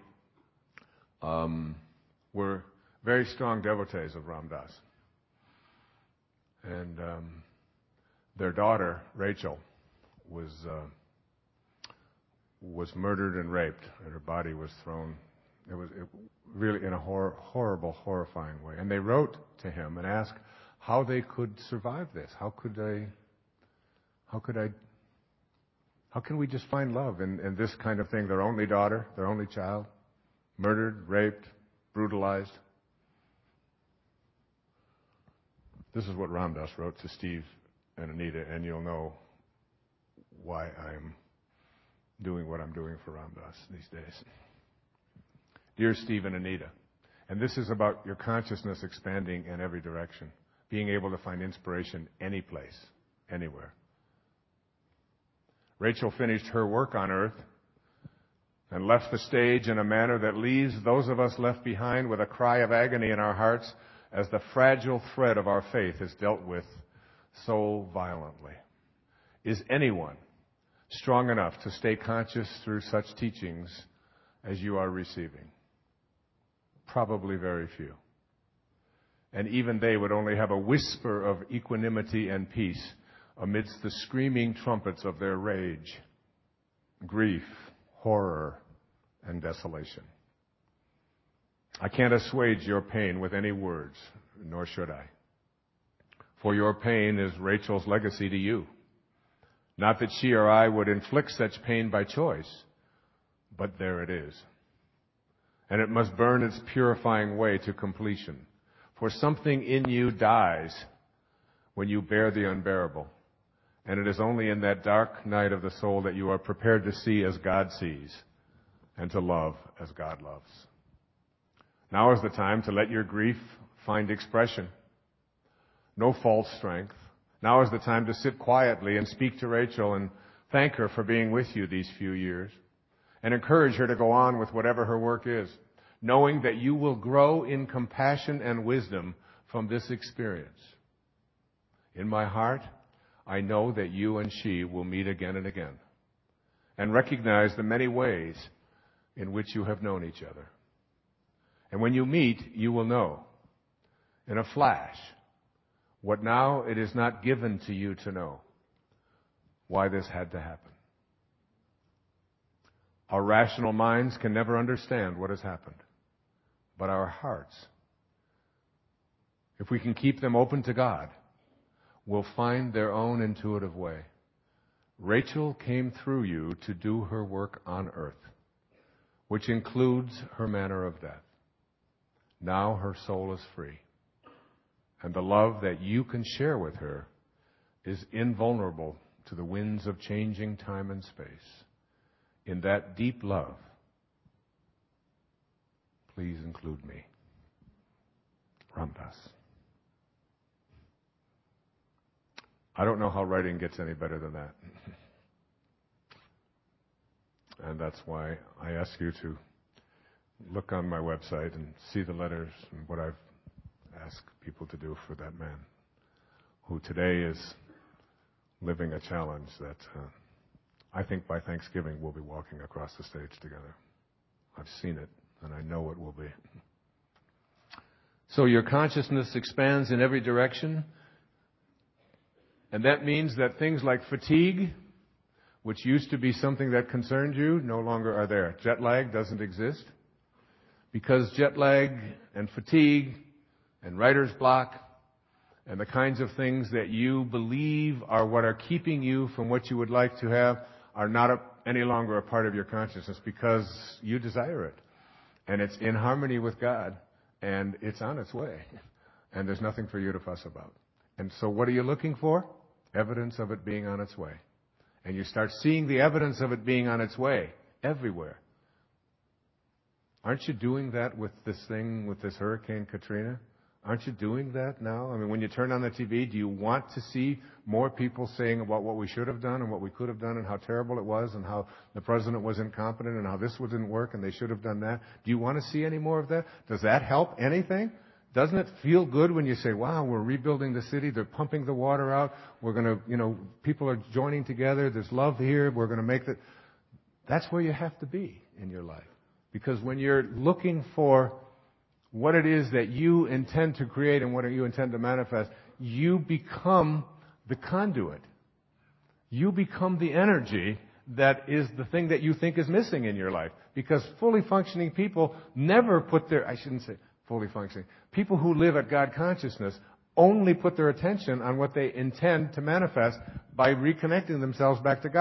were very strong devotees of Ram Dass. And their daughter, Rachel, was murdered and raped, and her body was thrown. It was really in a horrible, horrifying way. And they wrote to him and asked how they could survive this. How could I How can we just find love in this kind of thing? Their only daughter, their only child, murdered, raped, brutalized. This is what Ram Dass wrote to Steve and Anita, and you'll know why I'm doing what I'm doing for Ram Dass these days. Dear Steve and Anita, and this is about your consciousness expanding in every direction, being able to find inspiration any place, anywhere. Rachel finished her work on earth and left the stage in a manner that leaves those of us left behind with a cry of agony in our hearts as the fragile thread of our faith is dealt with so violently. Is anyone strong enough to stay conscious through such teachings as you are receiving? Probably very few. And even they would only have a whisper of equanimity and peace amidst the screaming trumpets of their rage, grief, horror, and desolation. I can't assuage your pain with any words, nor should I. For your pain is Rachel's legacy to you. Not that she or I would inflict such pain by choice, but there it is. And it must burn its purifying way to completion. For something in you dies when you bear the unbearable. And it is only in that dark night of the soul that you are prepared to see as God sees and to love as God loves. Now is the time to let your grief find expression. No false strength. Now is the time to sit quietly and speak to Rachel and thank her for being with you these few years and encourage her to go on with whatever her work is, knowing that you will grow in compassion and wisdom from this experience. In my heart, I know that you and she will meet again and again and recognize the many ways in which you have known each other. And when you meet, you will know in a flash what now it is not given to you to know, why this had to happen. Our rational minds can never understand what has happened, but our hearts, if we can keep them open to God, will find their own intuitive way. Rachel came through you to do her work on earth, which includes her manner of death. Now her soul is free, and the love that you can share with her is invulnerable to the winds of changing time and space. In that deep love, please include me. Ram Dass. I don't know how writing gets any better than that. And that's why I ask you to look on my website and see the letters and what I've asked people to do for that man, who today is living a challenge that I think by Thanksgiving we'll be walking across the stage together. I've seen it, and I know it will be. So your consciousness expands in every direction, and that means that things like fatigue, which used to be something that concerned you, no longer are there. Jet lag doesn't exist. Because jet lag and fatigue and writer's block and the kinds of things that you believe are what are keeping you from what you would like to have are not any longer a part of your consciousness because you desire it. And it's in harmony with God, and it's on its way. And there's nothing for you to fuss about. And so what are you looking for? Evidence of it being on its way. And you start seeing the evidence of it being on its way everywhere. Aren't you doing that with this thing, with this Hurricane Katrina? Aren't you doing that now? I mean, when you turn on the TV, do you want to see more people saying about what we should have done and what we could have done and how terrible it was and how the president was incompetent and how this didn't work and they should have done that? Do you want to see any more of that? Does that help anything? Doesn't it feel good when you say, wow, we're rebuilding the city, they're pumping the water out, we're going to, people are joining together, there's love here, we're going to make that. That's where you have to be in your life. Because when you're looking for what it is that you intend to create and what you intend to manifest, you become the conduit. You become the energy that is the thing that you think is missing in your life. Because fully functioning people never put their, I shouldn't say fully functioning, people who live at God consciousness only put their attention on what they intend to manifest by reconnecting themselves back to God.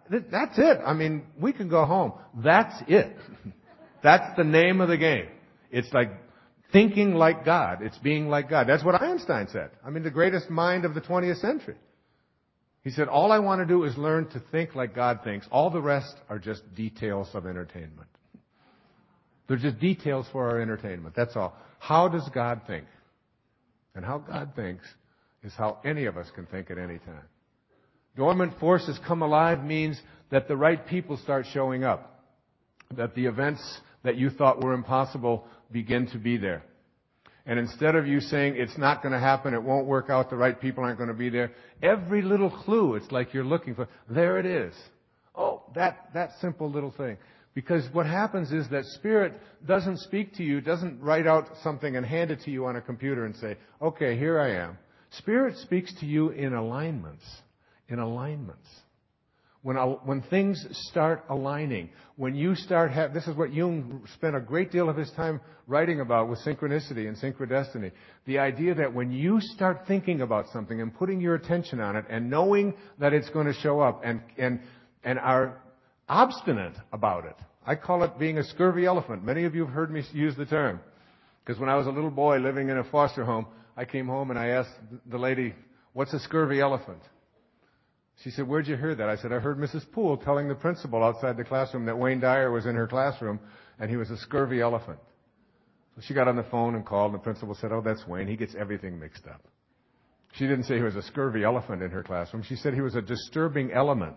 That's it. I mean, we can go home. That's it. That's the name of the game. It's like thinking like God. It's being like God. That's what Einstein said. I mean, the greatest mind of the 20th century. He said, all I want to do is learn to think like God thinks. All the rest are just details of entertainment. They're just details for our entertainment. That's all. How does God think? And how God thinks is how any of us can think at any time. Dormant forces come alive means that the right people start showing up. That the events that you thought were impossible begin to be there. And instead of you saying, it's not going to happen, it won't work out, the right people aren't going to be there, every little clue, it's like you're looking for, there it is. Oh, that simple little thing. Because what happens is that Spirit doesn't speak to you, doesn't write out something and hand it to you on a computer and say, okay, here I am. Spirit speaks to you in alignments. In alignments. When things start aligning, when you start this is what Jung spent a great deal of his time writing about with synchronicity and synchrodestiny. The idea that when you start thinking about something and putting your attention on it and knowing that it's going to show up and are obstinate about it. I call it being a scurvy elephant. Many of you have heard me use the term. Because when I was a little boy living in a foster home, I came home and I asked the lady, what's a scurvy elephant? She said, where'd you hear that? I said, I heard Mrs. Poole telling the principal outside the classroom that Wayne Dyer was in her classroom and he was a scurvy elephant. So she got on the phone and called and the principal said, oh, that's Wayne. He gets everything mixed up. She didn't say he was a scurvy elephant in her classroom. She said he was a disturbing element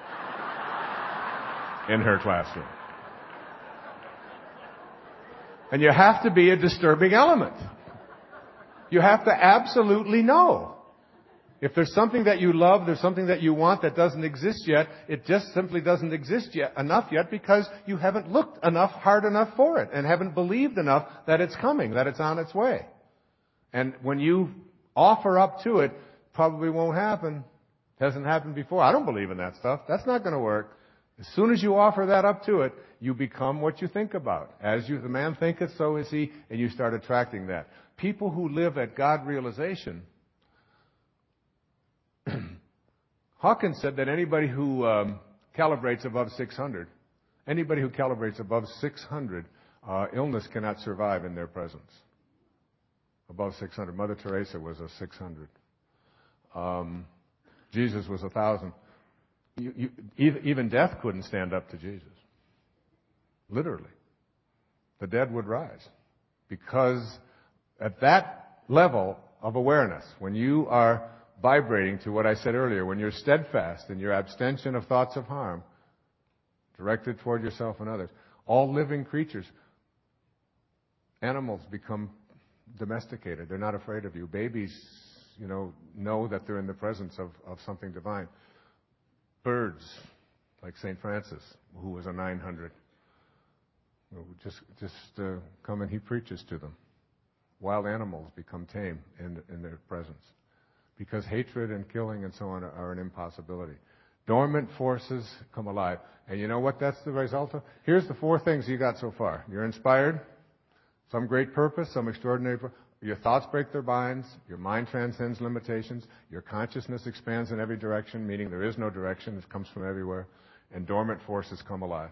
in her classroom. And you have to be a disturbing element. You have to absolutely know. If there's something that you love, there's something that you want that doesn't exist yet, it just simply doesn't exist enough yet because you haven't looked hard enough for it and haven't believed enough that it's coming, that it's on its way. And when you offer up to it, probably won't happen. It hasn't happened before. I don't believe in that stuff. That's not going to work. As soon as you offer that up to it, you become what you think about. As the man thinketh, so is he, and you start attracting that. People who live at God realization. Hawkins said that anybody who calibrates above 600, illness cannot survive in their presence. Above 600. Mother Teresa was a 600. Jesus was 1,000. Even death couldn't stand up to Jesus. Literally. The dead would rise. Because at that level of awareness, when you are vibrating to what I said earlier, when you're steadfast in your abstention of thoughts of harm, directed toward yourself and others, all living creatures, animals become domesticated. They're not afraid of you. Babies, know that they're in the presence of something divine. Birds, like St. Francis, who was a 900, just come and he preaches to them. Wild animals become tame in their presence. Because hatred and killing and so on are an impossibility. Dormant forces come alive. And you know what that's the result of? Here's the 4 things you got so far. You're inspired, some great purpose, some extraordinary purpose. Your thoughts break their binds. Your mind transcends limitations. Your consciousness expands in every direction, meaning there is no direction. It comes from everywhere. And dormant forces come alive.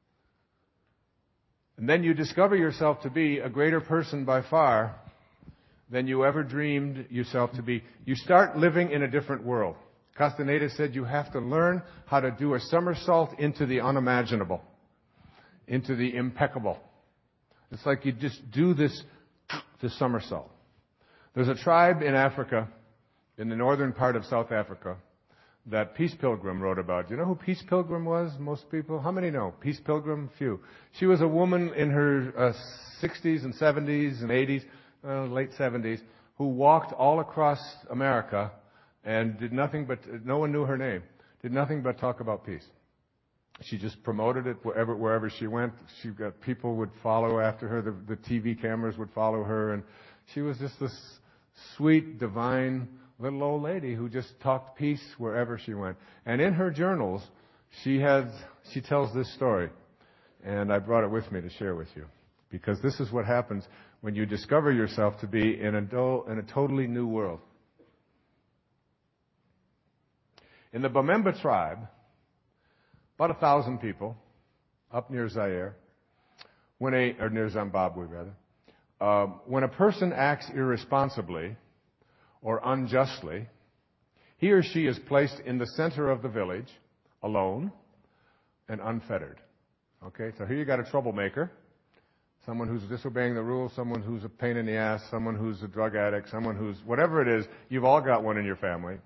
And then you discover yourself to be a greater person by far than you ever dreamed yourself to be. You start living in a different world. Castaneda said you have to learn how to do a somersault into the unimaginable, into the impeccable. It's like you just do this somersault. There's a tribe in Africa, in the northern part of South Africa, that Peace Pilgrim wrote about. Do you know who Peace Pilgrim was? Most people? How many know? Peace Pilgrim? Few. She was a woman in her 60s and 70s and 80s, late 70s, who walked all across America and did nothing but, no one knew her name, did nothing but talk about peace. She just promoted it wherever she went. She got people would follow after her. The TV cameras would follow her, and she was just this sweet, divine little old lady who just talked peace wherever she went. And in her journals, she tells this story, and I brought it with me to share with you, because this is what happens when you discover yourself to be in a totally new world. In the Bamemba tribe, about 1,000 people up near Zaire, or near Zimbabwe rather. When a person acts irresponsibly or unjustly, he or she is placed in the center of the village, alone and unfettered. Okay, so here you got a troublemaker, someone who's disobeying the rules, someone who's a pain in the ass, someone who's a drug addict, someone who's whatever it is. You've all got one in your family,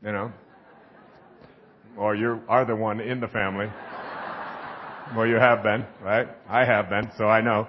or you are the one in the family. Well, you have been, right? I have been, so I know.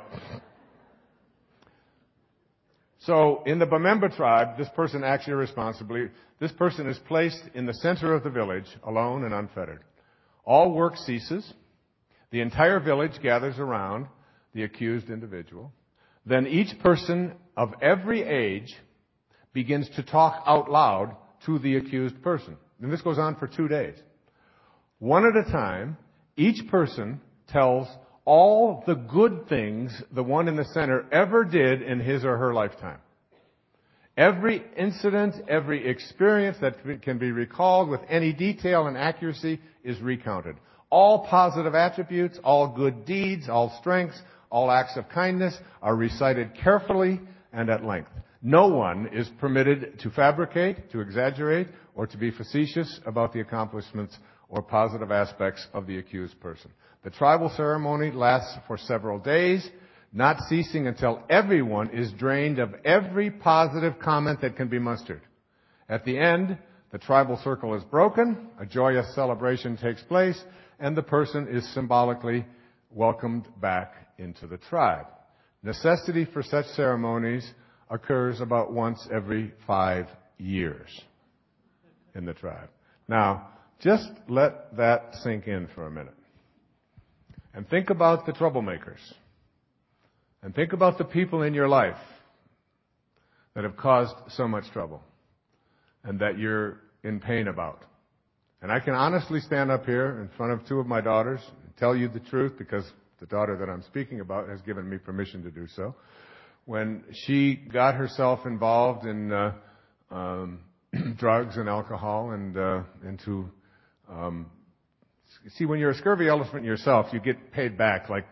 So in the Bamemba tribe, this person acts irresponsibly. This person is placed in the center of the village, alone and unfettered. All work ceases. The entire village gathers around the accused individual. Then each person of every age begins to talk out loud to the accused person. And this goes on for 2 days. One at a time, each person tells all the good things the one in the center ever did in his or her lifetime. Every incident, every experience that can be recalled with any detail and accuracy is recounted. All positive attributes, all good deeds, all strengths, all acts of kindness are recited carefully and at length. No one is permitted to fabricate, to exaggerate, or to be facetious about the accomplishments or positive aspects of the accused person. The tribal ceremony lasts for several days, not ceasing until everyone is drained of every positive comment that can be mustered. At the end, the tribal circle is broken, a joyous celebration takes place, and the person is symbolically welcomed back into the tribe. Necessity for such ceremonies occurs about once every 5 years in the tribe. Now, just let that sink in for a minute. And think about the troublemakers. And think about the people in your life that have caused so much trouble and that you're in pain about. And I can honestly stand up here in front of 2 of my daughters and tell you the truth, because the daughter that I'm speaking about has given me permission to do so. When she got herself involved in drugs and alcohol and into... see, when you're a scurvy elephant yourself, you get paid back like...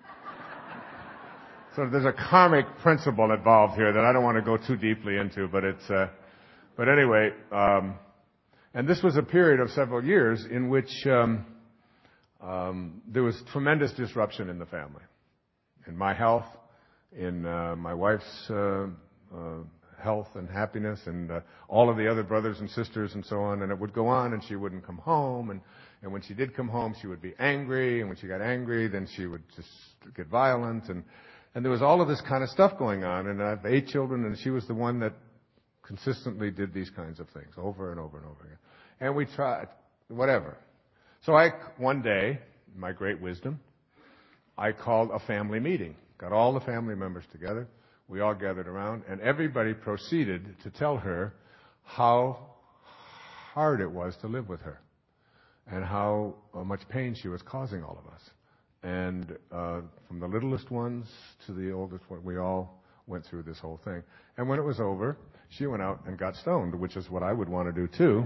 So there's a karmic principle involved here that I don't want to go too deeply into, but it's... But anyway... And this was a period of several years in which there was tremendous disruption in the family, in my health, in my wife's health and happiness, and all of the other brothers and sisters and so on. And it would go on, and she wouldn't come home. And when she did come home, she would be angry. And when she got angry, then she would just get violent. And there was all of this kind of stuff going on. And I have 8 children, and she was the one that consistently did these kinds of things over and over and over again. And we tried, whatever. So one day, in my great wisdom, I called a family meeting. Got all the family members together. We all gathered around, and everybody proceeded to tell her how hard it was to live with her and how much pain she was causing all of us. And from the littlest ones to the oldest one, we all went through this whole thing. And when it was over, she went out and got stoned, which is what I would want to do too.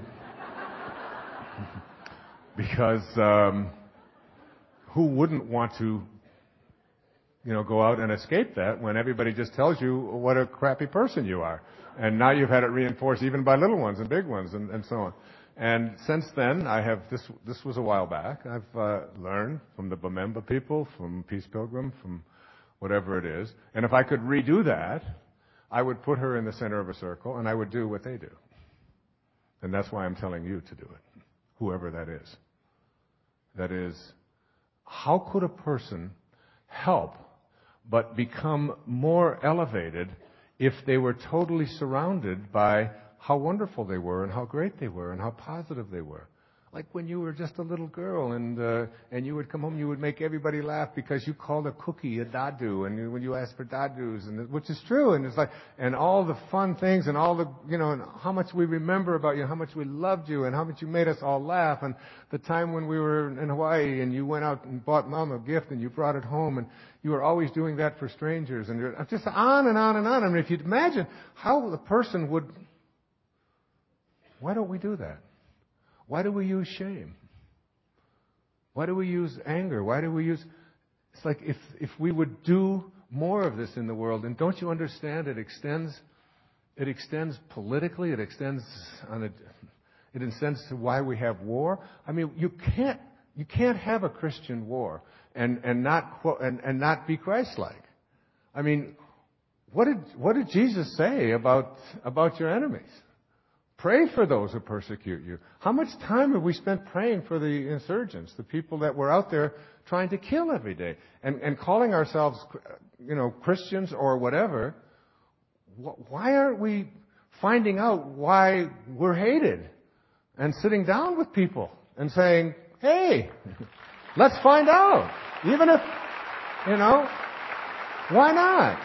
Because who wouldn't want to, go out and escape that when everybody just tells you what a crappy person you are? And now you've had it reinforced even by little ones and big ones and so on. And since then, this was a while back, I've learned from the Bamemba people, from Peace Pilgrim, from whatever it is. And if I could redo that, I would put her in the center of a circle, and I would do what they do. And that's why I'm telling you to do it, whoever that is. That is, how could a person help but become more elevated if they were totally surrounded by how wonderful they were and how great they were and how positive they were? Like when you were just a little girl and you would come home, you would make everybody laugh because you called a cookie a dadu, and when you asked for dadus, and which is true, and it's like, and all the fun things and all the, and how much we remember about you, how much we loved you, and how much you made us all laugh, and the time when we were in Hawaii and you went out and bought Mom a gift and you brought it home, and you were always doing that for strangers, and just on and on and on. I mean, if you'd imagine how the person would, why don't we do that? Why do we use shame? Why do we use anger? Why do we use... It's like if we would do more of this in the world, and don't you understand it extends politically, it extends to why we have war. I mean, you can't have a Christian war and not be Christ-like. I mean, what did Jesus say about your enemies? Pray for those who persecute you. How much time have we spent praying for the insurgents, the people that were out there trying to kill every day, and calling ourselves, Christians or whatever? Why aren't we finding out why we're hated and sitting down with people and saying, hey, let's find out. Even if, why not?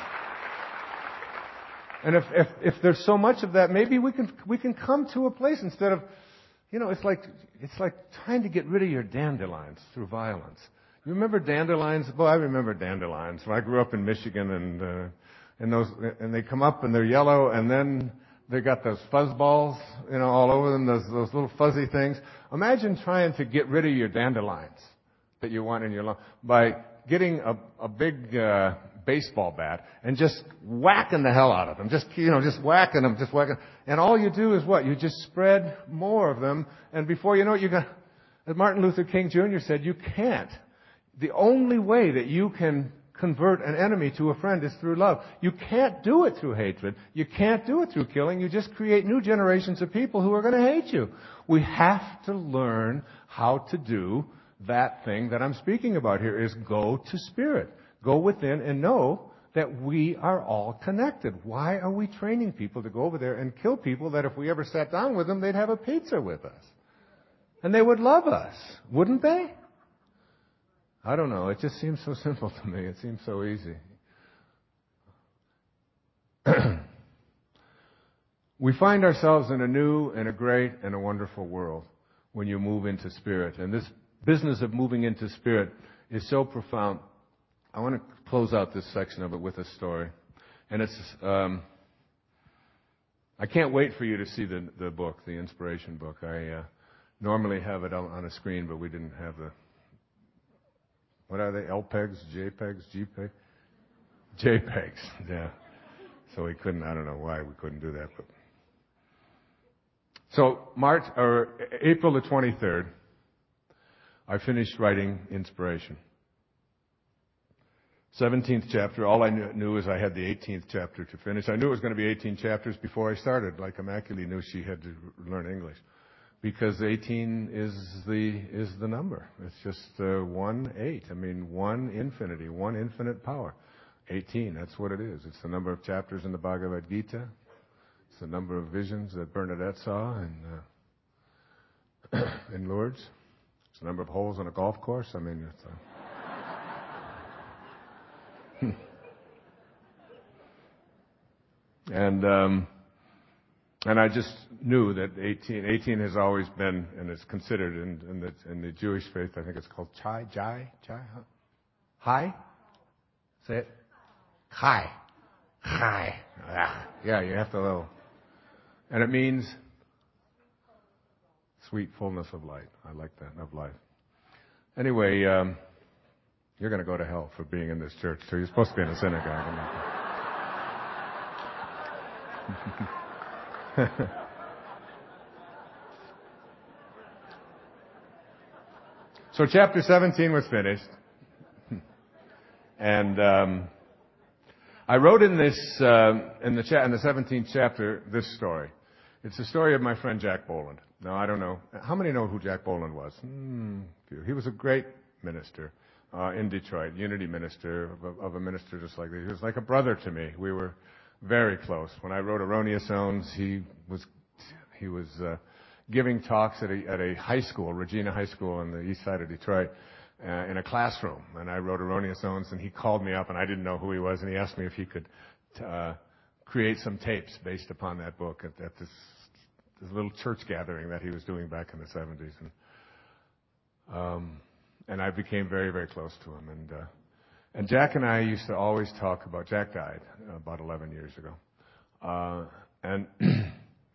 And if there's so much of that, maybe we can come to a place instead of, it's like trying to get rid of your dandelions through violence. You remember dandelions? Well, I remember dandelions. When I grew up in Michigan, and they come up and they're yellow, and then they got those fuzz balls, all over them, those little fuzzy things. Imagine trying to get rid of your dandelions that you want in your lawn by getting a big baseball bat and just whacking the hell out of them. Just whacking them, and all you do is what? You just spread more of them, and before you know it, as Martin Luther King Jr. said, you can't. The only way that you can convert an enemy to a friend is through love. You can't do it through hatred. You can't do it through killing. You just create new generations of people who are going to hate you. We have to learn how to do that thing that I'm speaking about here, is go to spirit. Go within and know that we are all connected. Why are we training people to go over there and kill people that if we ever sat down with them, they'd have a pizza with us? And they would love us, wouldn't they? I don't know. It just seems so simple to me. It seems so easy. We find ourselves in a new and a great and a wonderful world when you move into spirit. And this business of moving into spirit is so profound. I want to close out this section of it with a story. And it's, I can't wait for you to see the book, the inspiration book. I normally have it on a screen, but we didn't have the, what are they, LPEGs, JPEGs, GPEG? JPEGs, yeah. So we couldn't, I don't know why we couldn't do that. But so April the 23rd, I finished writing Inspiration. 17th chapter. All I knew is I had the 18th chapter to finish. I knew it was going to be 18 chapters before I started. Like Immaculée knew she had to learn English, because 18 is the number. It's just 1/8. I mean, one infinity, one infinite power. 18. That's what it is. It's the number of chapters in the Bhagavad Gita. It's the number of visions that Bernadette saw in Lourdes. It's the number of holes in a golf course. I mean, it's and I just knew that 18 has always been, and it's considered in the Jewish faith, I think it's called Chai, Hi? Say it. Chai. Yeah, you have to, and it means sweet fullness of light. I like that, of life. Anyway, you're going to go to hell for being in this church, so you're supposed to be in a synagogue. So chapter 17 was finished. And I wrote in this in the 17th chapter this story. It's the story of my friend Jack Boland. Now, I don't know. How many know who Jack Boland was? Few. He was a great minister in Detroit, unity minister of a minister just like this. He was like a brother to me. We were very close. When I wrote Erroneous Zones, he was giving talks at a high school, Regina High School on the east side of Detroit, in a classroom. And I wrote Erroneous Zones, and he called me up, and I didn't know who he was, and he asked me if he could create some tapes based upon that book at this little church gathering that he was doing back in the 70s. And I became very, very close to him. And Jack and I used to always talk about, Jack died about 11 years ago. And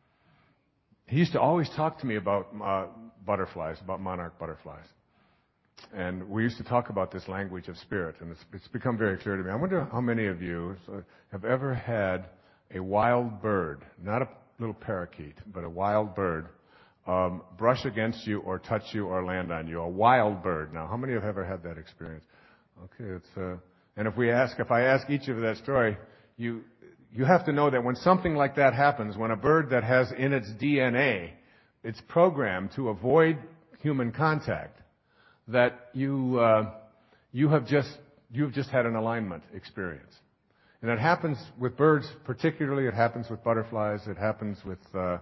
he used to always talk to me about butterflies, about monarch butterflies. And we used to talk about this language of spirit, and it's become very clear to me. I wonder how many of you have ever had a wild bird, not a little parakeet, but a wild bird, brush against you or touch you or land on you. A wild bird. Now, how many have ever had that experience? Okay, and if I ask each of you that story, you have to know that when something like that happens, when a bird that has in its DNA, it's programmed to avoid human contact, that you've just had an alignment experience. And it happens with birds particularly, it happens with butterflies, it happens with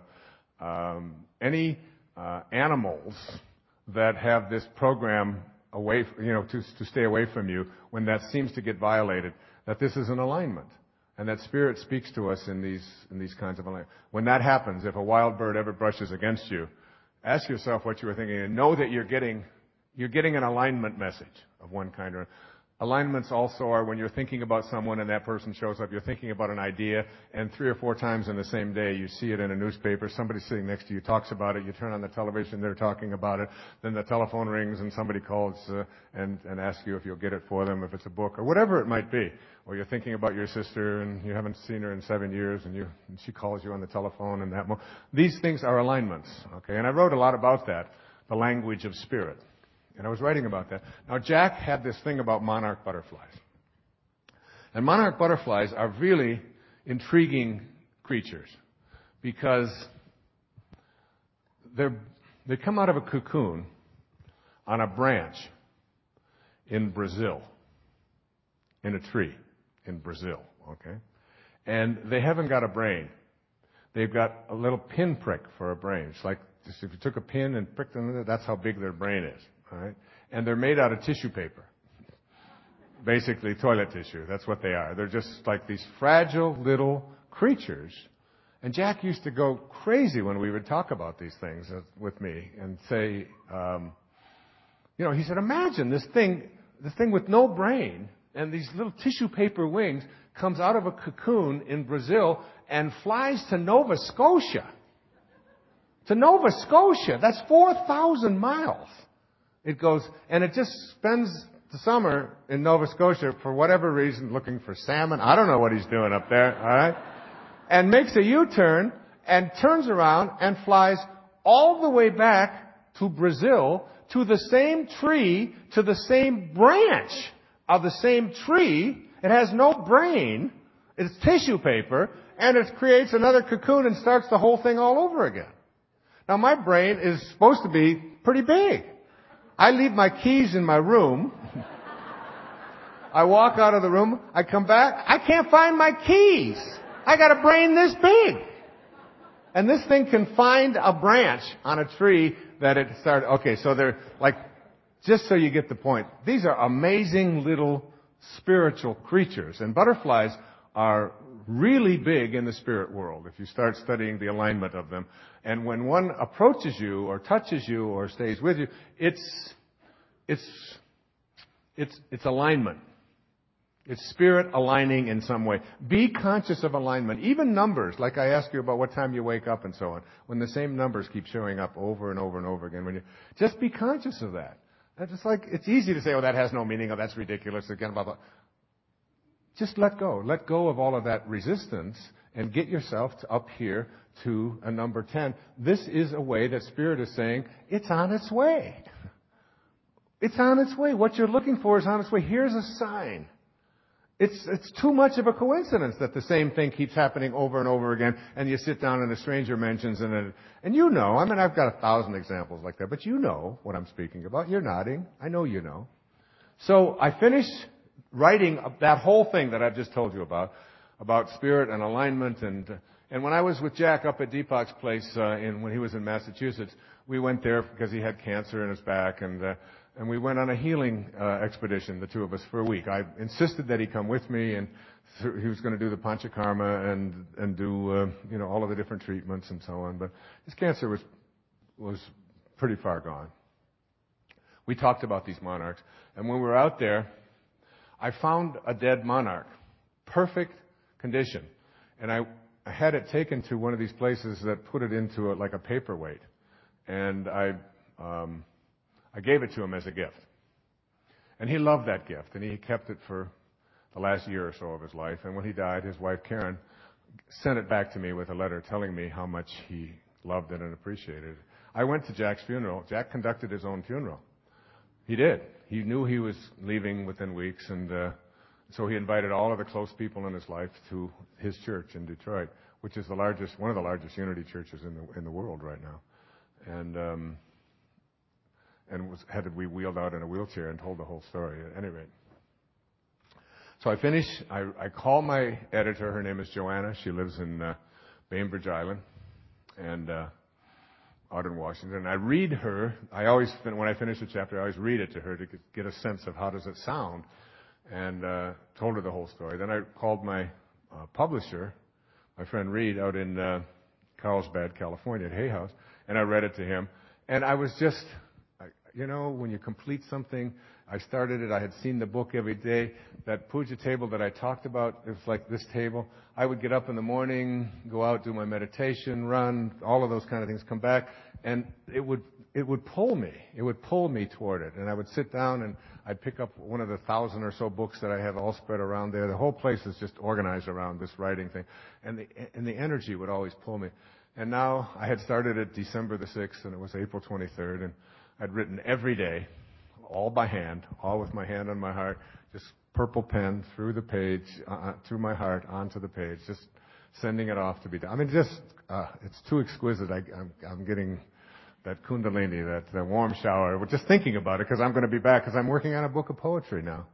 any animals that have this program away, to stay away from you. When that seems to get violated, that this is an alignment, and that Spirit speaks to us in these kinds of alignment. When that happens, if a wild bird ever brushes against you, ask yourself what you were thinking, and know that you're getting an alignment message of one kind or another. Alignments also are when you're thinking about someone and that person shows up, you're thinking about an idea, and 3 or 4 times in the same day you see it in a newspaper, somebody sitting next to you talks about it, you turn on the television, they're talking about it, then the telephone rings and somebody calls and asks you if you'll get it for them, if it's a book, or whatever it might be. Or you're thinking about your sister and you haven't seen her in 7 years and she calls you on the telephone and that. These things are alignments, okay? And I wrote a lot about that, the language of spirit. And I was writing about that. Now, Jack had this thing about monarch butterflies. And monarch butterflies are really intriguing creatures because they come out of a cocoon on a branch in Brazil, in a tree in Brazil, okay? And they haven't got a brain. They've got a little pinprick for a brain. It's like if you took a pin and pricked them, that's how big their brain is. All right? And they're made out of tissue paper. Basically toilet tissue. That's what they are. They're just like these fragile little creatures. And Jack used to go crazy when we would talk about these things with me and say, he said, imagine this thing with no brain and these little tissue paper wings comes out of a cocoon in Brazil and flies to Nova Scotia. To Nova Scotia. That's 4,000 miles. It goes, and it just spends the summer in Nova Scotia for whatever reason looking for salmon. I don't know what he's doing up there, all right? And makes a U-turn and turns around and flies all the way back to Brazil to the same tree, to the same branch of the same tree. It has no brain. It's tissue paper, and it creates another cocoon and starts the whole thing all over again. Now, my brain is supposed to be pretty big. I leave my keys in my room. I walk out of the room. I come back. I can't find my keys. I got a brain this big. And this thing can find a branch on a tree that it started. Okay, so they're like, just so you get the point, these are amazing little spiritual creatures. And butterflies are really big in the spirit world if you start studying the alignment of them. And when one approaches you or touches you or stays with you, it's alignment. It's spirit aligning in some way. Be conscious of alignment. Even numbers, like I asked you about what time you wake up and so on, when the same numbers keep showing up over and over and over again, just be conscious of that. And it's easy to say, oh, that has no meaning, oh, that's ridiculous, again, blah, blah. Just let go. Let go of all of that resistance and get yourself up here to a number 10. This is a way that Spirit is saying, it's on its way. It's on its way. What you're looking for is on its way. Here's a sign. It's too much of a coincidence that the same thing keeps happening over and over again, and you sit down and a stranger mentions and you know, I mean, I've got 1,000 examples like that, but you know what I'm speaking about. You're nodding. I know you know. So I finished writing that whole thing that I've just told you about spirit and alignment. And when I was with Jack up at Deepak's place when he was in Massachusetts, we went there because he had cancer in his back, and we went on a healing expedition, the two of us, for a week. I insisted that he come with me, and he was going to do the panchakarma and do all of the different treatments and so on. But his cancer was pretty far gone. We talked about these monarchs, and when we were out there, I found a dead monarch, perfect condition, and I had it taken to one of these places that put it into like a paperweight, and I gave it to him as a gift. And he loved that gift, and he kept it for the last year or so of his life. And when he died, his wife, Karen, sent it back to me with a letter telling me how much he loved it and appreciated it. I went to Jack's funeral. Jack conducted his own funeral. He did. He knew he was leaving within weeks, and so he invited all of the close people in his life to his church in Detroit, which is one of the largest Unity churches in the world right now. And had to be wheeled out in a wheelchair and told the whole story at any rate. So I finish. I call my editor. Her name is Joanna. She lives in Bainbridge Island, and out in Washington. And I read her. When I finish a chapter, I always read it to her to get a sense of how does it sound, and told her the whole story. Then I called my publisher, my friend Reed, out in Carlsbad, California, at Hay House, and I read it to him. And I was just, when you complete something, I started it, I had seen the book every day. That puja table that I talked about, it was like this table. I would get up in the morning, go out, do my meditation, run, all of those kind of things, come back, and it would pull me. It would pull me toward it. And I would sit down and I'd pick up one of the 1,000 or so books that I have all spread around there. The whole place is just organized around this writing thing. And the energy would always pull me. And now I had started it December the 6th, and it was April 23rd, and I'd written every day, all by hand, all with my hand on my heart, just purple pen through the page, through my heart, onto the page, just sending it off to be done. I mean, it's too exquisite. I'm getting that kundalini, that warm shower, just thinking about it, because I'm going to be back, because I'm working on a book of poetry now.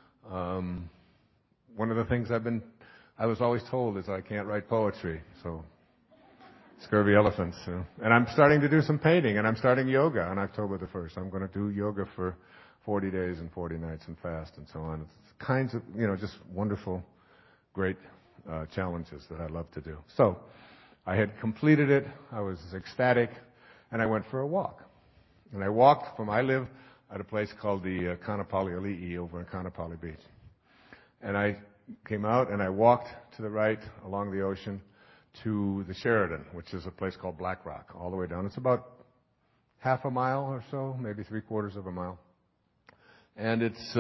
One of the things I was always told is I can't write poetry, so scurvy elephants. And I'm starting to do some painting, and I'm starting yoga on October the 1st. I'm going to do yoga for 40 days and 40 nights and fast and so on. It's kinds of, just wonderful, great challenges that I love to do. So I had completed it. I was ecstatic, and I went for a walk. And I live at a place called the Kaanapali Ali'i over in Kaanapali Beach. And I came out, and I walked to the right along the ocean to the Sheridan, which is a place called Black Rock, all the way down. It's about half a mile or so, maybe 3/4 of a mile. And it's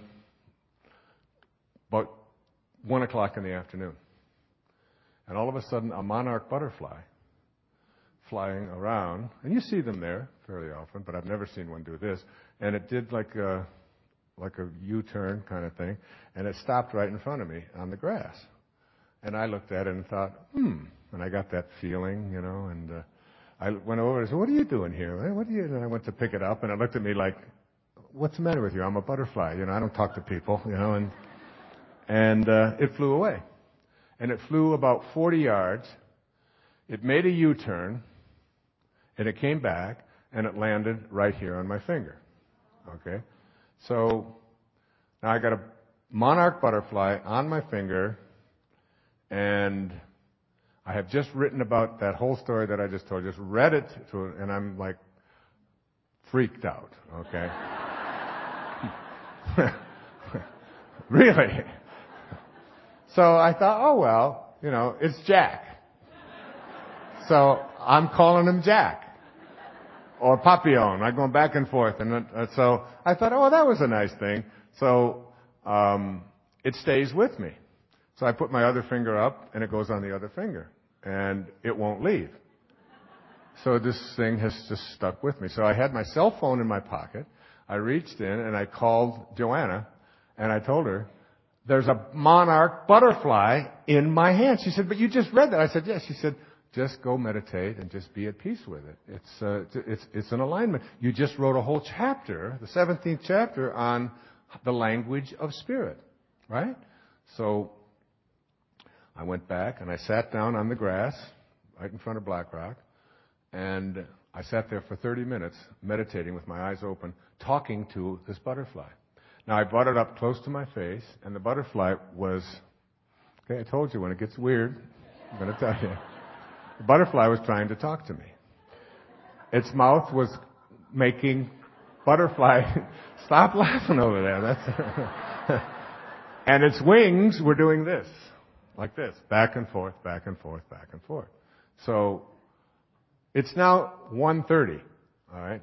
about 1 o'clock in the afternoon. And all of a sudden, a monarch butterfly flying around, and you see them there fairly often, but I've never seen one do this. And it did like a U-turn kind of thing, and it stopped right in front of me on the grass. And I looked at it and thought, and I got that feeling, and I went over and said, "What are you doing here? And I went to pick it up, and it looked at me like, "What's the matter with you? I'm a butterfly, I don't talk to people, and it flew away. And it flew about 40 yards. It made a U-turn, and it came back, and it landed right here on my finger. Okay? So now I got a monarch butterfly on my finger, and I have just written about that whole story that I just told you, just read it to it, and I'm like freaked out, okay? Really? So I thought, oh well, it's Jack. So I'm calling him Jack. Or Papillon. I'm going back and forth. And so I thought, oh, that was a nice thing. So it stays with me. So I put my other finger up, and it goes on the other finger. And it won't leave. So this thing has just stuck with me. So I had my cell phone in my pocket. I reached in, and I called Joanna, and I told her, there's a monarch butterfly in my hand. She said, but you just read that. I said, yes. She said, just go meditate and just be at peace with it. It's an alignment. You just wrote a whole chapter, the 17th chapter, on the language of spirit, right? So I went back and I sat down on the grass right in front of Black Rock, and I sat there for 30 minutes meditating with my eyes open, talking to this butterfly. Now I brought it up close to my face, and the butterfly was, okay, I told you when it gets weird, I'm going to tell you. The butterfly was trying to talk to me. Its mouth was making butterfly, stop laughing over there. That's and its wings were doing this, like this, back and forth, back and forth, back and forth. So it's now 1:30, all right?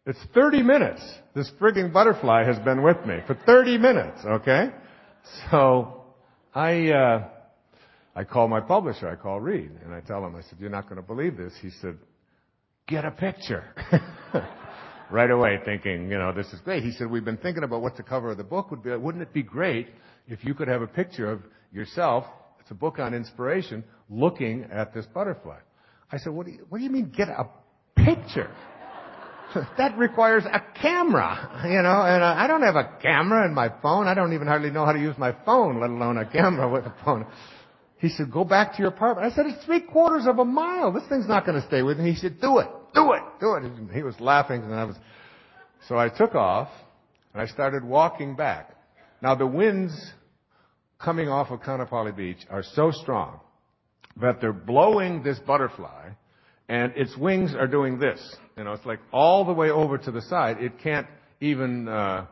It's 30 minutes. This frigging butterfly has been with me for 30 minutes, okay? So I call my publisher. I call Reed, and I tell him, I said, you're not going to believe this. He said, get a picture. Right away thinking, this is great. He said, we've been thinking about what the cover of the book would be. Wouldn't it be great if you could have a picture of yourself, it's a book on inspiration, looking at this butterfly? I said, what do you mean get a picture? That requires a camera, and I don't have a camera in my phone. I don't even hardly know how to use my phone, let alone a camera with a phone. He said, go back to your apartment. I said, it's 3/4 of a mile. This thing's not going to stay with me. He said, do it. And he was laughing, so I took off, and I started walking back. Now, the winds coming off of Kaanapali Beach are so strong that they're blowing this butterfly, and its wings are doing this. It's like all the way over to the side. It can't even,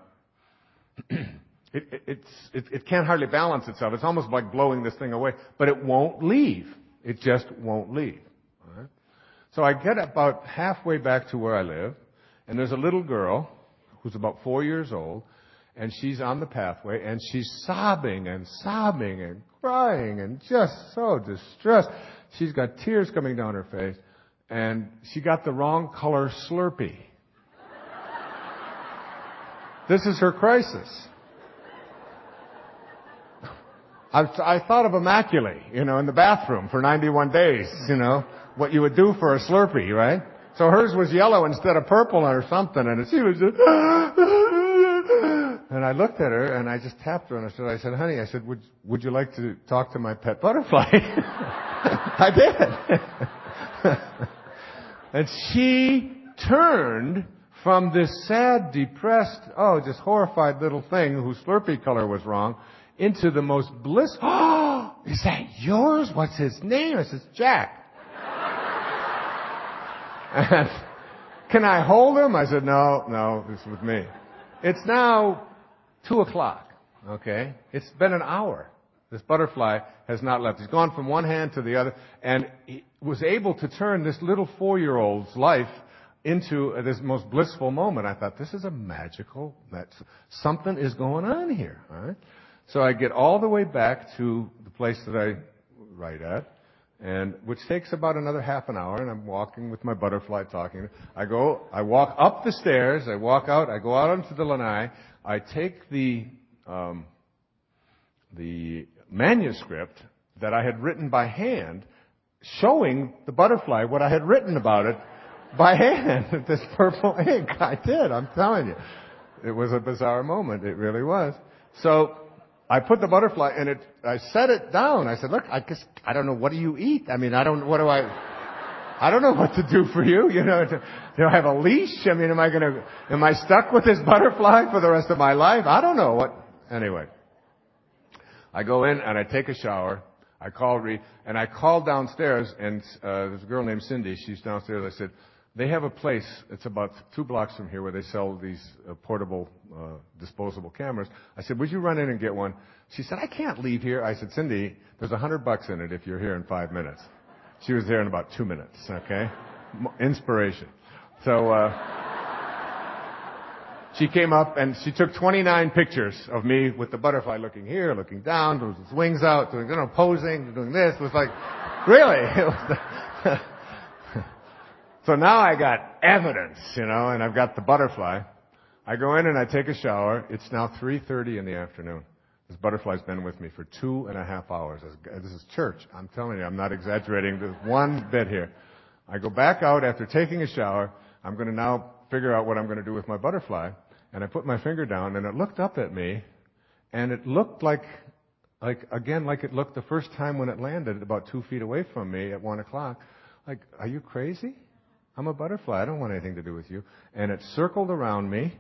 it can't hardly balance itself. It's almost like blowing this thing away, but it won't leave. It just won't leave. All right? So I get about halfway back to where I live, and there's a little girl who's about 4 years old, and she's on the pathway, and she's sobbing and crying and just so distressed. She's got tears coming down her face, and she got the wrong color Slurpee. This is her crisis. I thought of Immaculate, in the bathroom for 91 days, what you would do for a Slurpee, right? So hers was yellow instead of purple or something, and she was just, and I looked at her and I just tapped her and I said, honey, would you like to talk to my pet butterfly? I did. And she turned from this sad, depressed, just horrified little thing whose Slurpee color was wrong into the most bliss. Oh, is that yours? What's his name? I says, Jack. And, can I hold him? I said, no, this is with me. It's now 2:00, okay? It's been an hour. This butterfly has not left. He's gone from one hand to the other, and he was able to turn this little 4-year-old's life into this most blissful moment. I thought, this is a magical, something is going on here, all right? So I get all the way back to the place that I write at, and which takes about another half an hour, and I'm walking with my butterfly talking. I walk up the stairs, I walk out, I go out onto the lanai, I take the manuscript that I had written by hand, showing the butterfly what I had written about it by hand with this purple ink. I did, I'm telling you. It was a bizarre moment, it really was. So I put the butterfly in it. I set it down. I said, look, I don't know, what do you eat? I don't know what to do for you. Do I have a leash? Am I stuck with this butterfly for the rest of my life? I don't know what. Anyway, I go in and I take a shower. I call Reed, and I call downstairs, and there's a girl named Cindy. She's downstairs. I said, they have a place, it's about 2 blocks from here, where they sell these portable, disposable cameras. I said, would you run in and get one? She said, I can't leave here. I said, Cindy, there's $100 in it if you're here in 5 minutes. She was there in about 2 minutes, okay? Inspiration. So, she came up and she took 29 pictures of me with the butterfly looking here, looking down, with his wings out, doing, posing, doing this. It was like, really? It was So now I got evidence, and I've got the butterfly. I go in and I take a shower. It's now 3:30 in the afternoon. This butterfly's been with me for 2.5 hours. This is church. I'm telling you, I'm not exaggerating. There's one bit here. I go back out after taking a shower. I'm going to now figure out what I'm going to do with my butterfly. And I put my finger down, and it looked up at me, and it looked like it looked the first time when it landed about 2 feet away from me at 1:00. Like, are you crazy? I'm a butterfly. I don't want anything to do with you. And it circled around me,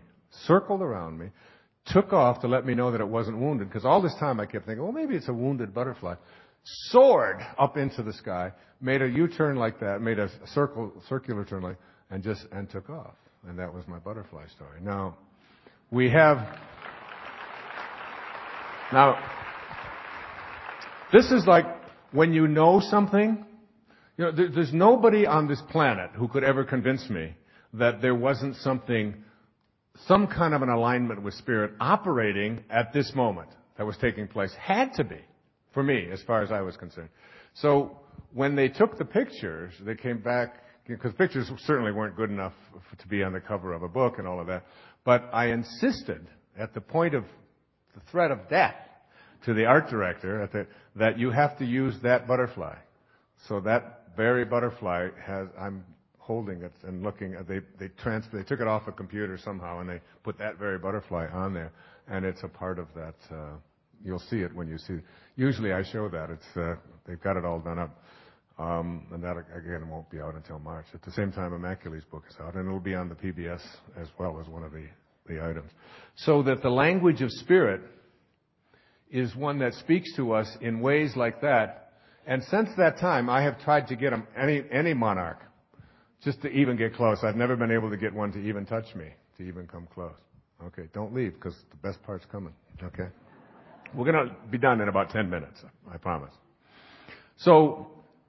took off to let me know that it wasn't wounded, because all this time I kept thinking, well, maybe it's a wounded butterfly. Soared up into the sky, made a U-turn like that, made a circular turn like, and took off. And that was my butterfly story. Now, this is like when you know something. There's nobody on this planet who could ever convince me that there wasn't some kind of an alignment with Spirit operating at this moment that was taking place. Had to be, for me, as far as I was concerned. So when they took the pictures, they came back, because pictures certainly weren't good enough to be on the cover of a book and all of that, but I insisted at the point of the threat of death to the art director that you have to use that butterfly. So that very butterfly I'm holding it and looking at, they took it off a computer somehow and they put that very butterfly on there, and it's a part of that. You'll see it when you see it. Usually I show that. They've got it all done up. And that, again, won't be out until March. At the same time, Immaculee's book is out, and it'll be on the PBS as well as one of the items. So that the language of Spirit is one that speaks to us in ways like that. And since that time, I have tried to get any monarch just to even get close. I've never been able to get one to even touch me, to even come close. Okay, don't leave, because the best part's coming. Okay? We're going to be done in about 10 minutes, I promise. So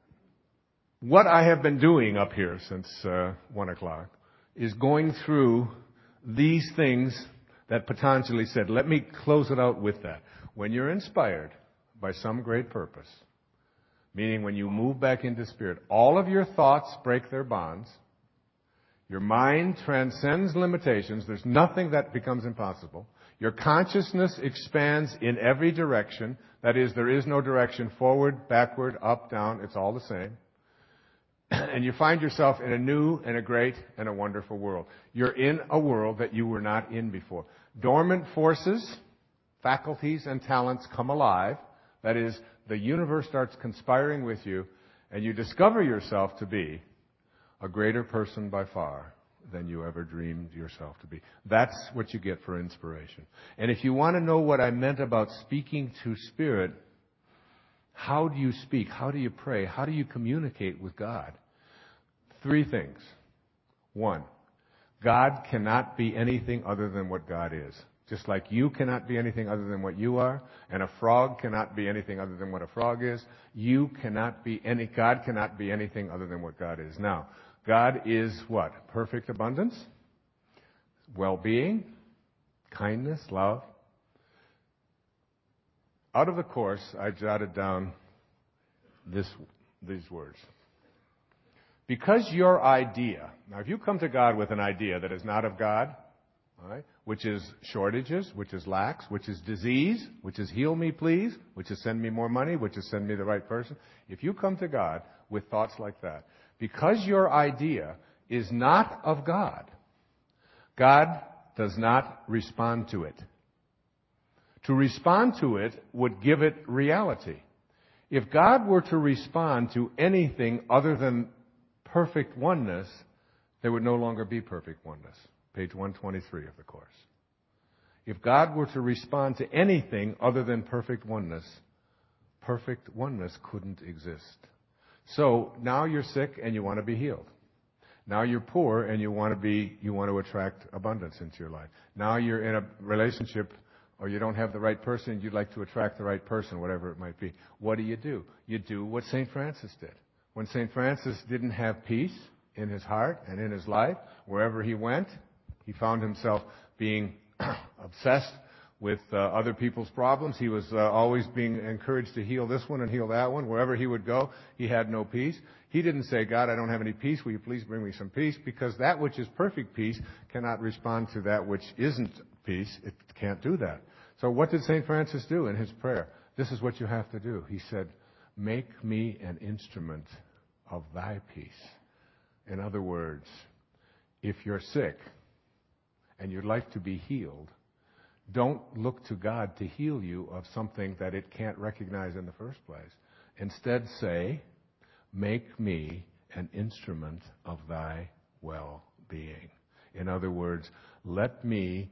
what I have been doing up here since 1 o'clock is going through these things that Patanjali said. Let me close it out with that. When you're inspired by some great purpose, meaning when you move back into Spirit, all of your thoughts break their bonds. Your mind transcends limitations. There's nothing that becomes impossible. Your consciousness expands in every direction. That is, there is no direction forward, backward, up, down. It's all the same. And you find yourself in a new and a great and a wonderful world. You're in a world that you were not in before. Dormant forces, faculties, and talents come alive. That is, the universe starts conspiring with you, and you discover yourself to be a greater person by far than you ever dreamed yourself to be. That's what you get for inspiration. And if you want to know what I meant about speaking to Spirit, how do you speak? How do you pray? How do you communicate with God? 3 things. 1, God cannot be anything other than what God is. Just like you cannot be anything other than what you are, and a frog cannot be anything other than what a frog is, God cannot be anything other than what God is. Now, God is what? Perfect abundance, well-being, kindness, love. Out of the Course, I jotted down these words. Because your idea, now if you come to God with an idea that is not of God, all right, which is shortages, which is lacks, which is disease, which is heal me please, which is send me more money, which is send me the right person. If you come to God with thoughts like that, because your idea is not of God, God does not respond to it. To respond to it would give it reality. If God were to respond to anything other than perfect oneness, there would no longer be perfect oneness. Page 123 of the Course. If God were to respond to anything other than perfect oneness couldn't exist. So now you're sick and you want to be healed. Now you're poor and you want to attract abundance into your life. Now you're in a relationship or you don't have the right person, you'd like to attract the right person, whatever it might be. What do? You do what St. Francis did. When St. Francis didn't have peace in his heart and in his life, wherever he went, he found himself being obsessed with other people's problems. He was always being encouraged to heal this one and heal that one. Wherever he would go, he had no peace. He didn't say, God, I don't have any peace. Will you please bring me some peace? Because that which is perfect peace cannot respond to that which isn't peace. It can't do that. So what did St. Francis do in his prayer? This is what you have to do. He said, make me an instrument of thy peace. In other words, if you're sick and you'd like to be healed, don't look to God to heal you of something that it can't recognize in the first place. Instead say, make me an instrument of thy well-being. In other words, let me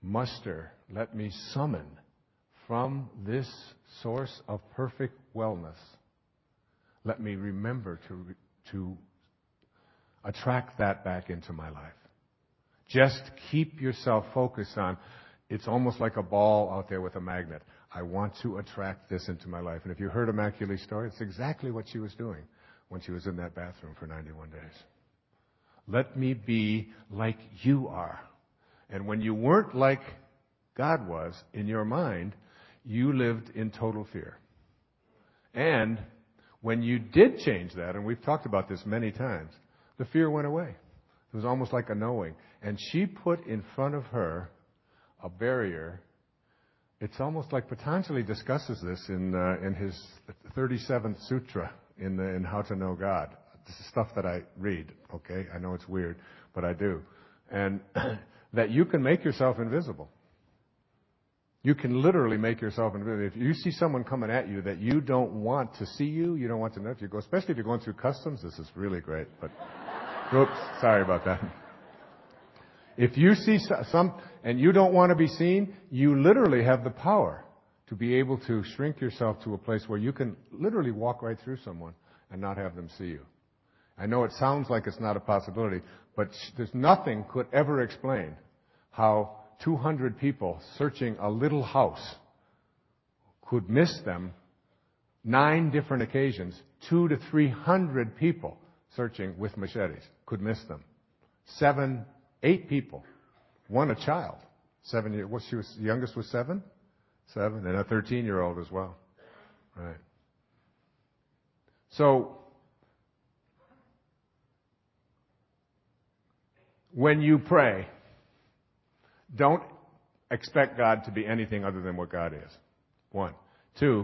summon from this source of perfect wellness. Let me remember to attract that back into my life. Just keep yourself focused on, it's almost like a ball out there with a magnet. I want to attract this into my life. And if you heard Immaculate's story, it's exactly what she was doing when she was in that bathroom for 91 days. Let me be like you are. And when you weren't like God was in your mind, you lived in total fear. And when you did change that, and we've talked about this many times, the fear went away. It was almost like a knowing. And she put in front of her a barrier. It's almost like Patanjali discusses this in his 37th sutra in How to Know God. This is stuff that I read, okay? I know it's weird, but I do. And that you can make yourself invisible. You can literally make yourself invisible. If you see someone coming at you that you don't want to see you don't want to know if you go, especially if you're going through customs, this is really great. But, oops, sorry about that. If you see some, and you don't want to be seen, you literally have the power to be able to shrink yourself to a place where you can literally walk right through someone and not have them see you. I know it sounds like it's not a possibility, but there's nothing could ever explain how 200 people searching a little house could miss them 9 different occasions. 200 to 300 people searching with machetes could miss them. 7, 8 people. One a child. 7 years. What, the youngest was 7? 7, and a 13-year-old as well. Right. So, when you pray, don't expect God to be anything other than what God is. 1. 2,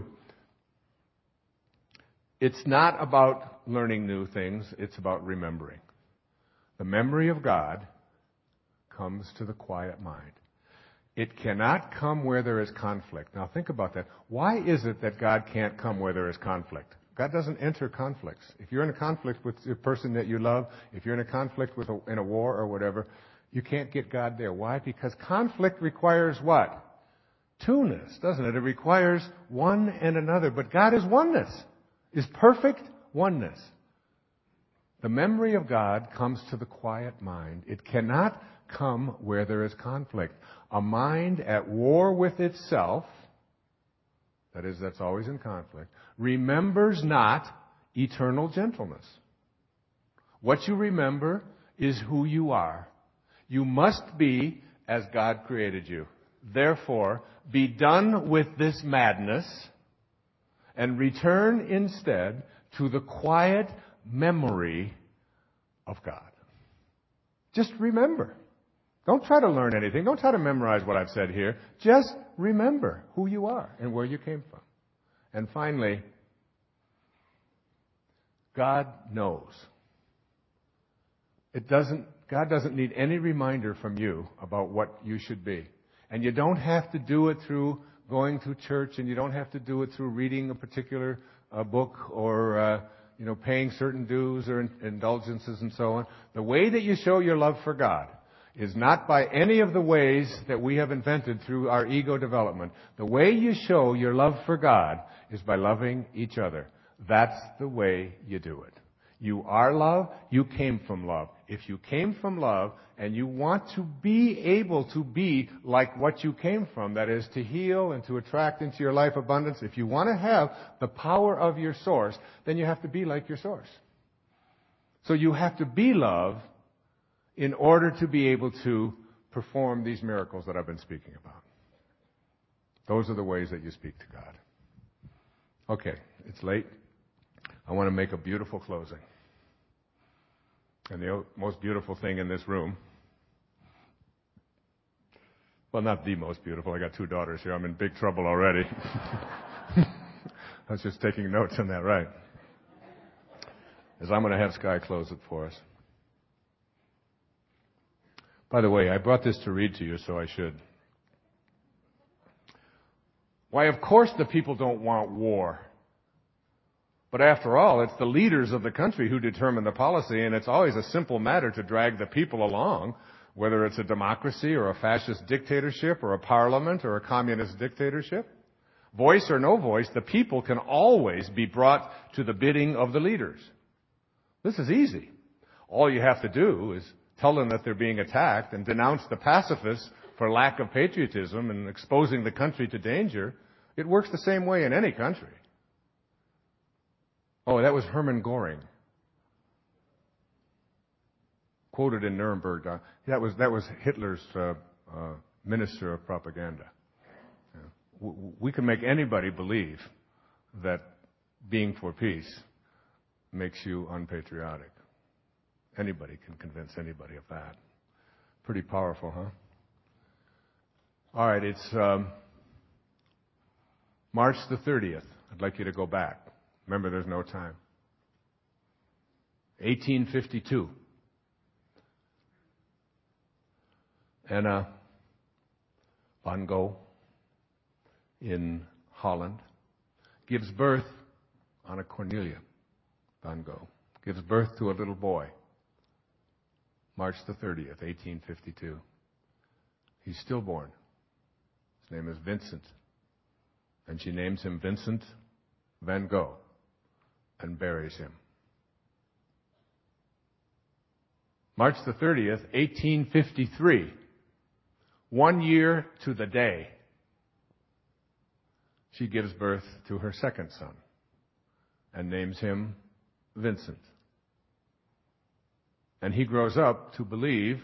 it's not about learning new things, it's about remembering. The memory of God comes to the quiet mind. It cannot come where there is conflict. Now think about that. Why is it that God can't come where there is conflict? God doesn't enter conflicts. If you're in a conflict with a person that you love, if you're in a conflict in a war or whatever, you can't get God there. Why? Because conflict requires what? Two-ness, doesn't it? It requires one and another. But God is oneness, is perfect oneness. The memory of God comes to the quiet mind. It cannot come where there is conflict. A mind at war with itself, that is, that's always in conflict, remembers not eternal gentleness. What you remember is who you are. You must be as God created you. Therefore, be done with this madness and return instead to the quiet memory of God. Just remember. Don't try to learn anything. Don't try to memorize what I've said here. Just remember who you are and where you came from. And finally, God knows. God doesn't need any reminder from you about what you should be. And you don't have to do it through going to church, and you don't have to do it through reading a particular book or paying certain dues or indulgences and so on. The way that you show your love for God is not by any of the ways that we have invented through our ego development. The way you show your love for God is by loving each other. That's the way you do it. You are love. You came from love. If you came from love and you want to be able to be like what you came from, that is to heal and to attract into your life abundance, if you want to have the power of your source, then you have to be like your source. So you have to be love in order to be able to perform these miracles that I've been speaking about. Those are the ways that you speak to God. Okay, it's late. I want to make a beautiful closing. And the most beautiful thing in this room, well, not the most beautiful. I got 2 daughters here. I'm in big trouble already. I was just taking notes on that, right? Is I'm going to have Sky close it for us. By the way, I brought this to read to you, so I should. Why, of course the people don't want war. But after all, it's the leaders of the country who determine the policy, and it's always a simple matter to drag the people along, whether it's a democracy or a fascist dictatorship or a parliament or a communist dictatorship. Voice or no voice, the people can always be brought to the bidding of the leaders. This is easy. All you have to do is tell them that they're being attacked and denounce the pacifists for lack of patriotism and exposing the country to danger. It works the same way in any country. Oh, that was Hermann Göring. quoted in Nuremberg. That was Hitler's minister of propaganda. We can make anybody believe that being for peace makes you unpatriotic. Anybody can convince anybody of that. Pretty powerful, huh? All right, it's March the 30th. I'd like you to go back. Remember, there's no time. 1852. Anna van Gogh in Holland gives birth, Anna Cornelia van Gogh, gives birth to a little boy, March the 30th, 1852. He's stillborn. His name is Vincent. And she names him Vincent van Gogh and buries him. March the 30th, 1853, 1 year to the day, she gives birth to her second son and names him Vincent. And he grows up to believe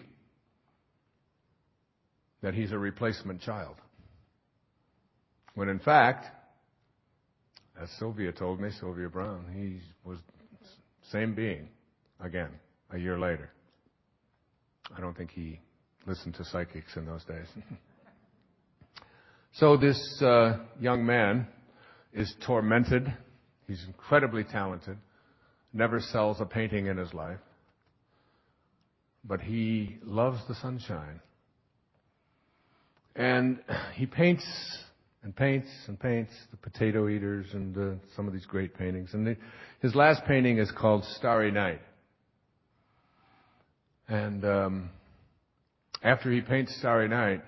that he's a replacement child. When in fact, as Sylvia told me, Sylvia Brown, he was same being again a year later. I don't think he listened to psychics in those days. So this young man is tormented. He's incredibly talented, never sells a painting in his life, but he loves the sunshine. And he paints and paints and paints the Potato Eaters and some of these great paintings. And his last painting is called Starry Night. And after he paints Starry Night,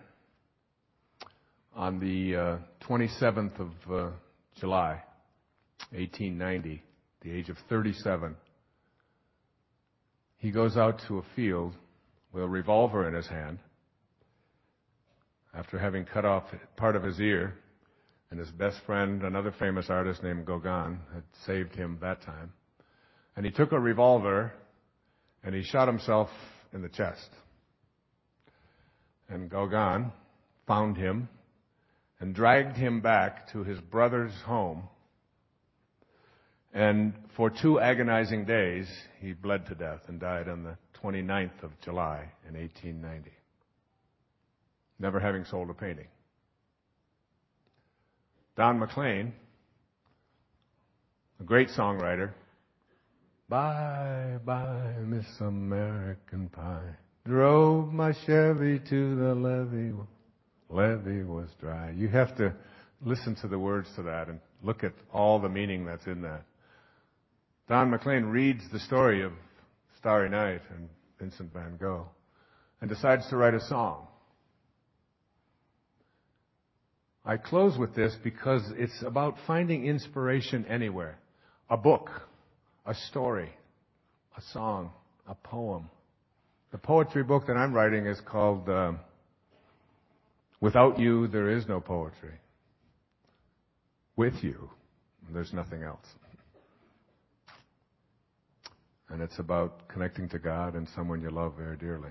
on the 27th of July, 1890, the age of 37, he goes out to a field with a revolver in his hand after having cut off part of his ear, and his best friend, another famous artist named Gauguin, had saved him that time. And he took a revolver and he shot himself in the chest. And Gauguin found him and dragged him back to his brother's home. And for 2 agonizing days, he bled to death and died on the 29th of July in 1890, never having sold a painting. Don McLean, a great songwriter, bye, bye, Miss American Pie, drove my Chevy to the levee. Levee was dry. You have to listen to the words to that and look at all the meaning that's in that. Don McLean reads the story of Starry Night and Vincent van Gogh and decides to write a song. I close with this because it's about finding inspiration anywhere. A book, a story, a song, a poem. The poetry book that I'm writing is called Without You, There Is No Poetry. With you, there's nothing else. And it's about connecting to God and someone you love very dearly.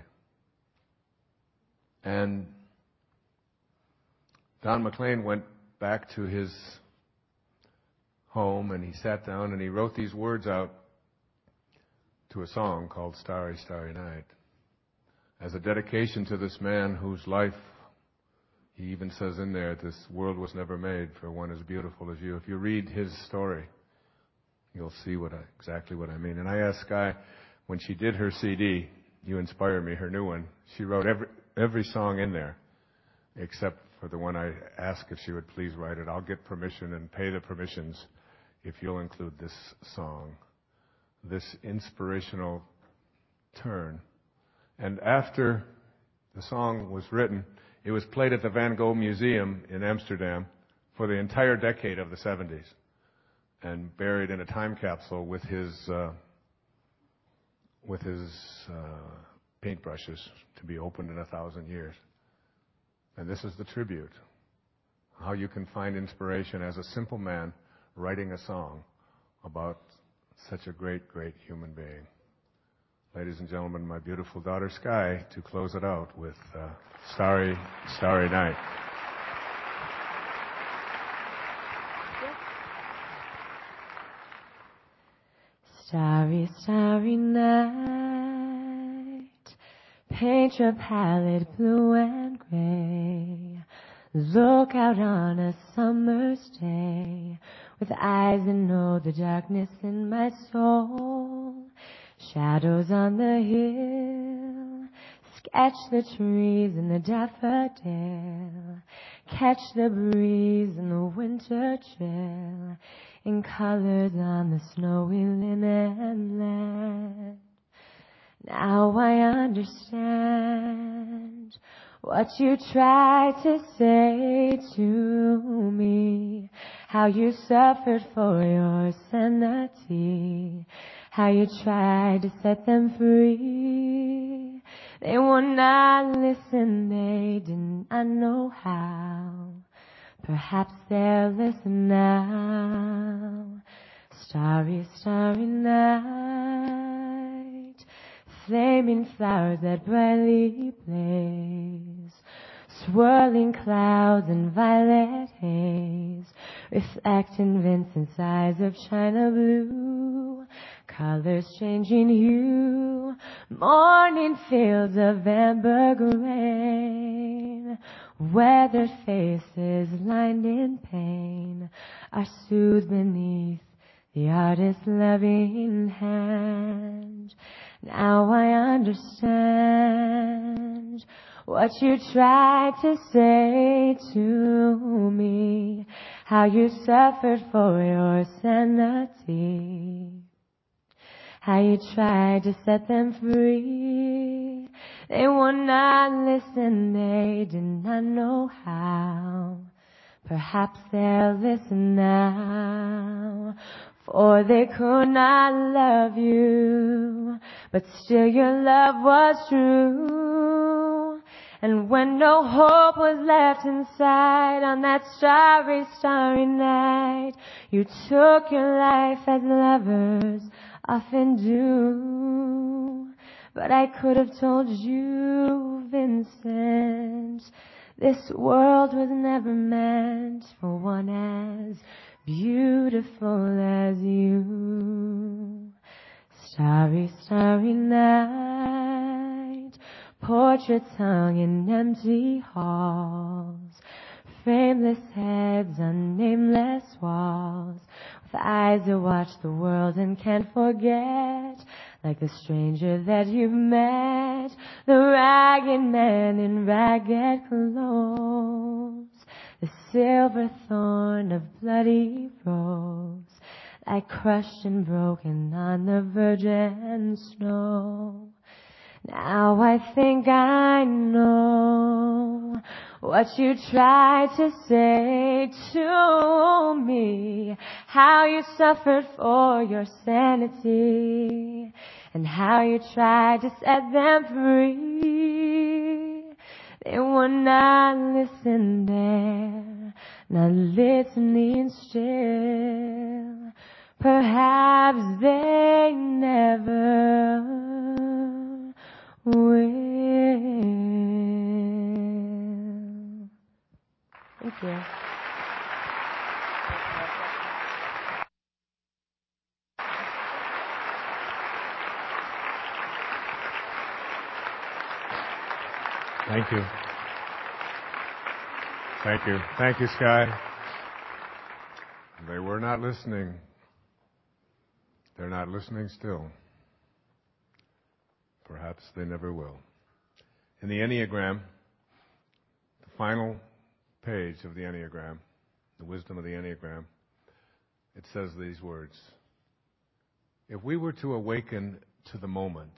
And Don McLean went back to his home and he sat down and he wrote these words out to a song called Starry, Starry Night as a dedication to this man whose life, he even says in there, this world was never made for one as beautiful as you. If you read his story, you'll see exactly what I mean. And I asked Sky, when she did her CD, You Inspire Me, her new one, she wrote every song in there except for the one I asked if she would please write it. I'll get permission and pay the permissions if you'll include this song, this inspirational turn. And after the song was written, it was played at the Van Gogh Museum in Amsterdam for the entire decade of the 70s and buried in a time capsule with his paintbrushes to be opened in 1,000 years. And this is the tribute, how you can find inspiration as a simple man writing a song about such a great, great human being. ladies and gentlemen, my beautiful daughter Sky to close it out with Starry, Starry Night. Starry, starry night, paint your palette blue and gray. Look out on a summer's day with eyes that know the darkness in my soul. Shadows on the hill, sketch the trees in the daffodil. Catch the breeze in the winter chill, in colors on the snowy linen land. Now I understand what you tried to say to me, how you suffered for your sanity, how you tried to set them free. They would not listen, they did not know how. Perhaps they'll listen now. Starry, starry night, flaming flowers that brightly blaze, swirling clouds and violet haze, reflect in Vincent's eyes of china blue, colors changing hue, morning fields of amber grain, weathered faces lined in pain are soothed beneath the artist's loving hand. Now I understand what you tried to say to me, how you suffered for your sanity, how you tried to set them free. They would not listen, they did not know how. Perhaps they'll listen now, for they could not love you, but still your love was true. And when no hope was left inside on that starry, starry night, you took your life as lovers often do. But I could have told you, Vincent, this world was never meant for one as beautiful as you. Starry, starry night, portraits hung in empty halls, frameless heads on nameless walls, with eyes that watch the world and can't forget, like the stranger that you've met, the ragged man in ragged clothes, the silver thorn of bloody rose, like crushed and broken on the virgin snow. Now I think I know what you tried to say to me, how you suffered for your sanity, and how you tried to set them free. They would not listen there, not listening still. Perhaps they never will. Thank you. Thank you. Thank you. Thank you, Sky. They were not listening. They're not listening still. Perhaps they never will. In the Enneagram, the final page of the Enneagram, the wisdom of the Enneagram, it says these words: if we were to awaken to the moment,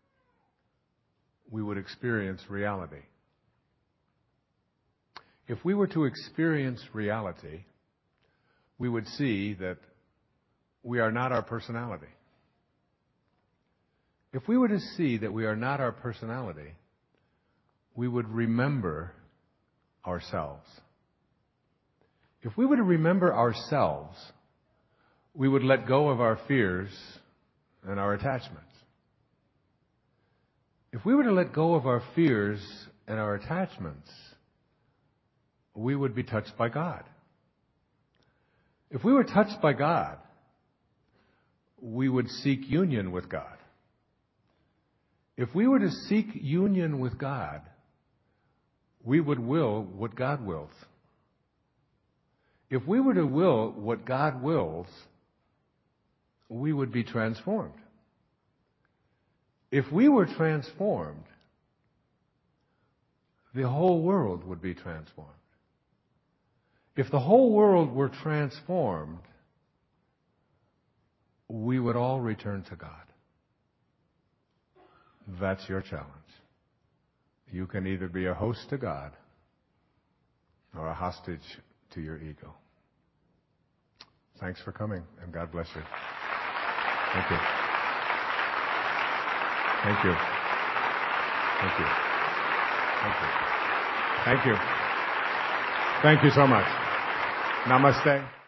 we would experience reality. If we were to experience reality, we would see that we are not our personality. If we were to see that we are not our personality, we would remember ourselves. If we were to remember ourselves, we would let go of our fears and our attachments. If we were to let go of our fears and our attachments, we would be touched by God. If we were touched by God, we would seek union with God. If we were to seek union with God, we would will what God wills. If we were to will what God wills, we would be transformed. If we were transformed, the whole world would be transformed. If the whole world were transformed, we would all return to God. That's your challenge. You can either be a host to God or a hostage to your ego. Thanks for coming, and God bless you. Thank you. Thank you. Thank you. Thank you. Thank you. Thank you so much. Namaste.